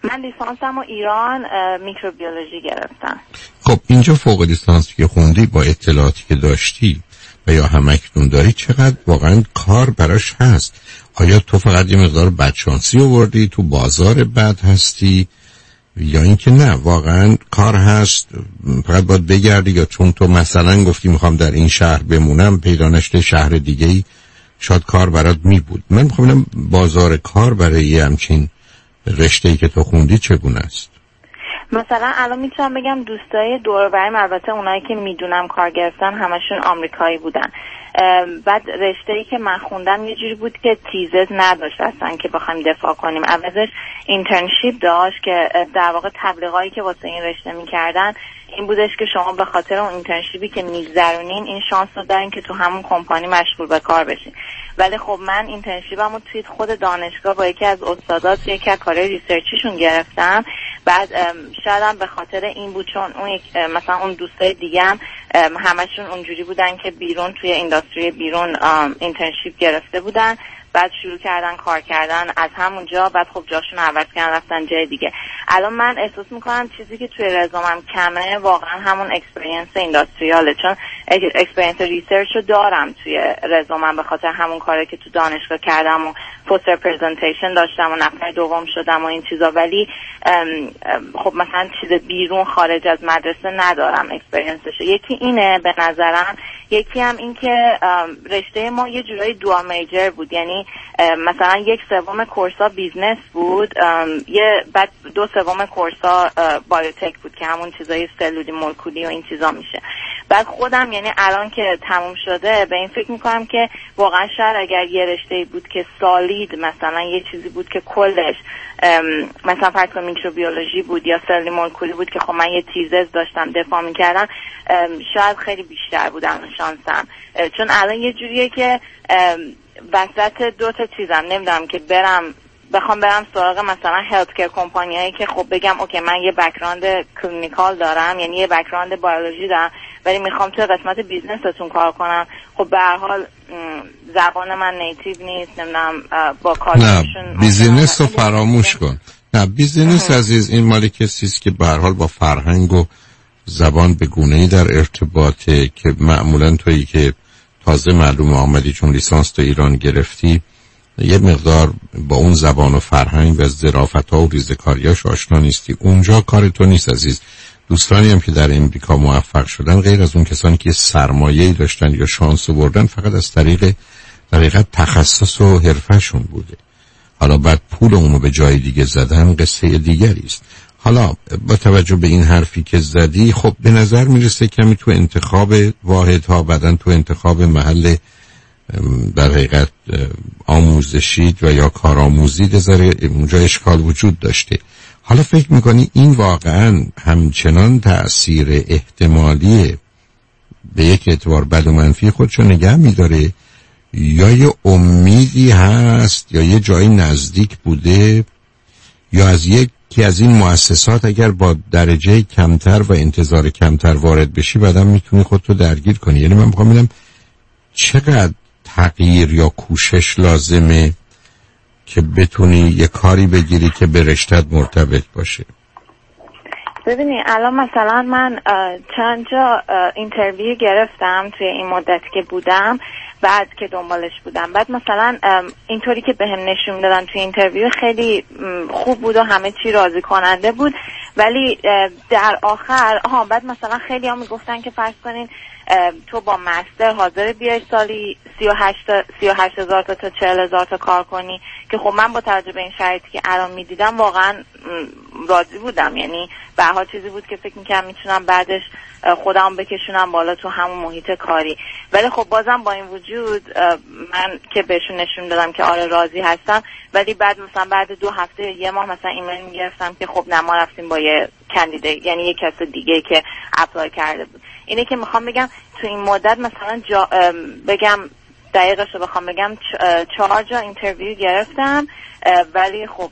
من لیسانسم و ایران میکروبیولوژی گرفتم. خب اینجا فوق لیسانس که خوندی با اطلاعاتی که داشتی و یا همکنون داری چقدر واقعا کار براش هست؟ آیا تو فقط یه مقدار بدشانسی آوردی تو بازار بد هستی یا اینکه نه واقعا کار هست فقط باید بگردی، یا چون تو مثلا گفتی میخوام در این شهر بمونم پیدا نشده شهر دیگه‌ای شاید کار برات می بود؟ من میخوام ببینم بازار کار برای یه همچین رشته‌ای که تو خوندی چگونه است؟ مثلا الان میتونم بگم دوستای دور و برم، البته اونایی که میدونم کار گرفتن همشون آمریکایی بودن. بعد رشته‌ای که من خوندم یه جوری بود که تیزز نداشت اصلا که بخوایم دفاع کنیم، عوضش اینترنشیپ داشت که در واقع تبلیغایی که واسه این رشته میکردن این بودش که شما به خاطر اون اینترنشیپی که میگذرونین این شانس رو دارین که تو همون کمپانی مشغول به کار بشین. ولی خب من اینترنشیپمو توی خود دانشگاه با یکی از استادات یکی از کارهای ریسرچیشون گرفتم. بعد شاید هم به خاطر این بود چون اون یک مثلا اون دوستای دیگه هم همشون اونجوری بودن که بیرون توی اینداستری بیرون اینترنشیپ گرفته بودن، بعد شروع کردن کار کردن از همونجا، بعد خب جاشون عوض کردن رفتن جای دیگه. الان من احساس میکنم چیزی که توی رزومم کمه واقعا همون اکسپریانس اینداستریاله، چون اکسپریانس ریسرچ رو دارم توی رزومم به خاطر همون کاری که تو دانشگاه کردم و پوستر پرزنتیشن داشتم و نفر دوم شدم و این چیزا، ولی خب مثلا چیز بیرون خارج از مدرسه ندارم اکسپریانسش. یکی اینه به نظرم، یکی هم این که رشته ما یه جورایی دوال میجر بود، یعنی مثلا یک سوم کورسا بیزنس بود، یه بعد دو سوم کورسا بایوتک بود که همون چیزای سلولی مولکولی و این چیزا میشه. بعد خودم یعنی الان که تموم شده به این فکر میکنم که واقعا شاید اگر یه رشته بود که سالید مثلا یه چیزی بود که کلش مثلا فرض کن میکروبیولوژی بود یا سلولی مولکولی بود که خب من یه تیزز داشتم دفاع میکردم، شاید خیلی بیشتر بودم شانسم. چون الان یه جوریه که وسط دو تا چیزم نمیدونم که برم بخوام برم سراغ مثلا هلت کیر کمپانی هایی که خب بگم اوکی من یه بک‌گراند کلینیکال دارم، یعنی یه بک‌گراند بیولوژی دارم ولی میخوام توی قسمت بیزنستون کار کنم، خب به هر حال زبان من نیتیو نیست، نمیدونم با کارشون نه بیزنس رو فراموش کن. نه بیزنس عزیز این مالی کسیست که به هر حال با فرهنگ و زبان به گونه‌ای در ارتباطه که معمولا تویی که تازه معلوم آمدی چون لیسانس تو ایران گرفتی یه مقدار با اون زبان و فرهنگ و ظرافت‌ها و ریزکاریاش آشنا نیستی. اونجا کار تو نیست عزیز. دوستانی هم که در امریکا موفق شدن غیر از اون کسانی که سرمایه‌ای داشتن یا شانس آوردن فقط از طریق در حقیقت تخصص و حرفه‌شون بوده. حالا بعد پول اونو به جای دیگه زدن قصه دیگری است. حالا با توجه به این حرفی که زدی خب به نظر میرسه کمی تو انتخاب واحدها بعدن تو انتخاب محل در حقیقت آموزشی و یا کارآموزی داره اونجا اشکال وجود داشته. حالا فکر میکنی این واقعا همچنان تأثیر احتمالی به یک اعتبار بد و منفی خودشو نگه میداره یا یه امیدی هست یا یه جایی نزدیک بوده یا از یک که از این مؤسسات اگر با درجه کمتر و انتظار کمتر وارد بشی بعدم میتونی خودتو درگیر کنی؟ یعنی من میخوام ببینم چقدر تغییر یا کوشش لازمه که بتونی یه کاری بگیری که به رشتت مرتبط باشه. ببینی الان مثلا من چند جا اینترویو گرفتم توی این مدتی که بودم، بعد که دنبالش بودم، بعد مثلا اینطوری که بهم نشون دادن توی اینترویو خیلی خوب بود و همه چی راضی کننده بود، ولی در آخر ها بعد مثلا خیلی هم میگفتن که فرض کنین تو با مستر حاضر بیای سالی سی و هشت هزار تا تا چهل هزار تا کار کنی، که خب من با توجه به این شرایطی که الان میدیدم واقعا راضی بودم، یعنی به هر حال چیزی بود که فکر میکنم میتونم بعدش خودم بکشونم بالا تو همون محیط کاری. ولی خب بازم با این وجود من که بهشون نشون دادم که آره راضی هستم، ولی بعد مثلا بعد دو هفته یه ماه مثلا ایمیل میگرفتم که خب نه ما رفتیم با یه کاندیدیت، یعنی یه کس دیگه که اپلای کرده بود. اینه که میخوام بگم تو این مدت مثلا جا بگم دقیقش رو بخوام بگم چهار جا اینترویو گرفتم ولی خب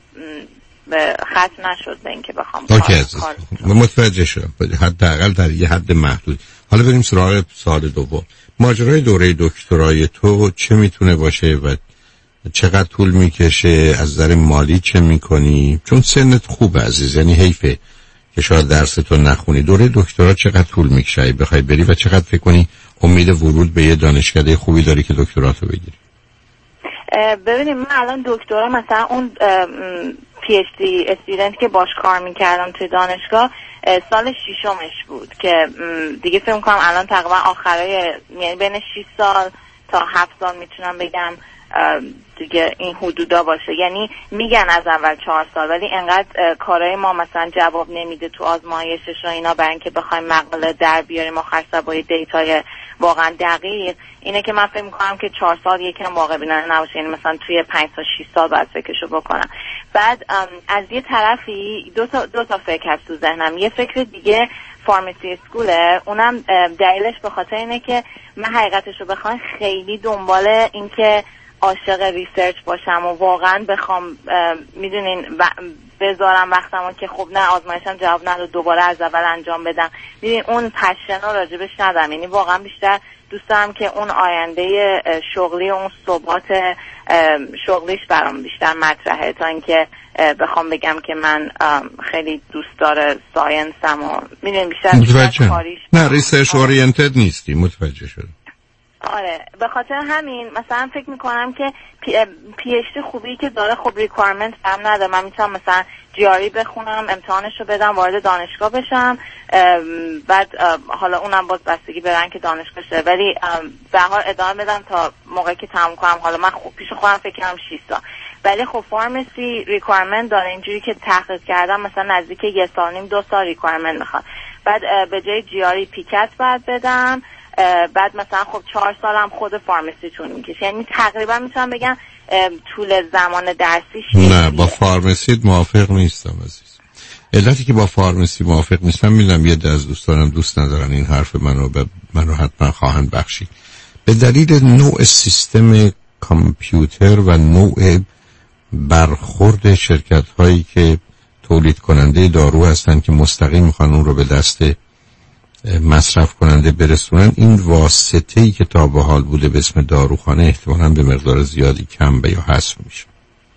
ختم نشد به این که بخوام کار متوجه شدم، حداقل در یه حد محدود. حالا بریم سراغ سال دوم. ماجرای دوره دکترای تو چه میتونه باشه و چقدر طول میکشه، از نظر مالی چه میکنی؟ چون سنت خوب عزیز، یعنی حیفه که شاید درستو نخونی. دوره دکترا چقدر طول میکشه بخوای بری و چقدر فکر کنی امید ورود به یه دانشکده خوبی داری که دکتراتو بگیری؟ ببینیم من الان دکترا مثلا اون پی اچ دی استودنت که باش کار میکردم توی دانشگاه سال ششمش بود که دیگه فکر میکنم الان تقریبا آخرای، یعنی بین شش سال تا هفت سال میتونم بگم دیگه این حدودا باشه. یعنی میگن از اول چهار سال، ولی انقدر کارهای ما مثلا جواب نمیده تو آزمایشش و اینا برای اینکه بخوایم مقاله در بیاریم آخر سر با دیتای واقعا دقیق، اینه که من فکر میکنم که چهار سال یکم واقع بینانه نباشه، یعنی مثلا توی پنج تا شش سال بعد فکرشو بکنم. بعد از یه طرفی دو تا دو تا فکر هست تو ذهنم. یه فکر دیگه فارمسی اسکوله، اونم دلیلش به خاطر اینه که من حقیقتشو بخوام خیلی دنبال این که عاشق ریسرچ باشم و واقعا بخوام میدونین بذارم وقتمو که خب نه آزمایشم جواب نداد دوباره از اول انجام بدم. میدونین اون پشن رو راجبش ندارم، یعنی واقعا بیشتر دوست دارم که اون آینده شغلی و اون ثبات شغلیش برام بیشتر مطرحه تا اینکه بخوام بگم که من خیلی دوست داره ساینسم و میدونین بیشتر, بیشتر کاریش. نه ریسرچ اورینتد نیستی، متوجه شدم. آره به خاطر همین مثلا فکر میکنم که پی, پی اچ دی خوبی که داره خب ریکوایرمنت هم نداره. من میتونم مثلا جی آر ای بخونم، امتحانشو بدم، وارد دانشگاه بشم، بعد حالا اونم باز بستگی به رنگ دانشگاه شه، ولی به هر حال ادامه بدم تا موقعی که تموم کنم. حالا من خوب پیش خودم فکر کنم شش سال، ولی خب فارمسی ریکوایرمنت داره. اینجوری که تحقیق کردم مثلا نزدیک یه سال نیم دو سال ریکوایرمنت میخواد. بعد به جای جی آر ای پیکت بعد بدم، بعد مثلا خب چهار سالم خود فارمسی تون میکشه. یعنی تقریبا میتونم بگم طول زمان درسیش. نه با فارمسی موافق نیستم عزیز. علتی که با فارمسی موافق نیستم میدونم یه از دوستانم دوست ندارن این حرف منو به منو حتما خواهند بخشید، به دلیل نوع سیستم کامپیوتر و نوع برخورد شرکت هایی که تولید کننده دارو هستن که مستقیم میخوان اون رو به دست مصرف کننده برسونن. این واسطه‌ای که تا به حال بوده به اسم داروخانه احتمالاً به مقدار زیادی کم به یا حذف میشه،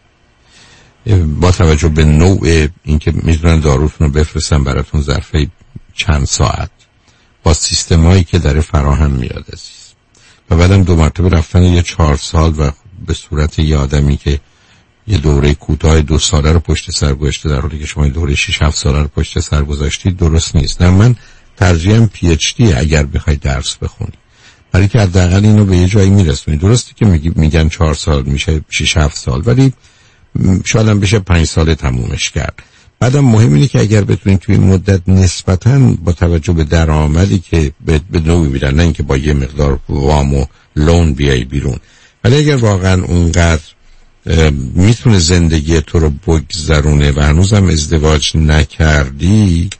با توجه به نوع اینکه میدونن داروتون رو بفرستن براتون ظرف چند ساعت با سیستمایی که داره فراهم میاد عزیز. و بعدم دو مرتبه رفتن یه چهار سال و به صورت یه آدمی که یه دوره کوتاه دو ساله رو پشت سر گذاشته در حالی که شما دوره شش هفت ساله رو پشت سر گذاشتید درست نیست. نه من ترجیحاً پی اچ دی اگر بخوای درس بخونی، برای که حداقل اینو به یه جایی میرسونی. درسته که میگی میگن چهار سال میشه شش هفت سال، ولی شاید هم بشه پنج سال تمومش کرد. بعدم مهم اینه که اگر بتونید توی این مدت نسبتاً با توجه به درآمدی که به نوعی میدن، نه اینکه با یه مقدار وام و لون بیای بیرون، ولی اگر واقعاً اونقدر میتونه زندگی تو رو بگذرونه و هنوزم ازدواج نکردی،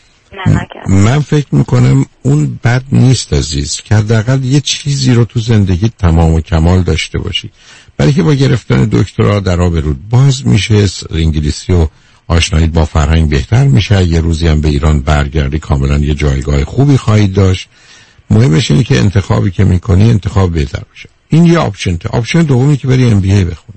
من فکر میکنم اون بد نیست عزیز که حداقل یه چیزی رو تو زندگی تمام و کمال داشته باشی. برای که با گرفتن دکترا در آب رود باز میشه، انگلیسی و آشنایی با فرهنگ بهتر میشه، یه روزی هم به ایران برگردی کاملا یه جایگاه خوبی خواهید داشت. مهمش اینه که انتخابی که میکنی انتخاب بهتر باشه. این یه آپشن ته. آپشن دومی که بری ام بی ای بخونی،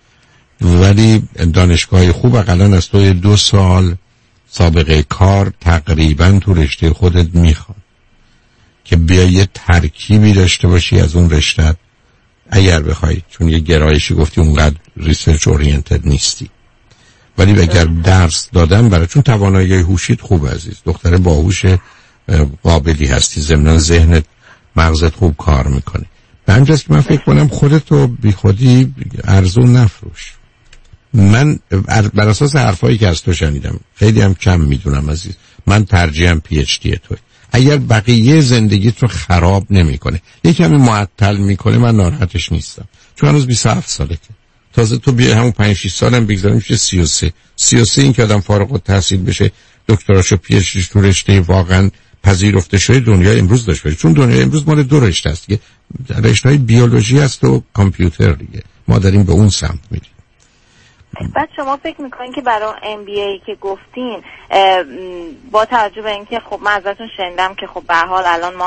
ولی دانشگاه خوب اقلا از تو دو سال سابقه کار تقریبا تو رشته خودت میخواد که بیا یه ترکیبی داشته باشی از اون رشته اگر بخوای، چون یه گرایشی گفتی اونقدر ریسرچ اورینتد نیستی، ولی اگر درس دادن برای، چون توانایی هوشیت خوب عزیز، دختر باهوش قابلی هستی، ضمن ذهنت مغزت خوب کار میکنه، به همجاست که من فکر کنم خودتو بی خودی ارزون نفروش. من بر اساس حرفایی که از تو شنیدم خیلی هم کم میدونم عزیز، من ترجیحاً پی اچ دی توی. اگر بقیه زندگیت رو خراب نمیکنه، یک کمی معطل میکنه، من ناراحتش نیستم، چون هنوز بیست و هفت ساله که تازه تو بیا همون پنج شش سالم بگذاریم میشه سی و سه سی و سه این که آدم فارغ التحصیل بشه، دکتراشو پی اچ دی تو رشته واقعا پذیرفته شده دنیای امروز داشت باشه. چون دنیای امروز مال دو رشته است دیگه، رشته‌های بیولوژی است و کامپیوتر دیگه، ما داریم به اون سمت میریم. بعد شما فکر میکنین که برای ام بی ای که گفتین با توجه به اینکه خب من ازتون شنیدم که خب به هر حال الان ما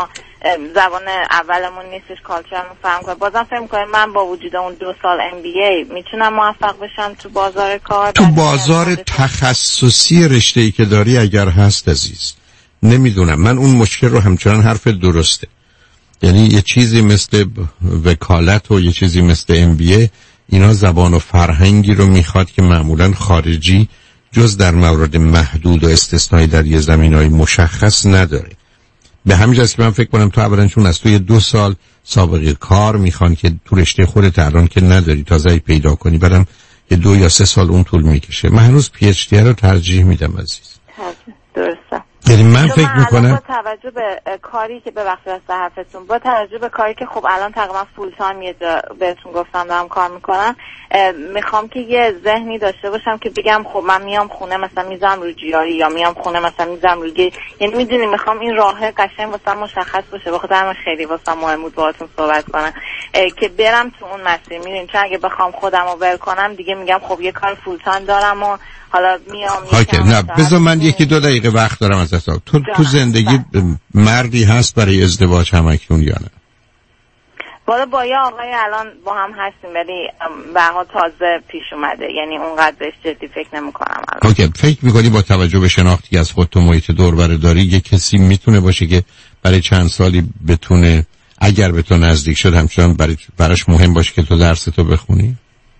زبان اولمون نیستش، کالچرمون فهم کنه. بازم فکر می‌کنم من با وجود اون دو سال ام بی ای میتونم موفق بشم تو بازار کار. تو بازار تخصصی رشته‌ای که داری اگر هست عزیز، نمیدونم، من اون مشکل رو همچنان حرف درسته. یعنی یه چیزی مثل وکالت و یه چیزی مثل ام بی ای، اینا زبان و فرهنگی رو میخواد که معمولاً خارجی جز در موارد محدود و استثنایی در یه زمینهای مشخص نداره. به همین جاست که من فکر کنم تو اولا چون از توی دو سال سابقه کار میخوان که تو رشته خودت الان که نداری تازه پیدا کنی، بعدم یه دو یا سه سال اون طول میکشه. من هنوز پی اچ دی رو ترجیح میدم عزیز. درسته. یعنی من فکر میکنم با توجه به کاری که به وقت از حرفتون، با توجه به کاری که خب الان تقریبا فول تایم یه جا بهتون گفتم دارم کار میکنم، میخوام که یه ذهنی داشته باشم که بگم خب من میام خونه مثلا میذارم رو جیاری یا میام خونه مثلا میذارم رو گی، یعنی میدونی میخوام این راه قشنگ واسم مشخص باشه. بخاطر من خیلی واسم مهم بود باهاتون صحبت کنم که برم تو اون مسیر. میدونین چون اگه بخوام خودم رو ول کنم دیگه میگم خب یه کار فول تایم دارم و حالا میام میام نه بذار من یکی دو دقیقه وقت دارم از تو. تو زندگی مردی هست برای ازدواج هم اکنون یا نه؟ والا با یه آقای الان با هم هستیم ولی بها تازه پیش اومده، یعنی اونقدر بهش جدی فکر نمی کنم الان. اوکی، فکر میکنی با توجه به شناختی از خود تو محیط دور بر داری یه کسی میتونه باشه که برای چند سالی بتونه اگر به تو نزدیک شد همچنان برای براش مهم باشه که تو درس تو بخونی؟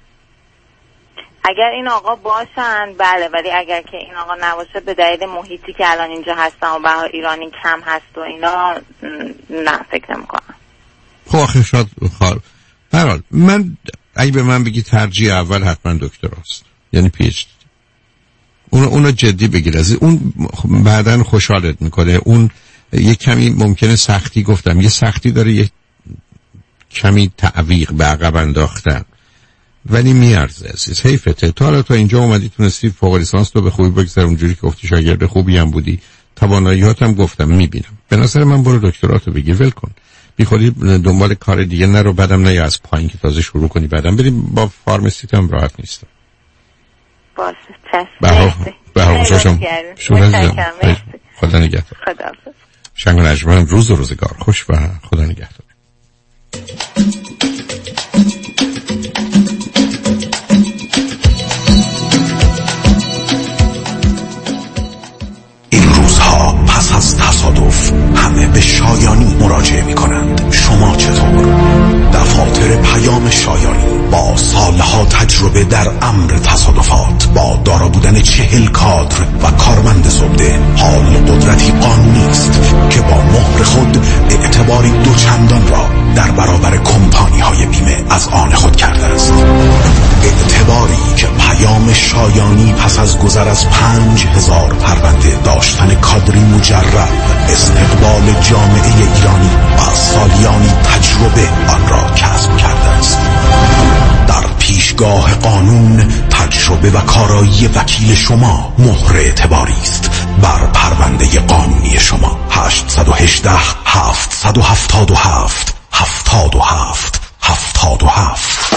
اگر این آقا باشن بله، ولی اگر که این آقا نباشه به دلیل محیطی که الان اینجا هستم و بها ایرانی کم هست و اینا نه فکر نمی کنم. خب آخه شاید خال برحال من اگه به من بگی ترجیح اول حتما دکتراست، یعنی پی اچ دی. اون اونو جدی بگیر، از اون بعدن خوشحالت میکنه. اون یه کمی ممکنه سختی، گفتم یه سختی داره، یه کمی تعویق به عقب انداختن، ولی میارزه عزیز. حیفته تا حالا تا اینجا اومدی تونستی فوق لیسانس تو به خوبی بگذر، اونجوری که گفتی شاگرد خوبی هم بودی، تواناییات هم گفتم میبینم. به نظر من برو دکتراتو بگیر، ول کن، بی خودی دنبال کار دیگه نرو، بعدم نه از پایین که تازه شروع کنی بعدم بریم با فارماسیت هم راحت نیست. باشه چشم. به هر خوشم شما خدا نگهدار. خدا شنگ و نجمن روز و روزگار خوش و خدا نگهدار. این روزها پس از تصادف همه به شایانی مراجعه می کنند. شما چطور؟ دفاتر پیام شایانی با سالها تجربه در امر تصادفات، با دارا بودن چهل کادر و کارمند زبده، حال قدرتی قانونی است که با مهر خود اعتباری دوچندان را در برابر کمپانی های بیمه از آن خود کرده است. اعتباری که پیام شایانی پس از گذر از پنج هزار پرونده، داشتن کادری مجرب، استقبال جامعه ایرانی و سالیانی تجربه آن را کسب کرده است. در پیشگاه قانون تجربه و کارایی وکیل شما مهر اعتباری است بر پرونده قانونی شما. هشت یک هشت هفت هفت هفت هفتاد و هفت هفتاد و هفت.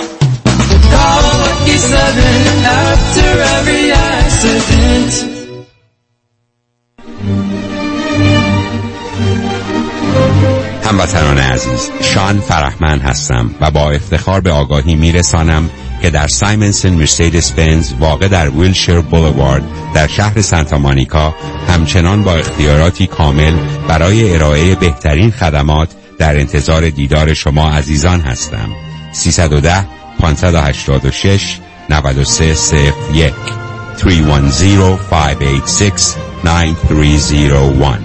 هموطنان عزیز، شان فرحمند هستم و با افتخار به آگاهی میرسانم که در سایمنسن مرسیدس بنز واقع در ویلشیر بولوارد در شهر سانتا مونیکا همچنان با اختیاراتی کامل برای ارائه بهترین خدمات در انتظار دیدار شما عزیزان هستم. سیصد و ده پانصد و هشتاد و شش نود و سه صفر یک سه یک صفر پنج هشت شش نه سه صفر یک.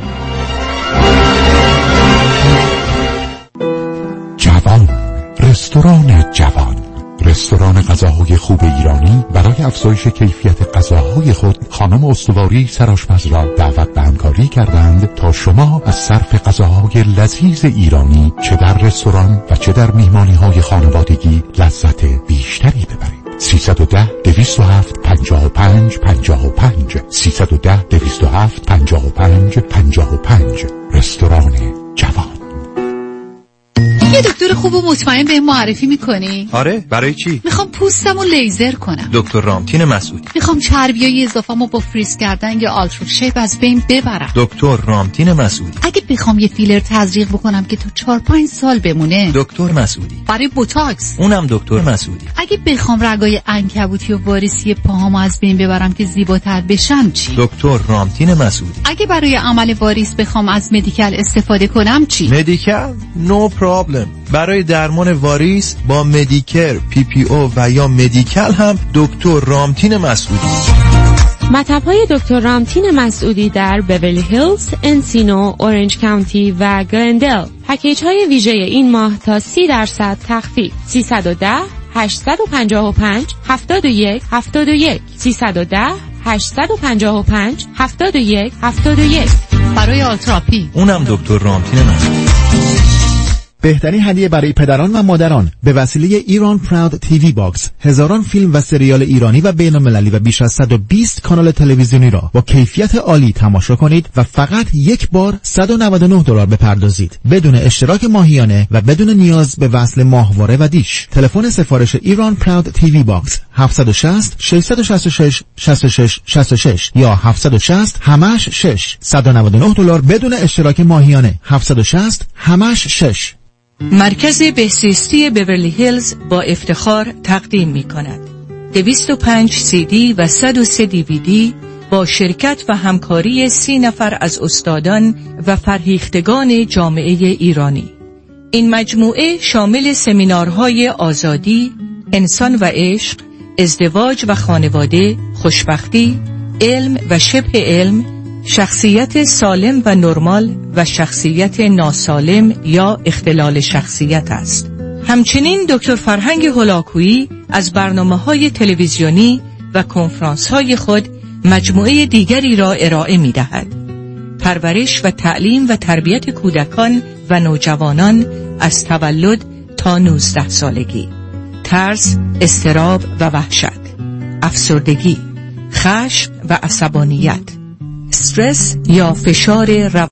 جوان، رستوران جوان، رستوران غذاهای خوب ایرانی برای افزایش کیفیت غذاهای خود خانم استواری سرآشپز را دعوت به همکاری کردند تا شما از صرف غذاهای لذیذ ایرانی چه در رستوران و چه در میهمانی‌های خانوادگی لذت بیشتری ببرید. سیصد و ده دویست و هفت پنجاه و پنج پنجاه و پنج سیصد و ده دویست و هفت پنجاه و پنج پنجاه و پنج. رستوران جوان. یه دکتر خوب و مطمئن به معرفی میکنی؟ آره، برای چی؟ میخوام پوستمو لیزر کنم. دکتر رامتین مسعودی. میخوام چربیای اضافه‌مو با فریز کردن یا آلترا شیپ از بین ببرم. دکتر رامتین مسعودی. اگه بخوام یه فیلر تزریق بکنم که تا چهار پنج سال بمونه. دکتر مسعودی. برای بوتاکس. اونم دکتر مسعودی. اگه بخوام رگای عنکبوتی و واریسی پاهامو از بین ببرم که زیباتر بشم چی؟ دکتر رامتین مسعودی. اگه برای عمل واریس بخوام از مدیکال استفاده کنم چی؟ مدیکال؟ نو پرابلم. برای درمان واریس با مدیکر، پی پی او و یا مدیکال هم دکتر رامتین مسعودی. مطب‌های دکتر رامتین مسعودی در بیولی هیلز، انسینو، اورنج کانتی و گلندل. پکیج‌های ویژه این ماه تا سی درصد تخفیف. سیصد و ده هشتصد و پنجاه و پنج هفتاد و یک هفتاد و یک سیصد و ده هشتصد و پنجاه و پنج هفتاد و یک هفتاد و یک. برای آلتراپی اونم دکتر رامتین مسعودی. بهترین هدیه برای پدران و مادران به وسیله ایران پراود تیوی باکس، هزاران فیلم و سریال ایرانی و بین‌المللی و بیش از صد و بیست کانال تلویزیونی را با کیفیت عالی تماشا کنید و فقط یک بار صد و نود و نه دلار بپردازید بدون اشتراک ماهیانه و بدون نیاز به وصل ماهواره و دیش. تلفن سفارش ایران پراود تیوی باکس هفت شش صفر شش شش شش شش شش شش شش یا هفت شش صفر همش شش صد و نود و نه دلار بدون اشتراک ماهیانه. هفت شش صفر همش شش. مرکز بهزیستی بیورلی هیلز با افتخار تقدیم می کند دویست و پنج سی دی و صد و سه دی وی دی با شرکت و همکاری سی نفر از استادان و فرهیختگان جامعه ایرانی. این مجموعه شامل سمینارهای آزادی، انسان و عشق، ازدواج و خانواده، خوشبختی، علم و شبه علم، شخصیت سالم و نرمال و شخصیت ناسالم یا اختلال شخصیت است. همچنین دکتر فرهنگ هولاکویی از برنامه‌های تلویزیونی و کنفرانس‌های خود مجموعه دیگری را ارائه می‌دهد. پرورش و تعلیم و تربیت کودکان و نوجوانان از تولد تا نوزده سالگی، ترس، اضطراب و وحشت، افسردگی، خشم و عصبانیت، استرس یا فشار روانی.